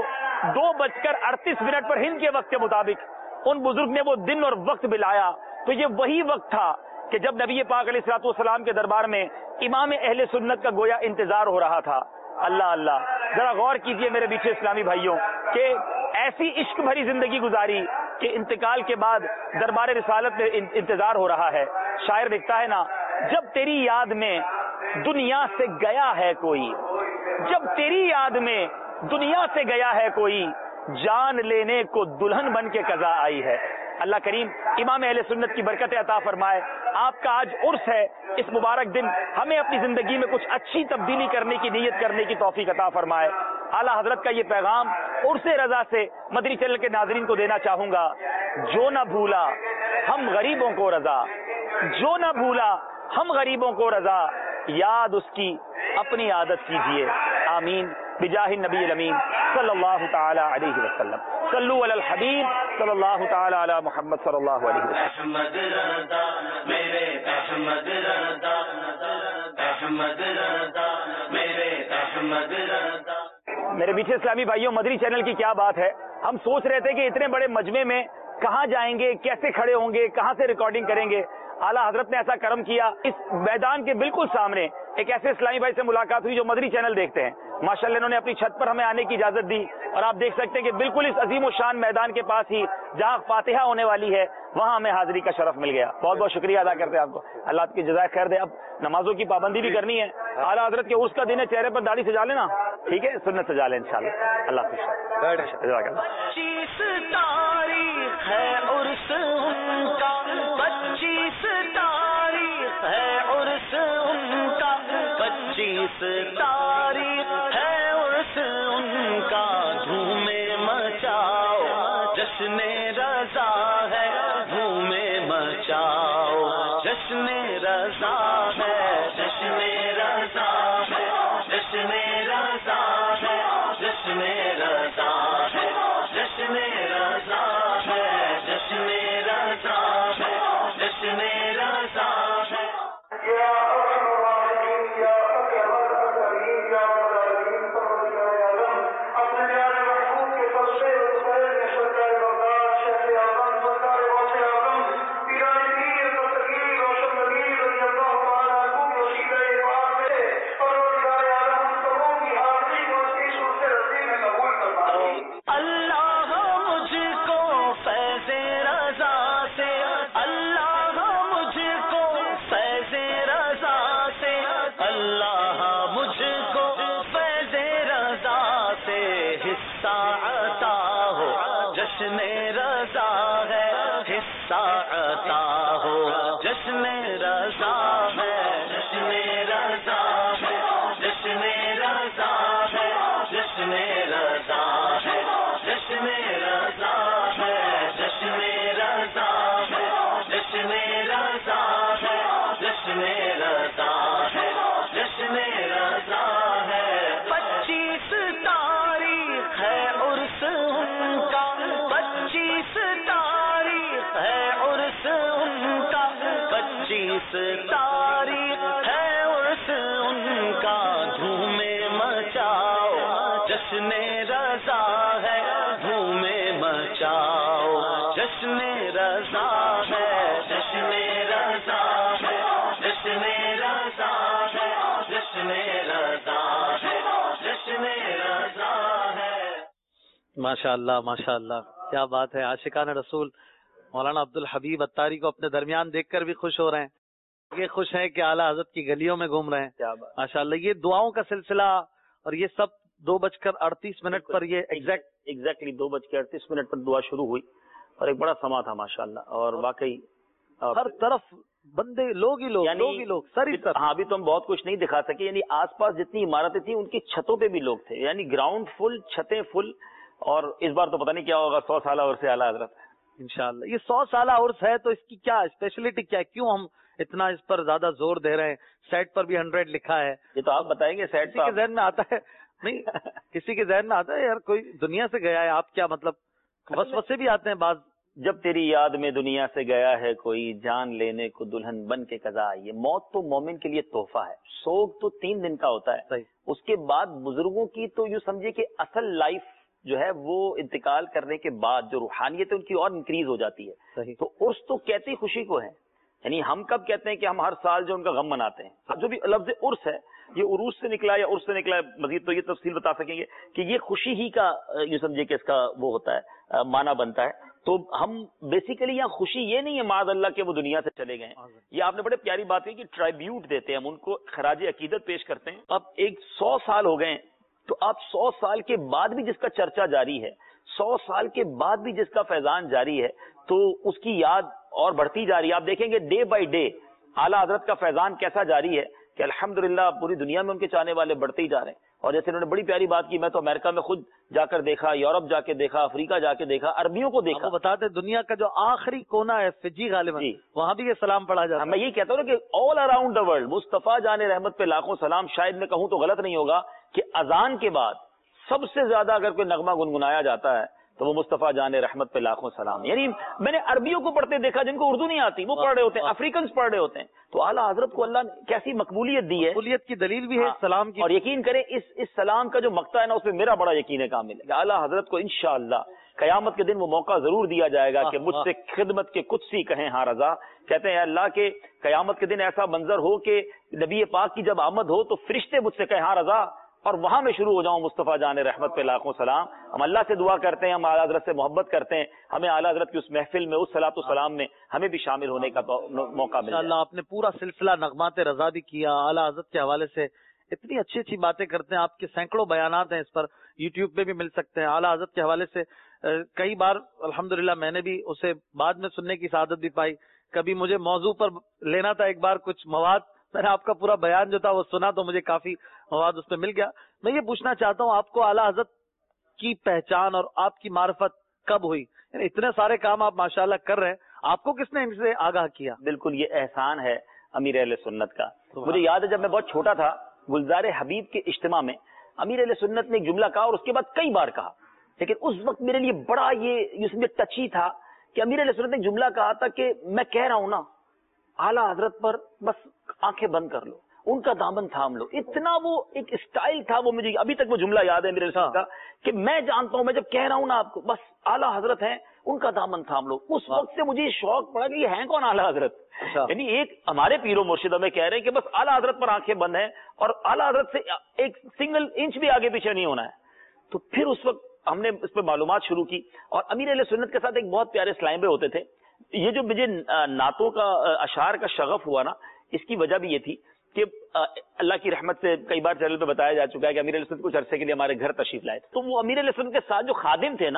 2:38 پر ہند کے وقت کے مطابق ان بزرگ نے وہ دن اور وقت بلایا. تو یہ وہی وقت تھا کہ جب نبی پاک علیہ الصلوۃ والسلام کے دربار میں امام اہل سنت کا گویا انتظار ہو رہا تھا. اللہ اللہ, ذرا غور کیجئے میرے بیچ اسلامی بھائیوں کہ ایسی عشق بھری زندگی گزاری کہ انتقال کے بعد دربار رسالت میں انتظار ہو رہا ہے. شاعر لکھتا ہے نا, جب تیری یاد میں دنیا سے گیا ہے کوئی, جب تیری یاد میں دنیا سے گیا ہے کوئی, جان لینے کو دلہن بن کے قضا آئی ہے. اللہ کریم امام اہل سنت کی برکت عطا فرمائے. آپ کا آج عرس ہے, اس مبارک دن ہمیں اپنی زندگی میں کچھ اچھی تبدیلی کرنے کی نیت کرنے کی توفیق عطا فرمائے. اعلیٰ حضرت کا یہ پیغام عرس رضا سے مدنی چینل کے ناظرین کو دینا چاہوں گا. جو نہ بھولا ہم غریبوں کو رضا, جو نہ بھولا ہم غریبوں کو رضا, یاد اس کی اپنی عادت کیجیے. آمین بجاہ النبی الامین صلی اللہ تعالی علیہ وسلم. صلو علی الحبیب صلی اللہ تعالی علی محمد صلی اللہ علیہ وسلم. میرے پیچھے اسلامی بھائیوں, مدنی چینل کی کیا بات ہے. ہم سوچ رہے تھے کہ اتنے بڑے مجمع میں کہاں جائیں گے, کیسے کھڑے ہوں گے, کہاں سے ریکارڈنگ کریں گے. اعلیٰ حضرت نے ایسا کرم کیا, اس میدان کے بالکل سامنے ایک ایسے اسلامی بھائی سے ملاقات ہوئی جو مدنی چینل دیکھتے ہیں. ماشاءاللہ انہوں نے اپنی چھت پر ہمیں آنے کی اجازت دی, اور آپ دیکھ سکتے ہیں کہ بالکل اس عظیم و شان میدان کے پاس ہی جہاں فاتحہ ہونے والی ہے وہاں ہمیں حاضری کا شرف مل گیا. بہت بہت شکریہ ادا کرتے ہیں آپ کو, اللہ آپ کی جزائے خیر دے. اب نمازوں کی پابندی بھی کرنی ہے. اعلیٰ حضرت کے عرس کا دن ہے, چہرے پر داڑھی سجا لینا, ٹھیک ہے, سنت سجا لیں انشاءاللہ. اللہ حافظ. جزاک اللہ. 25 تاریخ ہے عرس ان کا, 25 تاریخ ہے عرس ان کا, 25 تاریخ ہے عرس ان کا. دھومے مچاؤ جشن رضا ہے, دھومے مچاؤ جشن رضا ہے, جشن رضا ہے, جشن رضا ہے, جشن رضا ہے, جشن رضا ہے, جشن رضا ہے, جشن رضا ہے. جشن رضا ہے دھومے مچاؤ، جشن رضا ہے، جشن رضا ہے، جشن رضا ہے، جشن رضا ہے، جشن رضا ہے۔ ماشاء اللہ ماشاء اللہ، کیا بات ہے۔ عاشقان رسول مولانا عبدالحبیب اتاری کو اپنے درمیان دیکھ کر بھی خوش ہو رہے ہیں، یہ خوش ہیں کہ اعلیٰ حضرت کی گلیوں میں گھوم رہے ہیں۔ کیا بات، ماشاء اللہ۔ یہ دعاؤں کا سلسلہ اور یہ سب 2:38 پر یہ ایگزیکٹلی 2:38 پر دعا شروع ہوئی اور ایک بڑا سما تھا ماشاء اللہ، اور واقعی ہر طرف بندے لوگ ہی لوگ، لوگ ہی لوگ، ساری طرف۔ ہاں ابھی تو ہم بہت کچھ نہیں دکھا سکے، یعنی آس پاس جتنی عمارتیں تھیں ان کی چھتوں پہ بھی لوگ تھے، یعنی گراؤنڈ فل، چھتیں فل۔ اور اس بار تو پتہ نہیں کیا ہوگا، 100 سالہ عرص اعلیٰ حضرت انشاءاللہ۔ یہ 100 سالہ عرس ہے تو اس کی کیا اسپیشلٹی کیا ہے، کیوں ہم اتنا اس پر زیادہ زور دے رہے ہیں؟ سیٹ پر بھی 100 لکھا ہے، یہ تو آپ بتائیں گے۔ سیٹ کسی کے ذہن میں آتا ہے نہیں، کسی کے ذہن میں آتا ہے یار کوئی دنیا سے گیا ہے، آپ کیا مطلب وسوسے بھی آتے ہیں بعض۔ جب تیری یاد میں دنیا سے گیا ہے کوئی، جان لینے کو دلہن بن کے قضا آئی ہے۔ موت تو مومن کے لیے تحفہ ہے، سوگ تو 3 دن کا ہوتا ہے، صحیح۔ اس کے بعد بزرگوں کی تو یوں سمجھے کہ اصل لائف جو ہے وہ انتقال کرنے کے بعد جو روحانیت ہے ان کی اور انکریز ہو جاتی ہے۔ صحیح۔ تو عرس تو کہتے ہی خوشی کو ہے، یعنی ہم کب کہتے ہیں کہ ہم ہر سال جو ان کا غم مناتے ہیں، جو بھی لفظ عرس ہے یہ عروس سے نکلا یا عرس سے نکلا ہے، مزید تو یہ تفصیل بتا سکیں گے کہ یہ خوشی ہی کا یوں سمجھے کہ اس کا وہ ہوتا ہے، معنی بنتا ہے۔ تو ہم بیسیکلی یہاں خوشی یہ نہیں ہے معاذ اللہ کہ وہ دنیا سے چلے گئے ہیں، یہ آپ نے بڑے پیاری بات کی کہ ٹرائیبیوٹ دیتے ہیں، ہم ان کو خراج عقیدت پیش کرتے ہیں۔ اب ایک 100 سال ہو گئے ہیں، تو آپ 100 سال کے بعد بھی جس کا چرچا جاری ہے، 100 سال کے بعد بھی جس کا فیضان جاری ہے، تو اس کی یاد اور بڑھتی جا رہی ہے۔ آپ دیکھیں گے ڈے بائی ڈے اعلیٰ حضرت کا فیضان کیسا جاری ہے کہ الحمدللہ پوری دنیا میں ان کے چاہنے والے بڑھتے ہی جا رہے ہیں۔ اور جیسے انہوں نے بڑی پیاری بات کی، میں تو امریکہ میں خود جا کر دیکھا، یورپ جا کے دیکھا، افریقہ جا کے دیکھا، عربیوں کو دیکھا۔ وہ بتاتے دنیا کا جو آخری کونا ہے فجی غالباً، وہاں بھی یہ سلام پڑھا جاتا ہے۔ میں یہی کہتا ہوں کہ آل اراؤنڈ دا ورلڈ مصطفیٰ جان رحمت پہ لاکھوں سلام۔ شاید میں کہوں تو غلط نہیں ہوگا کہ اذان کے بعد سب سے زیادہ اگر کوئی نغمہ گنگنایا جاتا ہے تو وہ مصطفیٰ جان رحمت پہ لاکھوں سلام۔ یعنی میں نے عربیوں کو پڑھتے دیکھا جن کو اردو نہیں آتی، وہ پڑھ رہے ہوتے ہیں، افریقنس پڑھ رہے ہوتے ہیں۔ تو اعلیٰ حضرت کو اللہ نے کیسی مقبولیت دی ہے، مقبولیت کی دلیل بھی ہے سلام کی۔ اور یقین کریں اس سلام کا جو مقطع ہے نا، اس میں میرا بڑا یقین کامل ہے کہ اعلیٰ حضرت کو انشاءاللہ قیامت کے دن وہ موقع ضرور دیا جائے گا کہ مجھ سے خدمت کے قدسی کہیں ہاں رضا۔ کہتے ہیں اللہ کے قیامت کے دن ایسا منظر ہو کہ نبی پاک کی جب آمد ہو تو فرشتے مجھ سے کہیں ہاں رضا، اور وہاں میں شروع ہو جاؤں مصطفیٰ جان رحمت پہ لاکھوں سلام۔ ہم اللہ سے دعا کرتے ہیں، ہم اعلیٰ حضرت سے محبت کرتے ہیں، ہمیں اعلیٰ حضرت کی اس محفل میں، اس صلاۃ والسلام میں ہمیں بھی شامل ہونے کا موقع مل جائے۔ اللہ آپ نے پورا سلسلہ نغمات رضا بھی کیا، اعلیٰ حضرت کے حوالے سے اتنی اچھی اچھی باتیں کرتے ہیں، آپ کے سینکڑوں بیانات ہیں، اس پر یوٹیوب پہ بھی مل سکتے ہیں۔ اعلیٰ حضرت کے حوالے سے کئی بار الحمدللہ میں نے بھی اسے بعد میں سننے کی سعادت بھی پائی۔ کبھی مجھے موضوع پر لینا تھا ایک بار کچھ مواد، میں نے آپ کا پورا بیان جو تھا وہ سنا تو مجھے کافی مواد اس پہ مل گیا۔ میں یہ پوچھنا چاہتا ہوں آپ کو اعلیٰ حضرت کی پہچان اور آپ کی معرفت کب ہوئی؟ یعنی اتنے سارے کام آپ ماشاءاللہ کر رہے ہیں، آپ کو کس نے ان سے آگاہ کیا؟ بالکل یہ احسان ہے امیر اہل سنت کا۔ مجھے یاد ہے جب میں بہت چھوٹا تھا، گلزار حبیب کے اجتماع میں امیر اہل سنت نے ایک جملہ کہا اور اس کے بعد کئی بار کہا، لیکن اس وقت میرے لیے بڑا یہ ٹچی تھا کہ امیر اہل سنت نے ایک جملہ کہا تھا کہ میں کہہ رہا ہوں نا اعلیٰ حضرت پر بس آنکھیں بند کر لو، ان کا دامن تھام لو۔ اتنا وہ ایک اسٹائل تھا، وہ مجھے ابھی تک وہ جملہ یاد ہے میرے کا کہ میں جانتا ہوں، میں جب کہہ رہا ہوں نا آپ کو بس اعلیٰ حضرت ہیں، ان کا دامن تھام لو۔ اس وقت سے مجھے یہ شوق پڑا کہ یہ ہیں کون اعلیٰ حضرت، یعنی ایک ہمارے پیر و مرشد ہمیں کہہ رہے ہیں کہ بس اعلیٰ حضرت پر آنکھیں بند ہیں اور اعلیٰ حضرت سے ایک سنگل انچ بھی آگے پیچھے نہیں ہونا ہے۔ تو پھر اس وقت ہم نے اس پہ معلومات شروع کی، اور امیر اہل سنت کے ساتھ ایک بہت پیارے سلائمے ہوتے تھے۔ یہ جو مجھے نعتوں کا اشعار کا شغف ہوا نا، اس کی وجہ بھی یہ تھی کہ اللہ کی رحمت سے کئی بار چینل پہ بتایا جا چکا ہے کہ امیر علیہ سنت کچھ عرصے کے لیے ہمارے گھر تشریف لائے، تو وہ امیر علیہ سنت کے ساتھ جو خادم تھے نا،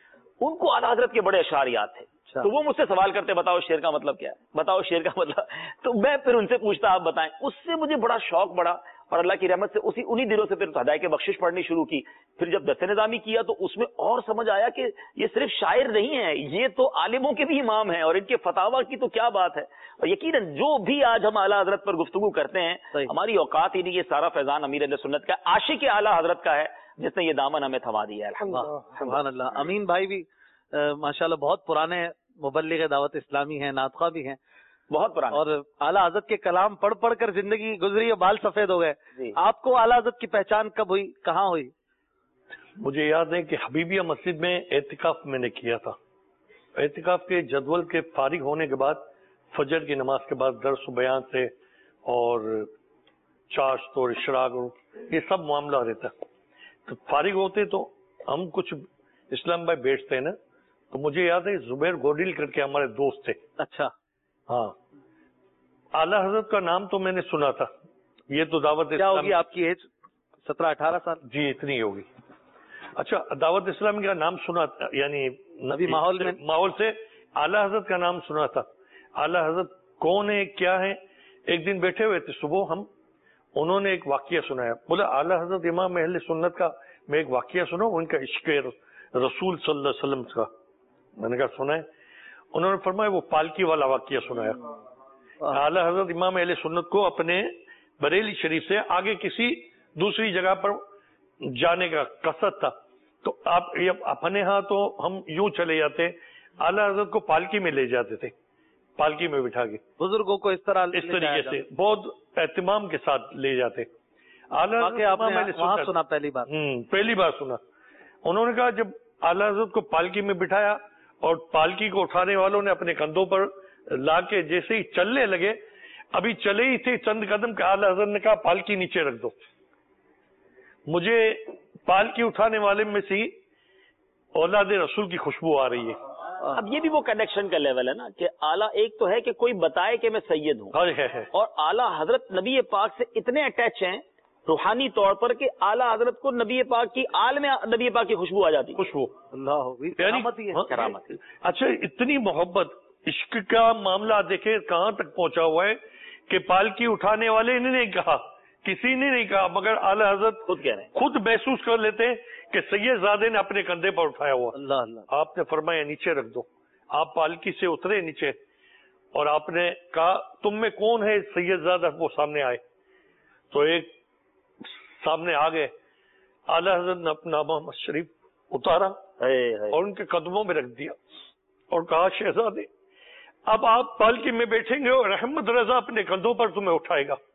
ان کو اعلیٰ حضرت کے بڑے اشعار یاد تھے۔ تو وہ مجھ سے سوال کرتے بتاؤ شعر کا مطلب کیا ہے، بتاؤ شعر کا مطلب، تو میں پھر ان سے پوچھتا آپ بتائیں۔ اس سے مجھے بڑا شوق بڑھا، اور اللہ کی رحمت سے انہی دنوں سے پھر ہدایت بخشش پڑھنی شروع کی۔ پھر جب دست نظامی کیا تو اس میں اور سمجھ آیا کہ یہ صرف شاعر نہیں ہے، یہ تو عالموں کے بھی امام ہیں، اور ان کے فتاوا کی تو کیا بات ہے۔ اور یقیناً جو بھی آج ہم اعلیٰ حضرت پر گفتگو کرتے ہیں، ہماری اوقات ہی نہیں، یہ سارا فیضان امیر علیہ سنت کا، عاشق اعلیٰ حضرت کا ہے، جس نے یہ دامن ہمیں تھما دیا ہے۔ سبحان اللہ۔ امین بھائی بھی ماشاءاللہ بہت پرانے مبلغ دعوت اسلامی ہیں، نعت خواہ بھی ہیں، بہت پرانا، اور اعلیٰ حضرت کے کلام پڑھ پڑھ کر زندگی گزری اور بال سفید ہو گئے۔ آپ کو اعلیٰ حضرت کی پہچان کب ہوئی، کہاں ہوئی؟ مجھے یاد ہے کہ حبیبیہ مسجد میں اعتکاف میں نے کیا تھا. اعتکاف کے جدول کے فارغ ہونے کے بعد فجر کی نماز کے بعد درس و بیان سے اور چاشت اور اشراق اور یہ سب معاملہ رہتا. تو فارغ ہوتے تو ہم کچھ اسلام بھائی بیٹھتے ہیں نا, تو مجھے یاد ہے زبیر گوڈیل کر کے ہمارے دوست تھے. اچھا. ہاں, اعلیٰ حضرت کا نام تو میں نے سنا تھا. یہ تو دعوت کیا ہوگی آپ کی ایج؟ 17-18 سال؟ جی اتنی ہوگی. اچھا, دعوت اسلامی کا نام سنا تھا, یعنی نبی ماحول سے اعلیٰ حضرت کا نام سنا تھا. اعلیٰ حضرت کون ہے کیا ہے؟ ایک دن بیٹھے ہوئے تھے صبح, انہوں نے ایک واقعہ سنایا. بولا اعلیٰ حضرت امام اہل سنت کا میں ایک واقعہ سنا, ان کا عشق رسول صلی اللہ علیہ وسلم کا. میں نے کہا سنا ہے. انہوں نے فرمایا وہ پالکی والا واقعہ سنایا. اعلیٰ حضرت امام اہل سنت کو اپنے بریلی شریف سے آگے کسی دوسری جگہ پر جانے کا قصد تھا, تو آپ اپنے ہاں تو ہم یوں چلے جاتے, اعلیٰ حضرت کو پالکی میں لے جاتے تھے, پالکی میں بٹھا کے بزرگوں کو اس طریقے سے بہت اہتمام کے ساتھ لے جاتے. سنا پہلی بار سنا. انہوں نے کہا جب اعلیٰ حضرت کو پالکی میں بٹھایا اور پالکی کو اٹھانے والوں نے اپنے کندھوں پر لا کے جیسے ہی چلنے لگے, ابھی چلے ہی تھے چند قدم کے, اعلیٰ حضرت نے کہا پالکی نیچے رکھ دو. مجھے پالکی اٹھانے والے میں سے اولاد رسول کی خوشبو آ رہی ہے. اب یہ بھی وہ کنیکشن کا لیول ہے نا کہ اعلیٰ ایک تو ہے کہ کوئی بتائے کہ میں سید ہوں, اور اعلیٰ حضرت نبی پاک سے اتنے اٹیچ ہیں روحانی طور پر کہ اعلیٰ حضرت کو نبی پاک کی آل میں نبی پاک کی خوشبو آ جاتی. خوشبو اللہ کرامت. اچھا, اتنی محبت, عشق کا معاملہ دیکھیں کہاں تک پہنچا ہوا ہے کہ پالکی اٹھانے والے نے نہیں کہا, کسی نے نہیں کہا, مگر اعلیٰ حضرت خود کہہ رہے ہیں, خود محسوس کر لیتے ہیں کہ سید زادے نے اپنے کندھے پر اٹھایا ہوا. اللہ اللہ. آپ نے فرمایا نیچے رکھ دو. آپ پالکی سے اترے نیچے اور آپ نے کہا تم میں کون ہے سید زادہ؟ وہ سامنے آئے تو ایک سامنے آ گئے. اعلیٰ حضرت نے اپنا محمد شریف اتارا اور ان کے قدموں میں رکھ دیا اور کہا شہزادے اب آپ پالکی میں بیٹھیں گے اور احمد رضا اپنے کندھوں پر تمہیں اٹھائے گا.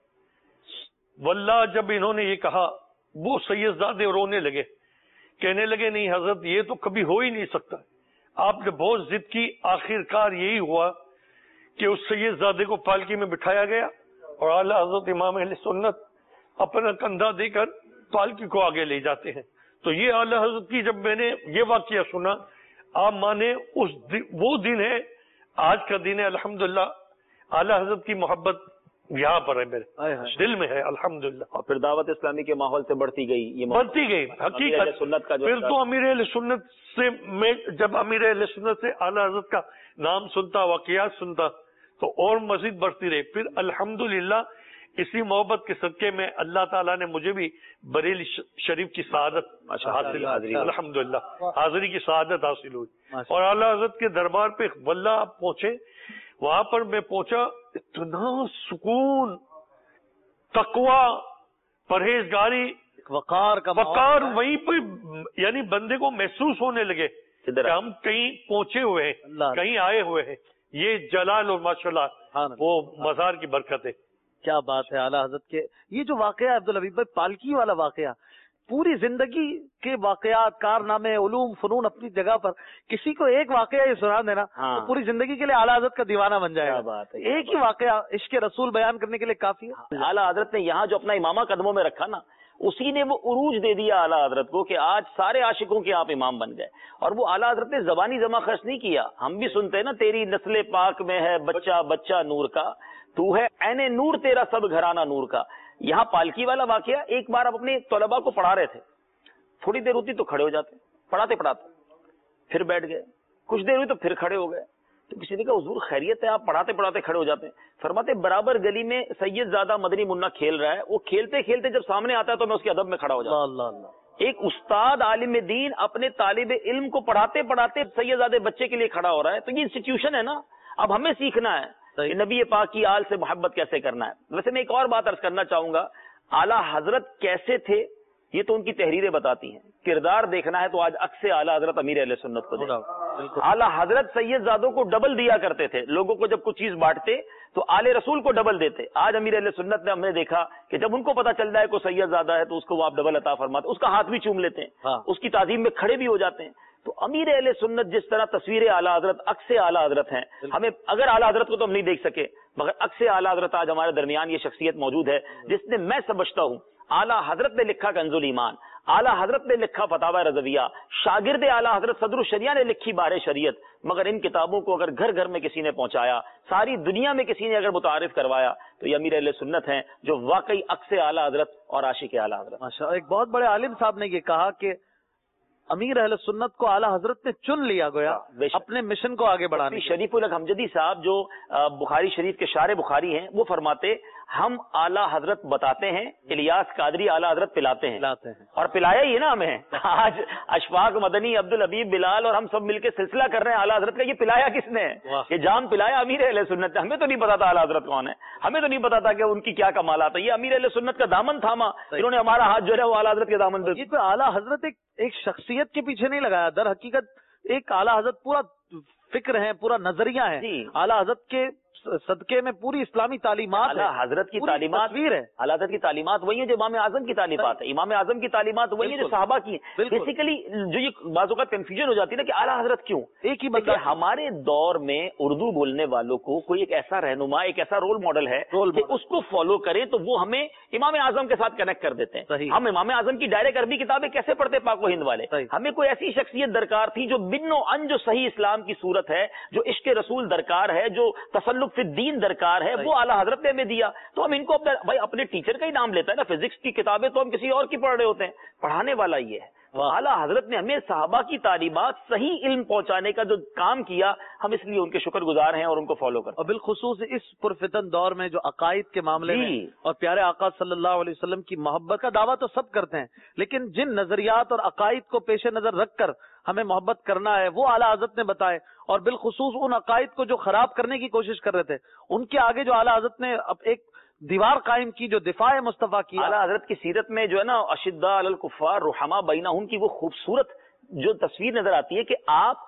واللہ جب انہوں نے یہ کہا وہ سید زادے رونے لگے, کہنے لگے نہیں حضرت یہ تو کبھی ہو ہی نہیں سکتا. آپ نے بہت ضد کی, آخر کار یہی ہوا کہ اس سید زادے کو پالکی میں بٹھایا گیا اور اعلیٰ حضرت امام اہل سنت اپنا کندھا دے کر پالکی کو آگے لے جاتے ہیں. تو یہ اعلیٰ حضرت کی جب میں نے یہ واقعہ سنا, آپ مانے وہ دن ہے, آج کا دن ہے. الحمدللہ اعلیٰ حضرت کی محبت یہاں پر ہے, میرے دل میں ہے الحمدللہ. اور پھر دعوت اسلامی کے ماحول سے بڑھتی گئی, یہ بڑھتی گئی حقیقت سنت کا. پھر تو امیر اہل سنت سے میں جب امیر اہل سنت سے اعلیٰ حضرت کا نام سنتا, واقعات سنتا, تو اور مزید بڑھتی رہی. پھر الحمدللہ اسی محبت کے صدقے میں اللہ تعالیٰ نے مجھے بھی بریلی شریف کی سعادت حاصل, الحمدللہ حاضری کی سعادت حاصل ہوئی. اور اعلیٰ حضرت کے دربار پہ واللہ آپ پہنچے, وہاں پر میں پہنچا, اتنا سکون, تقوی, پرہیزگاری, وقار وہیں پہ یعنی بندے کو محسوس ہونے لگے کہ ہم کہیں پہنچے ہوئے ہیں, کہیں آئے ہوئے ہیں. یہ جلال اور ماشاءاللہ وہ مزار کی برکت ہے. کیا بات ہے اعلیٰ حضرت کے. یہ جو واقعہ عبدالحبیب بھائی پالکی والا واقعہ, پوری زندگی کے واقعات, کارنامے, علوم, فنون اپنی جگہ پر, کسی کو ایک واقعہ یہ سنا دینا تو پوری زندگی کے لیے اعلیٰ حضرت کا دیوانہ بن جائے گا. ایک ہی واقعہ عشق رسول بیان کرنے کے لیے کافی ہے. اعلیٰ حضرت نے یہاں جو اپنا امامہ قدموں میں رکھا نا, اسی نے وہ عروج دے دیا اعلیٰ حضرت کو کہ آج سارے عاشقوں کے آپ امام بن گئے. اور وہ اعلیٰ حضرت نے زبانی جمع خرچ نہیں کیا. ہم بھی سنتے ہیں نا, تیری نسل پاک میں ہے بچہ بچہ نور کا, تو ہے عین نور تیرا سب گھرانہ نور کا. یہاں پالکی والا واقعہ, ایک بار آپ اپنے طلباء کو پڑھا رہے تھے, تھوڑی دیر ہوتی تو کھڑے ہو جاتے, پڑھاتے پڑھاتے پھر بیٹھ گئے, کچھ دیر ہوئی تو پھر کھڑے ہو گئے. تو کسی نے کہا حضور خیریت ہے, آپ پڑھاتے پڑھاتے کھڑے ہو جاتے ہیں. فرماتے برابر گلی میں سید زادہ مدنی منا کھیل رہا ہے, وہ کھیلتے کھیلتے جب سامنے آتا ہے تو میں اس کے ادب میں کھڑا ہو جاتا ہوں. ایک استاد عالم دین اپنے طالب علم کو پڑھاتے پڑھاتے سید زادے بچے کے لیے کھڑا ہو رہا ہے. تو یہ انسٹیٹیوشن ہے نا, اب ہمیں سیکھنا ہے کہ نبی پاک کی آل سے محبت کیسے کرنا ہے. ویسے میں ایک اور بات عرض کرنا چاہوں گا, اعلیٰ حضرت کیسے تھے یہ تو ان کی تحریریں بتاتی ہیں, کردار دیکھنا ہے تو آج عکس اعلیٰ حضرت امیر اہل سنت کو आला हजरत सैयद जादों को डबल दिया करते थे, लोगों को जब कुछ चीज बांटते तो आले रसूल को डबल देते। आज अमीर अहले सुन्नत ने हमने देखा कि जब उनको पता चल जाए कोई सैयद ज्यादा है तो उसको वो आप डबल अता फरमाते, उसका हाथ भी चूम लेते हैं, उसकी ताजीम में खड़े भी हो जाते हैं। तो अमीर अहले सुन्नत जिस तरह तस्वीर आला हजरत, अक्स आला हजरत हैं, हमें अगर आला हजरत को तो हम नहीं देख सके मगर अक्स आला हजरत आज हमारे दरमियान ये शख्सियत मौजूद है जिसने, मैं समझता हूँ, आला हजरत ने लिखा कंजुल ईमान, आला हजरत ने लिखा फतावा रज़विया, शागिर्द आला हजरत सदरुल शरिया ने लिखी बारे शरीयत, मगर इन किताबों को अगर घर घर में किसी ने पहुंचाया, सारी दुनिया में किसी ने अगर मुतारिफ करवाया तो ये अमीर अहले सुन्नत हैं जो वाकई अक्स आला हजरत और आशिक आला हजरत। माशा, एक बहुत बड़े आलिम साहब ने ये कहा कि अमीर अहले सुन्नत को आला हजरत ने चुन लिया गया अपने मिशन को आगे बढ़ाने। शरीफुल हक हमजदी साहब जो बुखारी शरीफ के शारे बुखारी हैं, वो फरमाते हम आला हजरत बताते हैं, इलियास कादरी आला हजरत पिलाते हैं और पिलाया ही है ना हमें। आज अशफाक मदनी, अब्दुल हबीब, बिलाल और हम सब मिलकर सिलसिला कर रहे हैं आला हजरत का, ये पिलाया किसने है? ये जाम पिलाया अमीर अहले सुन्नत ने। हमें तो नहीं पता था आला हजरत कौन है, हमें तो नहीं पता था कि उनकी क्या कमालात है। ये अमीर अहले सुन्नत का दामन थामा, इन्होंने हमारा हाथ जो है वो आला हजरत के दामन पे। ये कोई आला हजरत एक शख्सियत के पीछे नहीं लगाया, दर हकीकत एक आला हजरत पूरा फिक्र है, पूरा नजरिया है। आला हजरत के सदके में पूरी इस्लामी तालीमात, आला हजरत की तालीमात है, आला हजरत की तालीमात वही है जो इमाम आजम की तालीमात है, इमाम आजम की तालीमात वही है जो सहाबा की है। बेसिकली जो ये बाजों का कंफ्यूजन हो जाती है ना कि आला हजरत क्यों, एक ही बंदा। हमारे दौर में उर्दू बोलने वालों को कोई एक ऐसा रहनुमा, एक ऐसा रोल मॉडल है कि उसको फॉलो करें तो वो हमें इमाम आजम के साथ कनेक्ट कर देते हैं। हम इमाम आजम की डायरेक्ट अरबी किताबें कैसे पढ़ते पाक व हिंद वाले? हमें कोई ऐसी शख्सियत दरकार थी जो बिन्नो अन जो सही इस्लाम की सूरत है, जो इश्क रसूल दरकार है, जो तसल्लुक फिद दीन दरकार है, वो आला हजरत ने हमें दिया। तो हम इनको भाई अपने टीचर का ही नाम लेता है ना, फिजिक्स की किताबें तो हम किसी और की पढ़ रहे होते हैं, पढ़ाने वाला ये है। आला हजरत ने हमें सहाबा की तालीमात, सही इल्म पहुंचाने का जो काम किया, हम इसलिए उनके शुक्रगुजार हैं और उनको फॉलो करते हैं। और बिलखुसूस इस पुरफितन दौर में जो अकायद के मामले में और प्यारे आका सल्लल्लाहु अलैहि वसल्लम की मोहब्बत का दावा तो सब करते हैं, लेकिन जिन नजरियात और अकायद को पेश नजर रखकर हमें मोहब्बत करना है वो आला हजरत ने बताए। और बिलखुसूस उन अकायद को जो खराब करने की कोशिश कर रहे थे, उनके आगे जो आला हजरत ने अब एक दीवार कायम की, जो दिफा मुस्तफा की। आला हजरत की सीरत में जो है ना, अशिद्दा अलल कुफ्फार रुहमा बैनहुम की वो खूबसूरत जो तस्वीर नजर आती है कि आप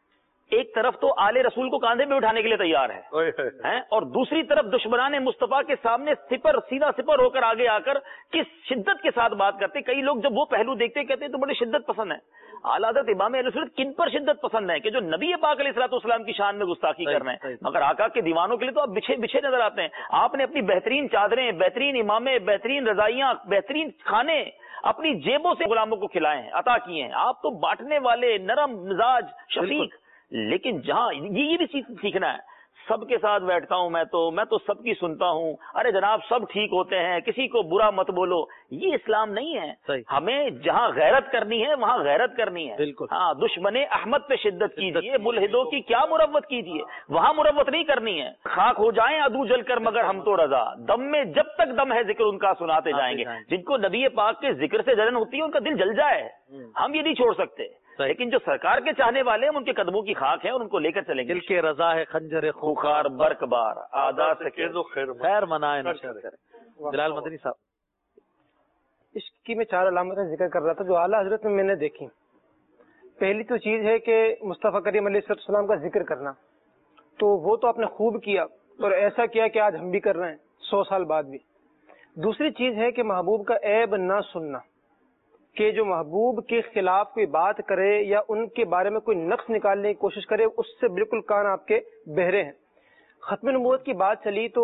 एक तरफ तो आले रसूल को कांधे में उठाने के लिए तैयार हैं और दूसरी तरफ दुश्मनाने मुस्तफा के सामने सीधा सिपर होकर आगे आकर किस शिद्दत के साथ बात करते। कई लोग जब वो पहलू देखते कहते हैं तो बड़ी शिद्दत पसंद है। आला हज़रत इमाम अहले सुन्नत किन पर शिद्दत पसंद है कि जो नबी पाक अलैहिस्सलाम की शान में गुस्ताखी कर रहे हैं, मगर आका के दीवानों के लिए तो आप बिछे बिछे नजर आते हैं। आपने अपनी बेहतरीन चादरें, बेहतरीन इमामे, बेहतरीन रजाइयां, बेहतरीन खाने अपनी जेबों से गुलामों को खिलाए हैं, अता किए हैं। आप तो बांटने वाले, नरम मिजाज, शफीक। लेकिन जहां ये भी सीखना है, सबके साथ बैठता हूं मैं तो सबकी सुनता हूं, अरे जनाब सब ठीक होते हैं, किसी को बुरा मत बोलो, ये इस्लाम नहीं है। हमें जहां गैरत करनी है वहां गैरत करनी है। बिल्कुल। हाँ, दुश्मने अहमद पे शिद्दत कीजिए, मुल्हिदों की क्या मुरव्वत कीजिए, वहां मुरव्वत नहीं करनी है। खाक हो जाएं अदू जलकर मगर हम तो रजा, दम में जब तक दम है जिक्र उनका सुनाते जाएंगे। जिनको नबी पाक के जिक्र से जलन होती है उनका दिल जल जाए, हम ये नहीं छोड़ सकते। लेकिन जो सरकार के चाहने वाले हैं उनके कदमों की खाक है और उनको लेकर चलेंगे। दिल के रजा है खंजर खूखार बरकबार, आदा से खैर मनाए नशर करे। बिलाल मदनी साहब, इश्क की मैं 4 अलामतें जिक्र कर रहा था जो आला हजरत में मैंने देखी। पहली तो चीज है कि मुस्तफा करीम अलैहिस्सलाम का जिक्र करना, तो वो तो आपने खूब किया और ऐसा किया कि आज हम भी कर रहे हैं 100 साल बाद भी। दूसरी चीज है कि महबूब का ऐब ना सुनना, कि जो महबूब के खिलाफ कोई बात करे या उनके बारे में कोई नक्स निकालने की कोशिश करे, उससे बिल्कुल कान आपके बहरे हैं। खत्म नबूवत की बात चली तो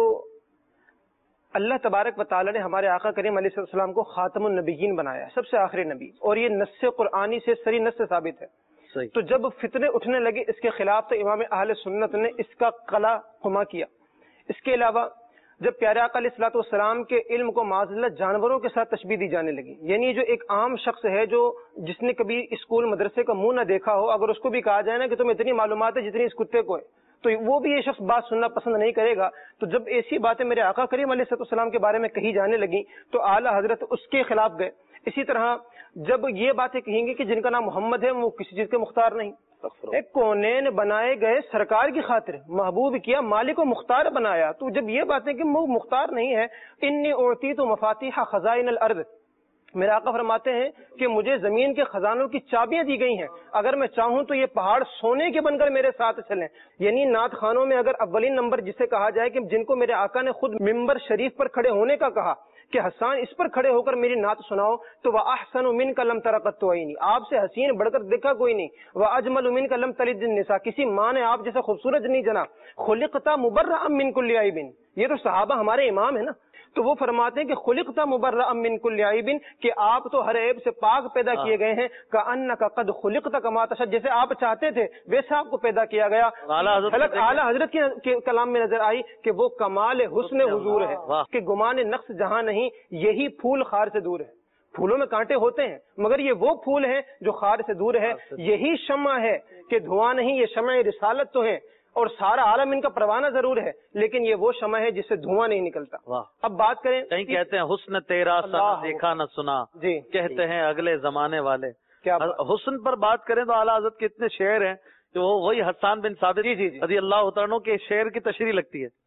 अल्लाह तबारक व तआला ने हमारे आका करीम अलैहिस्सलाम को खातमुन नबिय्यीन बनाया, सबसे आखिरी नबी, और ये नस्से कुरानी से सरी नस्स से साबित है। तो जब फितने उठने लगे इसके खिलाफ तो इमाम अहले सुन्नत ने इसका कला खुमा किया। इसके अलावा जब प्यारे आका अलैहिस्सलाम के इल्म को माज़ल्लत जानवरों के साथ तशबीह दी जाने लगी, यानी जो एक आम शख्स है जो जिसने कभी स्कूल मदरसे का मुंह न देखा हो, अगर उसको भी कहा जाए ना कि तुम्हें इतनी मालूमात है जितनी इस कुत्ते को है, तो वो भी ये शख्स बात सुनना पसंद नहीं करेगा। तो जब ऐसी बातें मेरे आका करीम अलैहिस्सलाम के बारे में कही जाने लगी तो आला हजरत उसके खिलाफ गए। इसी तरह जब ये बातें कहेंगे कि जिनका नाम मोहम्मद है वो किसी चीज के मुख्तार नहीं, एक कौनेन बनाए गए सरकार की खातिर महबूब किया, मालिक को मुख्तार बनाया। तो जब ये बातें कि वो मुख्तार नहीं है, इन्नी उती तो मफातिहा खजाइन अल अर्द, میرے آقا فرماتے ہیں کہ مجھے زمین کے خزانوں کی چابیاں دی گئی ہیں، اگر میں چاہوں تو یہ پہاڑ سونے کے بن کر میرے ساتھ چلیں. یعنی نعت خانوں میں اگر اولین نمبر جسے کہا جائے کہ جن کو میرے آقا نے خود ممبر شریف پر کھڑے ہونے کا کہا کہ حسان اس پر کھڑے ہو کر میری نعت سناؤ، تو وَأَحْسَنُ مِنْكَ لَمْ تَرَ قَطُّ عَيْنِي، آپ سے حسین بڑھ کر دیکھا کوئی نہیں. وَأَجْمَلُ مِنْكَ لَمْ تَلِدِ النِّسَاء، کسی ماں نے آپ جیسا خوبصورت نہیں جنا. خُلِقْتَ مُبَرَّأً مِنْ كُلِّ عَيْبٍ، یہ تو صحابہ ہمارے امام ہے نا، تو وہ فرماتے ہیں کہ خلقت مبرأ من کل عیب، کہ آپ تو ہر عیب سے پاک پیدا کیے گئے ہیں. کأنک قد خلقت کما تشاء، جیسے آپ چاہتے تھے ویسا آپ کو پیدا کیا گیا. اعلیٰ حضرت کے کلام میں نظر آئی کہ وہ کمال حسن حضور ہے کہ گمان نقص جہاں نہیں، یہی پھول خار سے دور ہے. پھولوں میں کانٹے ہوتے ہیں مگر یہ وہ پھول ہیں جو خار سے دور ہے. یہی شمع ہے کہ دھواں نہیں، یہ شمع رسالت تو ہے، اور سارا عالم ان کا پروانہ ضرور ہے لیکن یہ وہ شمع ہے جس سے دھواں نہیں نکلتا. اب بات کریں، کہیں کہتے ہیں حسن تیرا سنا دیکھا نہ سنا، جی کہتے ہیں اگلے زمانے والے. کیا حسن پر بات کریں تو اعلیٰ حضرت کے اتنے شعر ہیں کہ وہ وہی حسان بن ثابت رضی اللہ عنہ کے شعر کی تشریح لگتی ہے.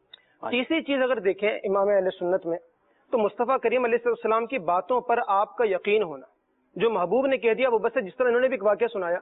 تیسری چیز اگر دیکھیں امام اہل سنت میں، تو مصطفیٰ کریم علیہ السلام کی باتوں پر آپ کا یقین ہونا. جو محبوب نے کہہ دیا وہ بس ہے، جس طرح انہوں نے بھی ایک واقعہ سنایا.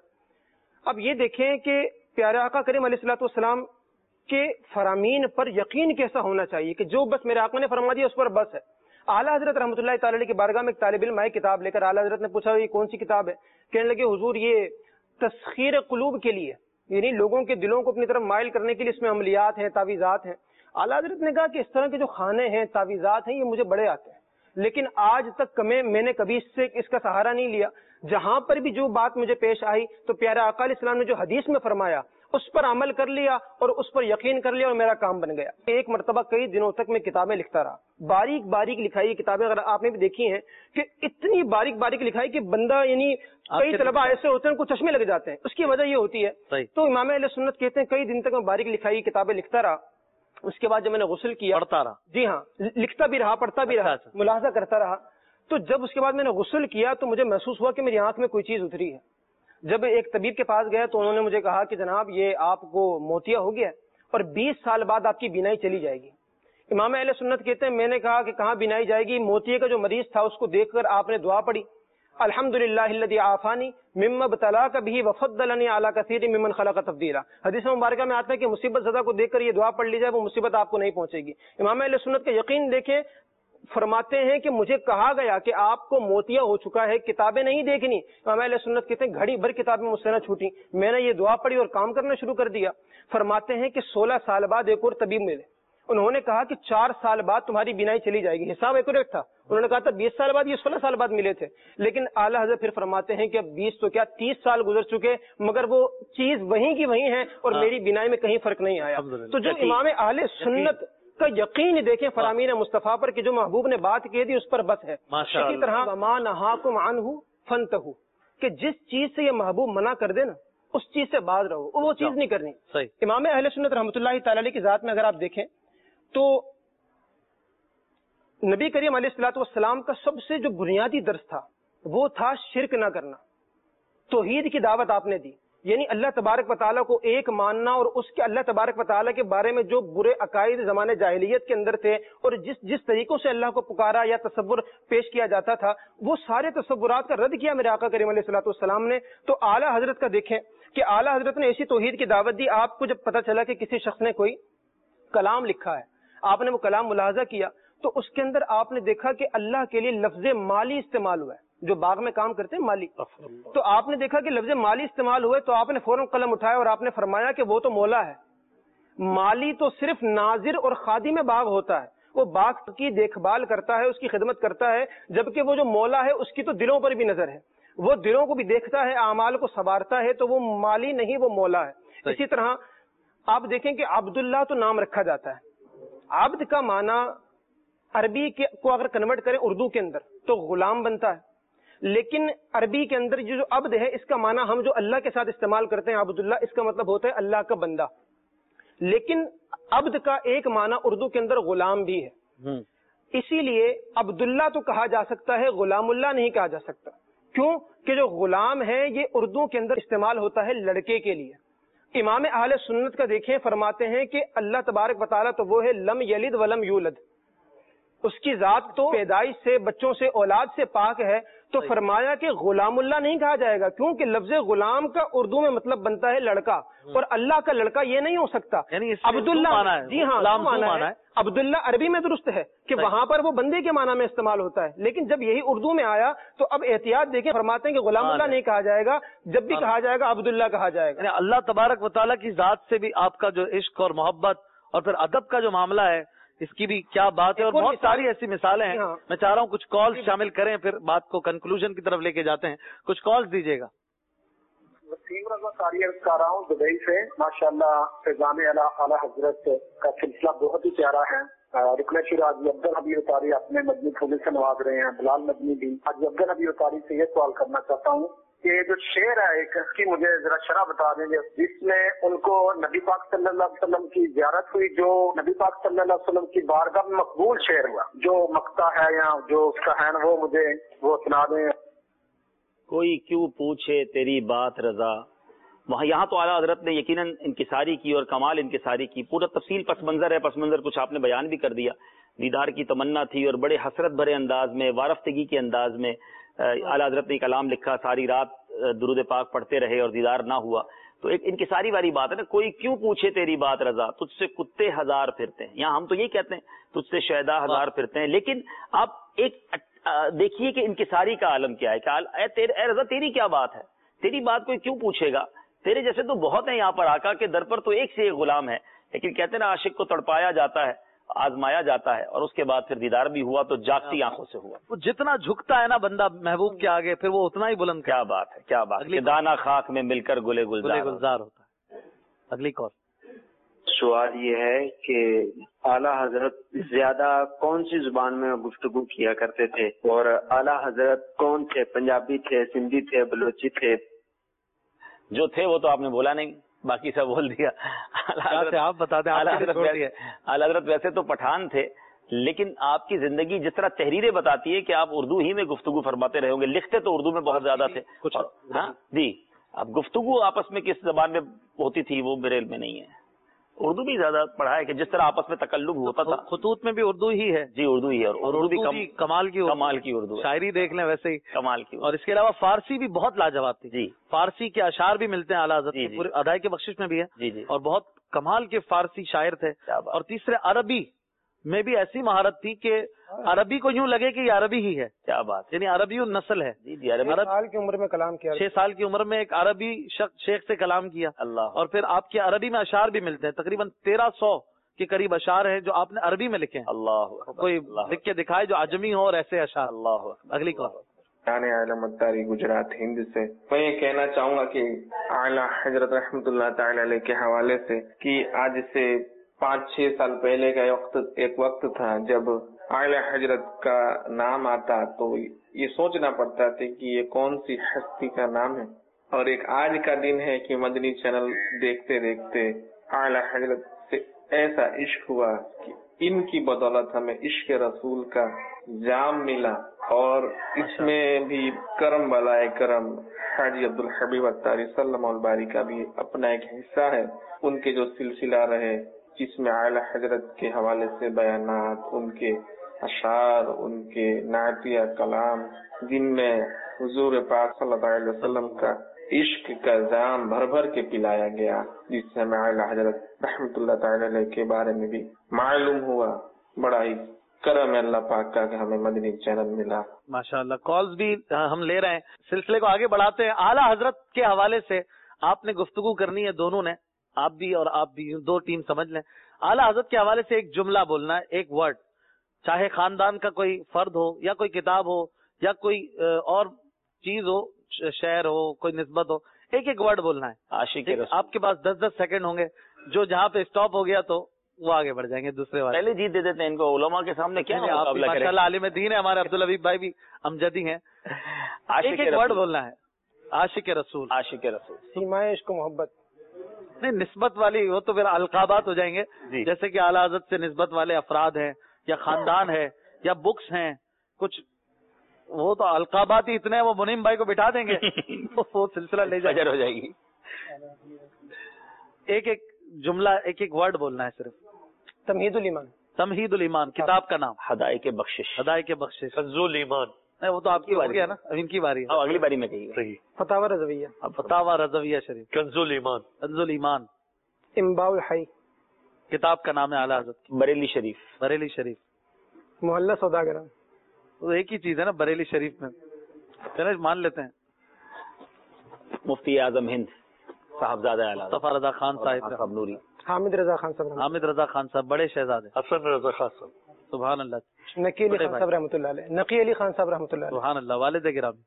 اب یہ دیکھیں کہ پیارے آقا کریم علیہ الصلوۃ والسلام کے فرامین پر یقین کیسا ہونا چاہیے کہ جو بس میرے آقا نے فرما دیا اس پر بس ہے. اعلیٰ حضرت رحمۃ اللہ تعالی علیہ کی بارگاہ میں ایک طالب علم آئے کتاب لے کر. اعلیٰ حضرت نے پوچھا یہ کون سی کتاب ہے؟ کہنے لگے حضور یہ تسخیر قلوب کے لیے، یعنی لوگوں کے دلوں کو اپنی طرف مائل کرنے کے لیے اس میں عملیات ہیں، تعویذات ہیں. اعلیٰ حضرت نے کہا کہ اس طرح کے جو خانے ہیں، تعویذات ہیں، یہ مجھے بڑے آتے ہیں لیکن آج تک میں نے کبھی اس کا سہارا نہیں لیا. جہاں پر بھی جو بات مجھے پیش آئی تو پیارے آقا علیہ السلام نے جو حدیث میں فرمایا اس پر عمل کر لیا اور اس پر یقین کر لیا اور میرا کام بن گیا. ایک مرتبہ کئی دنوں تک میں کتابیں لکھتا رہا، باریک باریک لکھائی کتابیں. اگر آپ نے بھی دیکھی ہیں کہ اتنی باریک باریک لکھائی کہ بندہ، یعنی کئی طلبہ ایسے ہوتے ہیں ان کو چشمے لگ جاتے ہیں. اس کی وجہ یہ ہوتی ہے. تو امام اہل سنت کہتے ہیں کئی دن تک میں باریک لکھائی کتابیں لکھتا رہا. اس کے بعد جب میں نے غسل کیا، پڑھتا رہا، جی ہاں، لکھتا بھی رہا، پڑھتا بھی رہا، ملاحظہ کرتا رہا. تو جب اس کے بعد میں نے غسل کیا تو مجھے محسوس ہوا کہ میری آنکھ میں کوئی چیز اتری ہے. جب ایک طبیب کے پاس گیا تو انہوں نے مجھے کہا کہ جناب یہ آپ کو موتیا ہو گیا ہے اور 20 سال بعد آپ کی بینائی چلی جائے گی. امام اہل سنت کہتے ہیں میں نے کہا کہ کہاں بینائی جائے گی؟ موتیے کا جو مریض تھا اس کو دیکھ کر آپ نے دعا پڑھی، الحمدللہ الذی عافانی مما ابتلاک بہ وفضلنی علی کثیر ممن خلق تفضیلا. حدیث مبارکہ میں آتا ہے کہ مصیبت زدہ کو دیکھ کر یہ دعا پڑھ لی جائے، وہ مصیبت آپ کو نہیں پہنچے گی. امام اہل سنت کا یقین دیکھیں، فرماتے ہیں کہ مجھے کہا گیا کہ آپ کو موتیا ہو چکا ہے، کتابیں نہیں دیکھنی. امام اہل سنت کہتے ہیں گھڑی بھر کتابیں مجھ سے نہ چھوٹی، میں نے یہ دعا پڑھی اور کام کرنا شروع کر دیا. فرماتے ہیں کہ 16 سال بعد ایک اور طبیب ملے، انہوں نے کہا کہ 4 سال بعد تمہاری بینائی چلی جائے گی. حساب ایکوریٹ تھا، انہوں نے کہا تھا 20 سال بعد، یہ 16 سال بعد ملے تھے. لیکن اعلیٰ حضرت پھر فرماتے ہیں کہ اب 20 تو کیا 30 سال گزر چکے مگر وہ چیز وہیں کی وہیں ہے اور میری بینائی میں کہیں فرق نہیں آیا. تو جو امام اہل سنت کا یقین دیکھیں فرامین مصطفیٰ پر کہ جو محبوب نے بات کی تھی اس پر بس ہے. اسی طرح وما نہاکم عنہ فانتہوا، کہ جس چیز سے یہ محبوب منع کر دے نا اس چیز سے باز رہو، وہ چیز نہیں کرنی. امام اہل سنت رحمۃ اللہ تعالی علیہ کی ذات میں اگر آپ دیکھیں تو نبی کریم علیہ الصلوۃ والسلام کا سب سے جو بنیادی درس تھا وہ تھا شرک نہ کرنا. توحید کی دعوت آپ نے دی، یعنی اللہ تبارک و تعالیٰ کو ایک ماننا اور اس کے اللہ تبارک و تعالیٰ کے بارے میں جو برے عقائد زمانے جاہلیت کے اندر تھے اور جس طریقوں سے اللہ کو پکارا یا تصور پیش کیا جاتا تھا وہ سارے تصورات کا رد کیا میرے آقا کریم علیہ الصلوۃ والسلام نے. تو اعلیٰ حضرت کا دیکھیں کہ اعلیٰ حضرت نے ایسی توحید کی دعوت دی. آپ کو جب پتہ چلا کہ کسی شخص نے کوئی کلام لکھا ہے، آپ نے وہ کلام ملاحظہ کیا تو اس کے اندر آپ نے دیکھا کہ اللہ کے لیے لفظ مالی استعمال ہوا ہے. جو باغ میں کام کرتے ہیں مالی، تو آپ نے دیکھا کہ لفظ مالی استعمال ہوئے تو آپ نے فوراً قلم اٹھایا اور آپ نے فرمایا کہ وہ تو مولا ہے. مالی تو صرف ناظر اور خادم باغ ہوتا ہے، وہ باغ کی دیکھ بھال کرتا ہے، اس کی خدمت کرتا ہے، جبکہ وہ جو مولا ہے اس کی تو دلوں پر بھی نظر ہے، وہ دلوں کو بھی دیکھتا ہے، اعمال کو سنوارتا ہے. تو وہ مالی نہیں، وہ مولا ہے. اسی طرح آپ دیکھیں کہ عبداللہ تو نام رکھا جاتا ہے. عبد کا معنی عربی کو اگر کنورٹ کریں اردو کے اندر تو غلام بنتا ہے، لیکن عربی کے اندر جو عبد ہے اس کا معنی ہم جو اللہ کے ساتھ استعمال کرتے ہیں عبداللہ، اس کا مطلب ہوتا ہے اللہ کا بندہ. لیکن عبد کا ایک معنی اردو کے اندر غلام بھی ہے، اسی لیے عبداللہ تو کہا جا سکتا ہے، غلام اللہ نہیں کہا جا سکتا. کیوں کہ جو غلام ہے یہ اردو کے اندر استعمال ہوتا ہے لڑکے کے لیے. امام اہل سنت کا دیکھیں فرماتے ہیں کہ اللہ تبارک و تعالیٰ تو وہ ہے لم یلد ولم یولد، اس کی ذات تو پیدائش سے، بچوں سے، اولاد سے پاک ہے، تو فرمایا کہ غلام اللہ نہیں کہا جائے گا، کیونکہ لفظ غلام کا اردو میں مطلب بنتا ہے لڑکا، اور اللہ کا لڑکا یہ نہیں ہو سکتا. عبداللہ، جی ہاں مانا ہے. عبداللہ عربی میں درست ہے کہ وہاں پر وہ بندے کے معنی میں استعمال ہوتا ہے، لیکن جب یہی اردو میں آیا تو اب احتیاط دیکھیں، فرماتے ہیں کہ غلام اللہ نہیں کہا جائے گا، جب بھی کہا جائے گا عبداللہ کہا جائے گا. یعنی اللہ تبارک و تعالیٰ کی ذات سے بھی آپ کا جو عشق اور محبت اور پھر ادب کا جو معاملہ ہے، اس کی بھی کیا بات ہے، اور بہت ساری ایسی مثالیں ہیں. میں چاہ رہا ہوں کچھ کالز شامل کریں، پھر بات کو کنکلوژن کی طرف لے کے جاتے ہیں. کچھ کالز دیجیے گا. وسیم رضا قاری عرض کر رہا ہوں دبئی سے. ماشاءاللہ فیضان اعلیٰ حضرت کا سلسلہ بہت ہی پیارا ہے. رکن شیراز عبدالحبیب اتاری اپنے مدنی پھولے سے نواز رہے ہیں، بلال مدنی بھی. آج عبدالحبیب اتاری سے یہ سوال کرنا چاہتا ہوں کہ جو شعر ہے ایک، اس کی مجھے ذرا شرح بتا دیں گے، جس میں ان کو نبی پاک صلی اللہ علیہ وسلم کی زیارت ہوئی، جو نبی پاک صلی اللہ علیہ وسلم کی بارگاہ میں مقبول شعر ہوا، جو مقطع ہے یا جو اس کا ہے نا، وہ مجھے وہ سنا دیں. کوئی کیوں پوچھے تیری بات رضا، وہاں یہاں تو اعلیٰ حضرت نے یقیناً انکساری کی اور کمال انکساری کی. پورا تفصیل پس منظر ہے، پس منظر کچھ آپ نے بیان بھی کر دیا. دیدار کی تمنا تھی اور بڑے حسرت بھرے انداز میں، وارفتگی کے انداز میں اعلیٰ حضرت نے کلام لکھا، ساری رات درود پاک پڑھتے رہے اور دیدار نہ ہوا. تو ایک انکساری والی بات ہے نا، کوئی کیوں پوچھے تیری بات رضا، تجھ سے کتے ہزار پھرتے ہیں. یہاں ہم تو یہی کہتے ہیں تجھ سے شہدا ہزار پھرتے ہیں، لیکن آپ ایک دیکھیے کہ انکساری کا عالم کیا ہے. کہ اے رضا تیری کیا بات ہے، تیری بات کوئی کیوں پوچھے گا، تیرے جیسے تو بہت ہیں یہاں پر، آقا کے در پر تو ایک سے ایک غلام ہے. لیکن کہتے ہیں نا عاشق کو تڑپایا جاتا ہے، آزمایا جاتا ہے، اور اس کے بعد پھر دیدار بھی ہوا تو جاگتی آنکھوں سے ہوا. وہ جتنا جھکتا ہے نا بندہ محبوب کے آگے، پھر وہ اتنا ہی بلند. کیا بات ہے، کیا بات ہے. دانا خاک میں مل کر گلے گلزار ہوتا ہے. اگلی کال. سوال یہ ہے کہ اعلیٰ حضرت زیادہ کون سی زبان میں گفتگو کیا کرتے تھے، اور اعلیٰ حضرت کون تھے، پنجابی تھے، سندھی تھے، بلوچی تھے؟ جو تھے وہ تو آپ نے بولا نہیں، باقی سب بول دیا. آپ بتا دیں. اعلیٰ حضرت ویسے تو پٹھان تھے، لیکن آپ کی زندگی جس طرح تحریریں بتاتی ہے کہ آپ اردو ہی میں گفتگو فرماتے رہے ہوں گے. لکھتے تو اردو میں بہت زیادہ تھے. ہاں جی، اب گفتگو آپس میں کس زبان میں ہوتی تھی وہ میرے علم میں نہیں ہے. اردو بھی زیادہ پڑھا ہے کہ جس طرح آپس میں تکلم ہوتا تھا. خطوط میں بھی اردو ہی ہے. جی اردو ہی ہے، اور اردو بھی کمال کی اردو. شاعری دیکھ لیں ویسے ہی کمال کی. اور اس کے علاوہ فارسی بھی بہت لاجواب تھی. جی، فارسی کے اشعار بھی ملتے ہیں اعلیٰ حضرت کے، پورے ادائے کے بخشش میں بھی ہے. جی جی، اور بہت کمال کے فارسی شاعر تھے. اور تیسرے عربی میں بھی ایسی مہارت تھی کہ عربی کو یوں لگے کہ یہ عربی ہی ہے. کیا بات، یعنی عربی نسل ہے. جی جی، 6 سال کی عمر میں کلام کیا. 6 سال کی عمر میں ایک عربی شیخ سے کلام کیا. اللہ. اور پھر آپ کے عربی میں اشعار بھی ملتے ہیں، تقریباً 1300 کے قریب اشعار ہیں جو آپ نے عربی میں لکھے ہیں. اللہ. کوئی لکھ کے دکھائے جو عجمی ہو اور ایسے اشعار. اللہ. اگلی کال. عالم اتاری گجرات ہند سے. میں یہ کہنا چاہوں گا کہ اعلیٰ حضرت رحمۃ اللہ تعالی علیہ کے حوالے سے کہ آج سے 5-6 سال پہلے کا ایک وقت تھا جب اعلیٰ حضرت کا نام آتا تو یہ سوچنا پڑتا تھا کہ یہ کون سی ہستی کا نام ہے، اور ایک آج کا دن ہے کہ مدنی چینل دیکھتے دیکھتے اعلیٰ حضرت سے ایسا عشق ہوا کہ ان کی بدولت ہمیں عشق رسول کا جام ملا، اور اس میں بھی کرم بالائے کرم حاجی عبدالحبیب اتاری صلی اللہ الباری کا بھی اپنا ایک حصہ ہے. ان کے جو سلسلہ رہے جس میں اعلیٰ حضرت کے حوالے سے بیانات، ان کے اشعار، ان کے نعتیہ کلام، جن میں حضور پاک صلی اللہ علیہ وسلم کا عشق کا جام بھر بھر کے پلایا گیا، جس سے ہمیں اعلیٰ حضرت رحمۃ اللہ تعالی علیہ کے بارے میں بھی معلوم ہوا. بڑا ہی کرم ہے اللہ پاک کا کہ ہمیں مدنی چینل ملا. ماشاءاللہ. کالز بھی ہم لے رہے ہیں، سلسلے کو آگے بڑھاتے ہیں. اعلیٰ حضرت کے حوالے سے آپ نے گفتگو کرنی ہے، دونوں نے، آپ بھی اور آپ بھی، دو ٹیم سمجھ لیں. اعلیٰ حضرت کے حوالے سے ایک جملہ بولنا ہے، ایک ورڈ، چاہے خاندان کا کوئی فرد ہو یا کوئی کتاب ہو یا کوئی اور چیز ہو، شعر ہو، کوئی نسبت ہو، ایک ایک ورڈ بولنا ہے. عاشق رسول. آپ کے پاس 10-10 سیکنڈ ہوں گے، جو جہاں پہ اسٹاپ ہو گیا تو وہ آگے بڑھ جائیں گے دوسرے والے. پہلے جیت دے دیتے ہیں ان کو، علماء کے سامنے کیا مقابلہ کریں. ماشاءاللہ عالم دین ہے ہمارے عبدالحبیب بھائی بھی امجدی ہیں. ایک ایک ورڈ بولنا ہے. عاشق رسول. عاشق رسول. سیمائے عشق و محبت. نہیں، نسبت والی وہ تو پھر القابات ہو جائیں گے. جیسے کہ اعلیٰ حضرت سے نسبت والے افراد ہیں یا خاندان ہے یا بکس ہیں کچھ، وہ تو القابات ہی اتنے ہیں، وہ منیم بھائی کو بٹھا دیں گے وہ سلسلہ لے ہو جائے گی. ایک ایک جملہ، ایک ایک ورڈ بولنا ہے صرف. تمہید الایمان. تمہید الایمان کتاب کا نام. ہدایت بخشش. ہدایت بخشش. کنز الایمان. نہیں وہ تو آپ کی ہو گیا نا, اب ان کی باری ہے. اگلی باری میں کہیے. صحیح. فتاوی رضویہ. اب فتاوی رضویہ شریف. کنز الایمان. کنز الایمان. انباء الحی. کتاب کا نام ہے اعلیٰ حضرت کی. بریلی شریف. بریلی شریف. محلہ سوداگر. وہ ایک ہی چیز ہے نا بریلی شریف میں, چلے مان لیتے ہیں. مفتی اعظم ہند صاحبزادہ اعلیٰ مصطفیٰ رضا خان صاحب نوری. حامد رضا خان صاحب. حامد رضا خان صاحب بڑے شہزادے. حسن رضا خان صاحب. سبحان اللہ. نقی علی خان صاحب رحمۃ اللہ علیہ. نقی علی خان صاحب رحمۃ اللہ علیہ. سبحان اللہ. والد گرامی.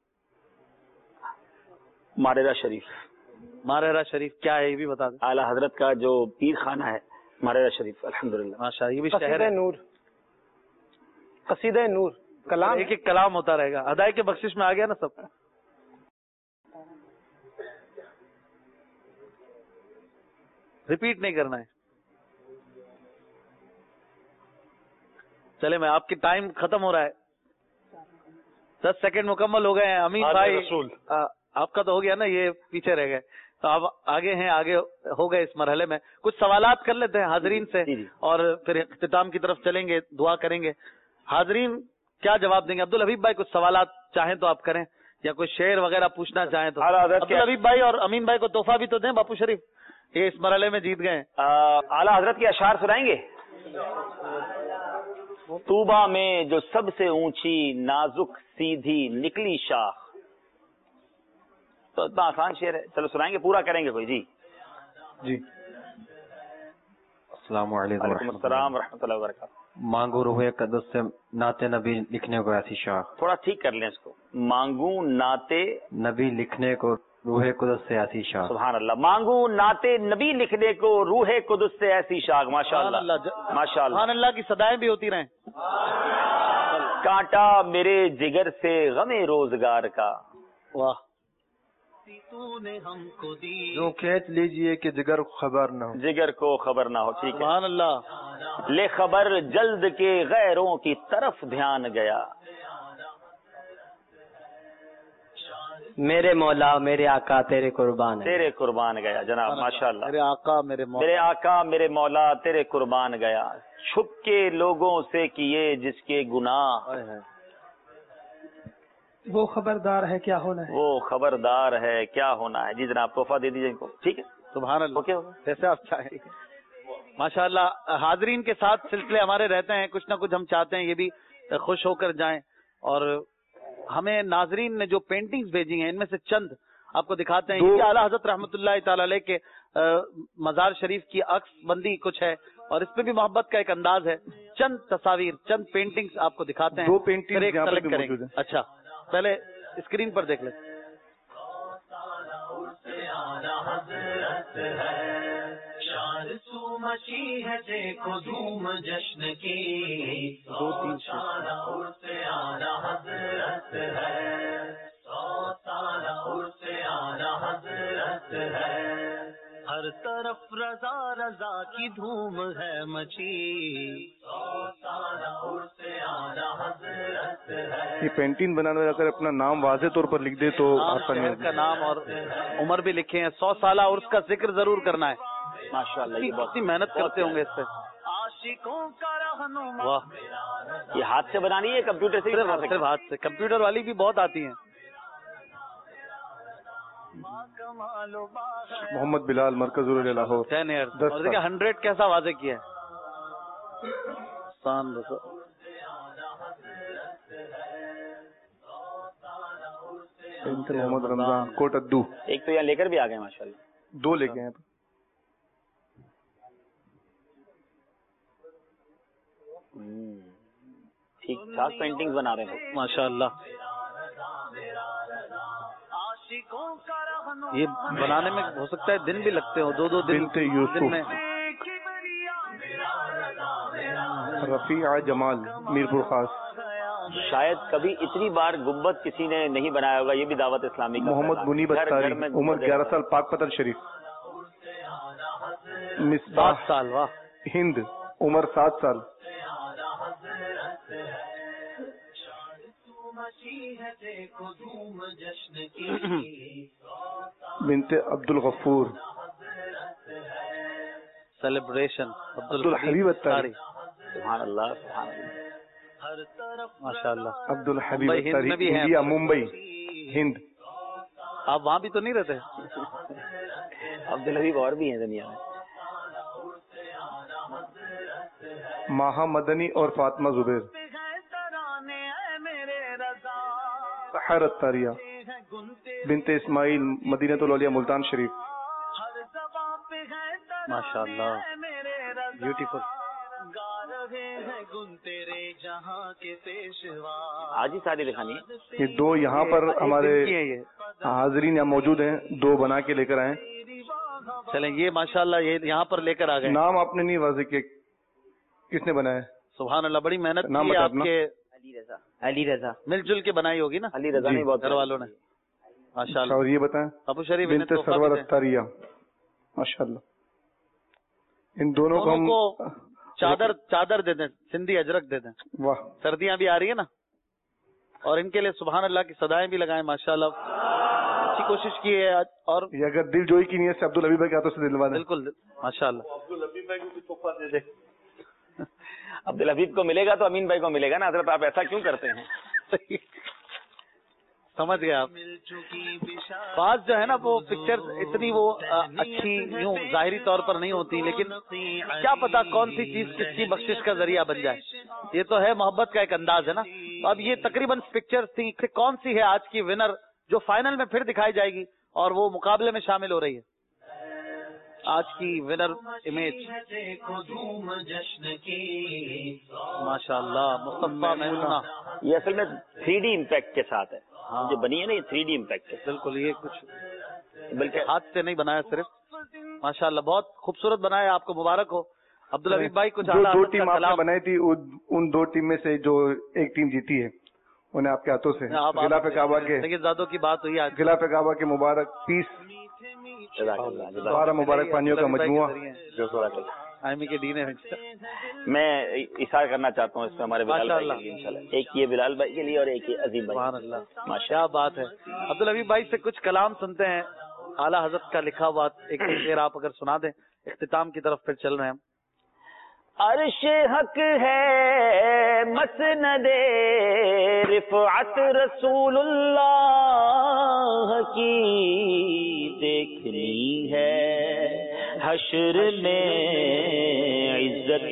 ماریرا شریف. ماریرا شریف کیا ہے یہ بھی بتا دیں. اعلیٰ حضرت کا جو پیر خانہ ہے ماریرا شریف الحمدللہ. ماشاء اللہ. یہ بھی شہر ہے. نور. قصیدہ نور کلام. ایک ایک کلام ہوتا رہے گا. ہدایت کے بخشش میں آ گیا نا سب. ریپیٹ نہیں کرنا ہے. چلے میں آپ کی ٹائم ختم ہو رہا ہے. 10 سیکنڈ مکمل ہو گئے ہیں. امین بھائی آپ کا تو ہو گیا نا, یہ پیچھے رہ گئے تو آپ آگے ہیں, آگے ہو گئے اس مرحلے میں. کچھ سوالات کر لیتے ہیں حاضرین سے اور پھر اختتام کی طرف چلیں گے, دعا کریں گے. حاضرین کیا جواب دیں گے؟ عبدالحبیب بھائی کچھ سوالات چاہیں تو آپ کریں, یا کوئی شعر وغیرہ پوچھنا چاہیں تو. عبدالحبیب بھائی اور امین بھائی کو تحفہ بھی تو دیں باپو شریف, یہ اس مرحلے میں جیت گئے. اعلیٰ حضرت کے اشعار سنائیں گے. طوبہ میں جو سب سے اونچی نازک سیدھی نکلی شاخ. تو اتنا آسان شعر ہے, چلو سنائیں گے, پورا کریں گے کوئی. جی جی. السلام علیکم. وعلیکم السلام ورحمۃ اللہ وبرکاتہ. مانگو روح قدس سے نعت نبی لکھنے کو ایسی شاخ. تھوڑا ٹھیک کر لیں اس کو. مانگو نعت نبی لکھنے کو روح قدس سے ایسی شاخ. سبحان اللہ. مانگو نعت نبی لکھنے کو روح قدس سے ایسی شاخ. ماشاء اللہ ماشاء اللہ. سبحان اللہ کی صدائیں بھی ہوتی رہیں. کانٹا میرے جگر سے غم روزگار کا. واہ. جو کھینچ لیجئے کہ جگر خبر نہ ہو. جگر کو خبر نہ ہو. ٹھیک ہے. سبحان اللہ. لے خبر جلد کے غیروں کی طرف دھیان گیا. میرے مولا میرے آقا تیرے قربان ہے. تیرے قربان گیا جناب. ماشاء اللہ. میرے آقا میرے مولا. میرے آقا میرے مولا تیرے قربان گیا. چھپ کے لوگوں سے کیے جس کے گناہ. وہ خبردار ہے کیا ہونا ہے. وہ خبردار ہے کیا ہونا ہے. جی جناب تحفہ دے دیجیے ان کو. ٹھیک ہے. سبحان اللہ. اوکے جیسے آپ چاہیں. ماشاء اللہ. حاضرین کے ساتھ سلسلے ہمارے رہتے ہیں, کچھ نہ کچھ ہم چاہتے ہیں یہ بھی خوش ہو کر جائیں. اور ہمیں ناظرین نے جو پینٹنگز بھیجی ہیں ان میں سے چند آپ کو دکھاتے ہیں. یہ اعلیٰ حضرت رحمۃ اللہ تعالی علیہ کے مزار شریف کی عکس بندی کچھ ہے, اور اس پہ بھی محبت کا ایک انداز ہے. چند تصاویر, چند پینٹنگز آپ کو دکھاتے ہیں. 2 پینٹنگ سلیکٹ کریں گے. اچھا پہلے اسکرین پر دیکھ لیں. مسیح دیکھو دھوم جشن کی. 2-3 حضرت ہے. 100 سالہ عرس اعلیٰ حضرت ہے. ہر طرف رضا رضا کی دھوم ہے مچی. 100 سالہ عرس اعلیٰ حضرت ہے. یہ پینٹنگ بنانے والا اگر اپنا نام واضح طور پر لکھ دے تو شہر کا نام اور عمر بھی لکھے ہیں. 100 سالہ عرس کا ذکر ضرور کرنا ہے. ماشاء اللہ. یہ بہت محنت کرتے ہوں گے اس پہ. واہ. یہ ہاتھ سے بنانی ہے کمپیوٹر سے؟ صرف ہاتھ سے. کمپیوٹر والی بھی بہت آتی ہیں. محمد بلال مرکز لاہور. 10 ایئر. اور دیکھیں 100 کیسا واضح کیا ہے. محمد رمضان کوٹ ادو. ایک تو یہاں لے کر بھی آ گئے ماشاء اللہ. 2 لے گئے ہیں. ٹھیک ٹھاک پینٹنگ بنا رہے ہیں ماشاء اللہ. یہ بنانے میں ہو سکتا ہے دن بھی لگتے ہو, 2 دن میں. رفیع جمال میرپور خاص. شاید کبھی اتنی بار گنبد کسی نے نہیں بنایا ہوگا. یہ بھی دعوت اسلامی کا. محمد منیب اتاری عمر 11 سال پاک پتن شریف. 7 سال. واہ. ہند عمر 7 سال. بنت عبد الغفور. سیلیبریشن. عبدالحبیب اتاری. سبحان اللہ سبحان اللہ ماشاء اللہ. عبد الحبیب ممبئی ہند میں بھی ہیں. انڈیا ممبئی ہند. آپ وہاں بھی تو نہیں رہتے؟ عبد الحبیب اور بھی ہیں دنیا میں. ماہا مدنی اور فاطمہ زبیر. سحر اتاریہ بنت اسماعیل مدینۃ الاولیاء ملتان شریف. ماشاء اللہ بیوٹیفل. آج ہی ساری دکھانی ہے. یہ دو یہاں پر ہمارے حاضرین یہاں موجود ہیں, دو بنا کے لے کر آئے. چلیں یہ ماشاءاللہ یہ یہاں پر لے کر آ گئے. نام آپ نے نہیں واضح کیا, کس نے بنایا؟ سبحان اللہ, بڑی محنت نام کی آپ کے. علی رضا مل جل کے بنائی ہوگی نا علی رضا نے بہت گھر والوں نے. ماشاء اللہ. اور یہ بتائیں ابو شریف بنت سرور اتاریہ. ماشاء اللہ. ان دونوں کو چادر دے دیں, سندھی اجرک دے دیں. واہ, سردیاں بھی آ رہی ہے نا, اور ان کے لیے سبحان اللہ کی صدائیں بھی لگائیں. ماشاءاللہ اچھی کوشش کی ہے. اور یہ اگر دل جوئی کی نیت سے عبد الحبیب بھائی کے ہاتھوں سے دلوا دیں. بالکل ماشاءاللہ. عبد الحبیب بھائی کو بھی تحفہ دے دیں. عبد الحبیب کو ملے گا تو امین بھائی کو ملے گا نا. حضرت آپ ایسا کیوں کرتے ہیں؟ سمجھ گئے آپ. بعض جو ہے نا وہ پکچر اتنی وہ اچھی یوں ظاہری طور پر نہیں ہوتی, لیکن کیا پتا کون سی چیز کس کی بخشش کا ذریعہ بن جائے. یہ تو ہے محبت کا ایک انداز ہے نا. اب یہ تقریباً پکچر تھی, کون سی ہے آج کی ونر جو فائنل میں پھر دکھائی جائے گی اور وہ مقابلے میں شامل ہو رہی ہے. آج کی ونر امیج ماشاء اللہ مصطفیٰ میمونہ. یہ اصل میں 3D امپیکٹ کے ساتھ ہے جو بنی ہے نا, یہ 3D امپیکٹ ہے. بالکل, یہ کچھ بلکہ ہاتھ سے نہیں بنایا صرف. ماشاء اللہ بہت خوبصورت بنایا, آپ کو مبارک ہو. عبد الحبیب بھائی کچھ دو ٹیم آپ نے بنائی تھی, ان دو ٹیم میں سے جو ایک ٹیم جیتی ہے انہیں آپ کے ہاتھوں سے غلاف کعبہ کے زادوں کی بات ہوئی آج. غلاف کعبہ کے مبارک پیس 12 مبارک پانیوں کا مجموعہ آئمی کے دین ہے. میں اشارہ کرنا چاہتا ہوں اس میں ہمارے بلال بھائی کے لیے انشاءاللہ. ایک یہ بلال بھائی کے لیے اور ایک یہ عظیم بھائی. سبحان اللہ کیا بات ہے. عبد الحبیب بھائی سے کچھ کلام سنتے ہیں, اعلیٰ حضرت کا لکھا ہوا ایک شعر آپ اگر سنا دیں, اختتام کی طرف پھر چل رہے ہیں. عرش حق ہے مسند رفعت رسول اللہ کی دیکھنی ہے حشر میں عزت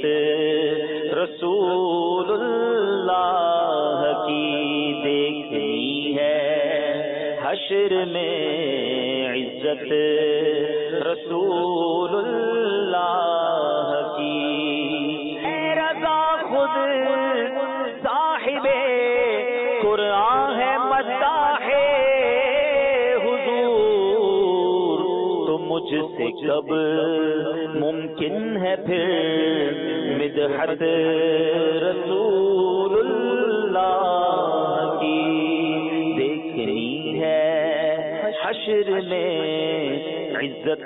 رسول اللہ کی دیکھنی ہے حشر میں عزت رسول اللہ کی. قرآن ہے مداح حضور تو مجھ سے کب ممکن ہے پھر مدحت رسول اللہ کی دیکھنی ہے حشر میں عزت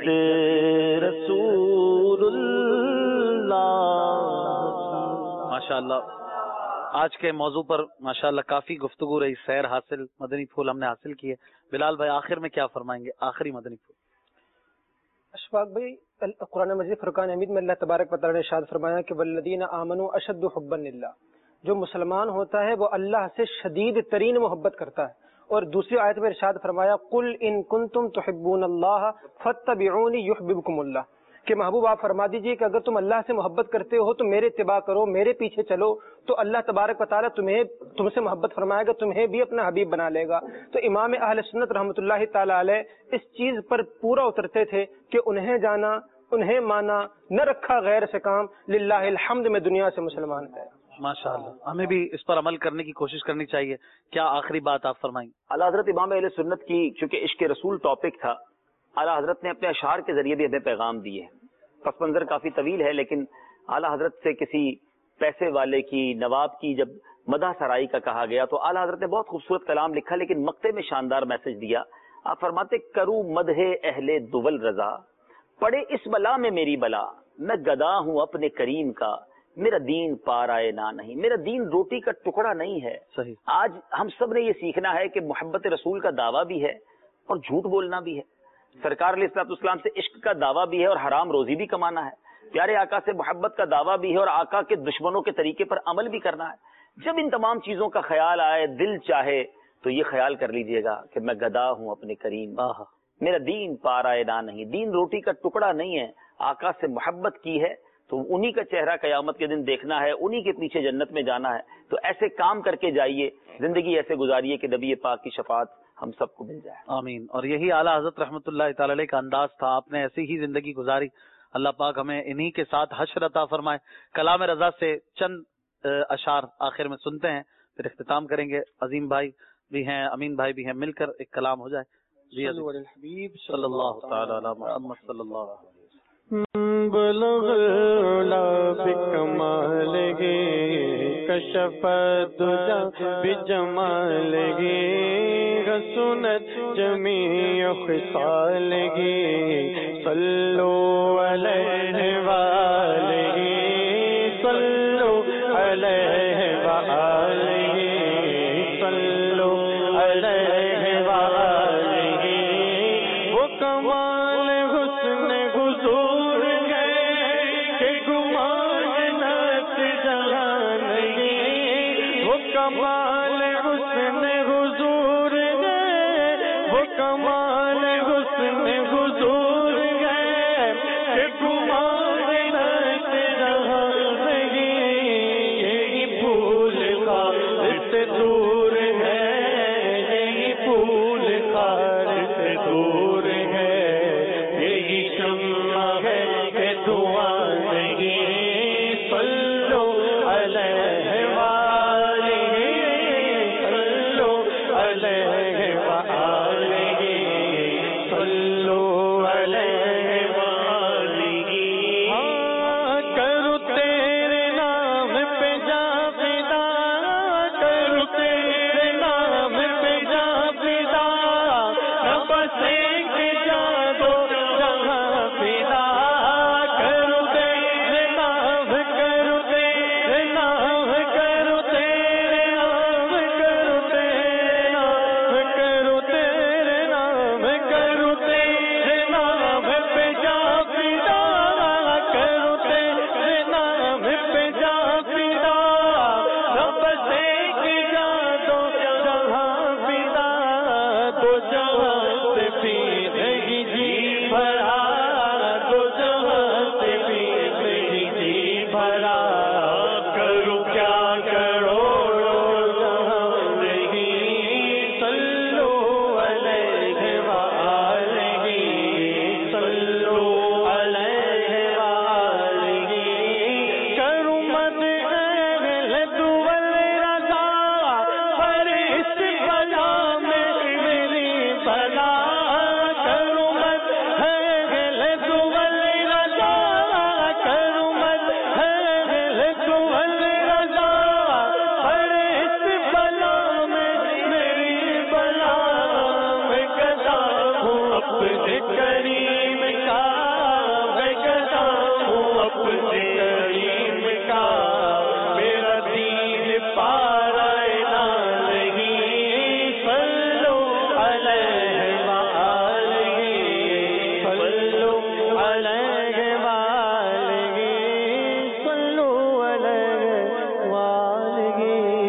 رسول اللہ. ماشاءاللہ آج کے موضوع پر ماشاءاللہ کافی گفتگو رہی, سیر حاصل, مدنی پھول ہم نے حاصل کیے. بلال بھائی آخر میں کیا فرمائیں گے, آخری مدنی پھول؟ اشفاق بھائی, قرآن مجید فرقان حمید میں اللہ تبارک و تعالی نے ارشاد فرمایا کہ والذین آمنوا اشد حبا للہ, جو مسلمان ہوتا ہے وہ اللہ سے شدید ترین محبت کرتا ہے. اور دوسری آیت میں ارشاد فرمایا قل ان کنتم تحبون اللہ فاتبعونی یحببکم اللہ, کہ محبوب آپ فرما دیجئے کہ اگر تم اللہ سے محبت کرتے ہو تو میرے اتباع کرو, میرے پیچھے چلو, تو اللہ تبارک و تعالیٰ تم سے محبت فرمائے گا, تمہیں بھی اپنا حبیب بنا لے گا. تو امام اہل سنت رحمۃ اللہ تعالی علیہ اس چیز پر پورا اترتے تھے کہ انہیں جانا, انہیں مانا, نہ رکھا غیر سے کام, للہ الحمد میں دنیا سے مسلمان ہے. ماشاءاللہ ہمیں بھی اس پر عمل کرنے کی کوشش کرنی چاہیے. کیا آخری بات آپ فرمائیں گے؟ اعلیٰ حضرت امام اہل سنت کی چونکہ عشق رسول ٹاپک تھا, اعلیٰ حضرت نے اپنے اشعار کے ذریعے بھی ہمیں پیغام دیے. پس منظر کافی طویل ہے, لیکن اعلیٰ حضرت سے کسی پیسے والے کی, نواب کی جب مدح سرائی کا کہا گیا تو اعلیٰ حضرت نے بہت خوبصورت کلام لکھا, لیکن مقطع میں شاندار میسج دیا. آپ فرماتے کروں مدح اہل دول رضا, پڑے اس بلا میں میری بلا, میں گدا ہوں اپنے کریم کا, میرا دین پارائے نہ نہیں, میرا دین روٹی کا ٹکڑا نہیں ہے. صحیح. آج ہم سب نے یہ سیکھنا ہے کہ محبت رسول کا دعویٰ بھی ہے اور جھوٹ بولنا بھی ہے, سرکار علیہ الصلوۃ والسلام سے عشق کا دعویٰ بھی ہے اور حرام روزی بھی کمانا ہے. پیارے آقا سے محبت کا دعویٰ بھی ہے اور آقا کے دشمنوں کے طریقے پر عمل بھی کرنا ہے. جب ان تمام چیزوں کا خیال آئے, دل چاہے, تو یہ خیال کر لیجئے گا کہ میں گدا ہوں اپنے کریم, میرا دین پارا نہ نہیں, دین روٹی کا ٹکڑا نہیں ہے. آقا سے محبت کی ہے تو انہی کا چہرہ قیامت کے دن دیکھنا ہے, انہی کے پیچھے جنت میں جانا ہے. تو ایسے کام کر کے جائیے, زندگی ایسے گزاریے کہ نبی پاک کی شفاعت ہم سب کو مل جائے. آمین. اور یہی اعلیٰ حضرت رحمۃ اللہ تعالی علیہ کا انداز تھا, آپ نے ایسی ہی زندگی گزاری. اللہ پاک ہمیں انہی کے ساتھ حشر عطا فرمائے. کلام رضا سے چند اشعار آخر میں سنتے ہیں, پھر اختتام کریں گے. عظیم بھائی بھی ہیں, امین بھائی بھی ہیں, مل کر ایک کلام ہو جائے. جی حبیب صلی اللہ تعالی علی محمد صلی اللہ علیہ وسلم. بلغ لا بکمالہ کشف الدجا بجمالہ حسنت جمیع خصالہ صلو علیہ وآلہ صلو علیہ وآلہ صلو علیہ وآلہ. وہ کمال حسن حضور ہے کہ گمان نت جہان ہے. وہ کمال حسن حضور ہے, وہ کمال حسن حضور ہے کہ گمان نت جہان ہے. یہی پھول خار سے دور ہے, یہی پھول خار سے دور ہے, یہی شمع ہے کہ دعا نہیں. صلو علیہ وآلہ صلو علیہ وآلہ صلو علیہ وآلہ. کرو تیرے نام پہ جا فدا, کرو تیرے نام پہ جا فدا, بس ایک جا دو جہاں فدا. کرو تیرے نام, کرو تیرے نام, کرو تیرے نام, کرو تیرے نام, کرو تیرے نام, کرو تیرے نام پہ جا فدا, کرو تیرے نام پہ جا فدا. بس ایک جا دو جہاں فدا, دو جہاں سے بھی نہیں جی بھرا, دو جہاں سے بھی نہیں جی بھرا. کرو کیا کروڑوں جہاں نہیں. صلو علیہ وآلہ صلو علیہ وآلہ. کرو من اہل دول رضا, پر اس بلا میں میری بلا. کرو من اہل دول رضا, کرو من اہل دول رضا, پر اس بلا میں میری بلا. میں گدا ہوں اپنے کریم کا, میں گدا ہوں اپنے کریم کا. میرا دین پارا نہ نہیں. صلو علیہ وآلہ صلو علیہ وآلہ صلو علیہ وآلہ.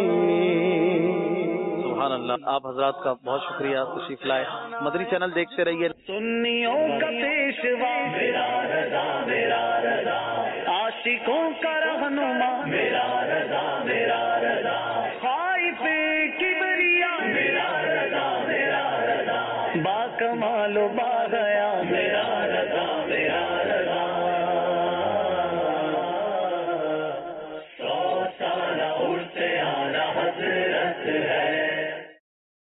سبحان اللہ. آپ حضرات کا بہت شکریہ, تشریف لائے. مدنی چینل دیکھتے رہیے. سنیوں کا پیشوا میرا رضا, میرا رضا. عاشقوں کا رہنما میرا رضا, میرا رضا. خائف کبریا میرا رضا, میرا رضا. با کمال و با گیا میرا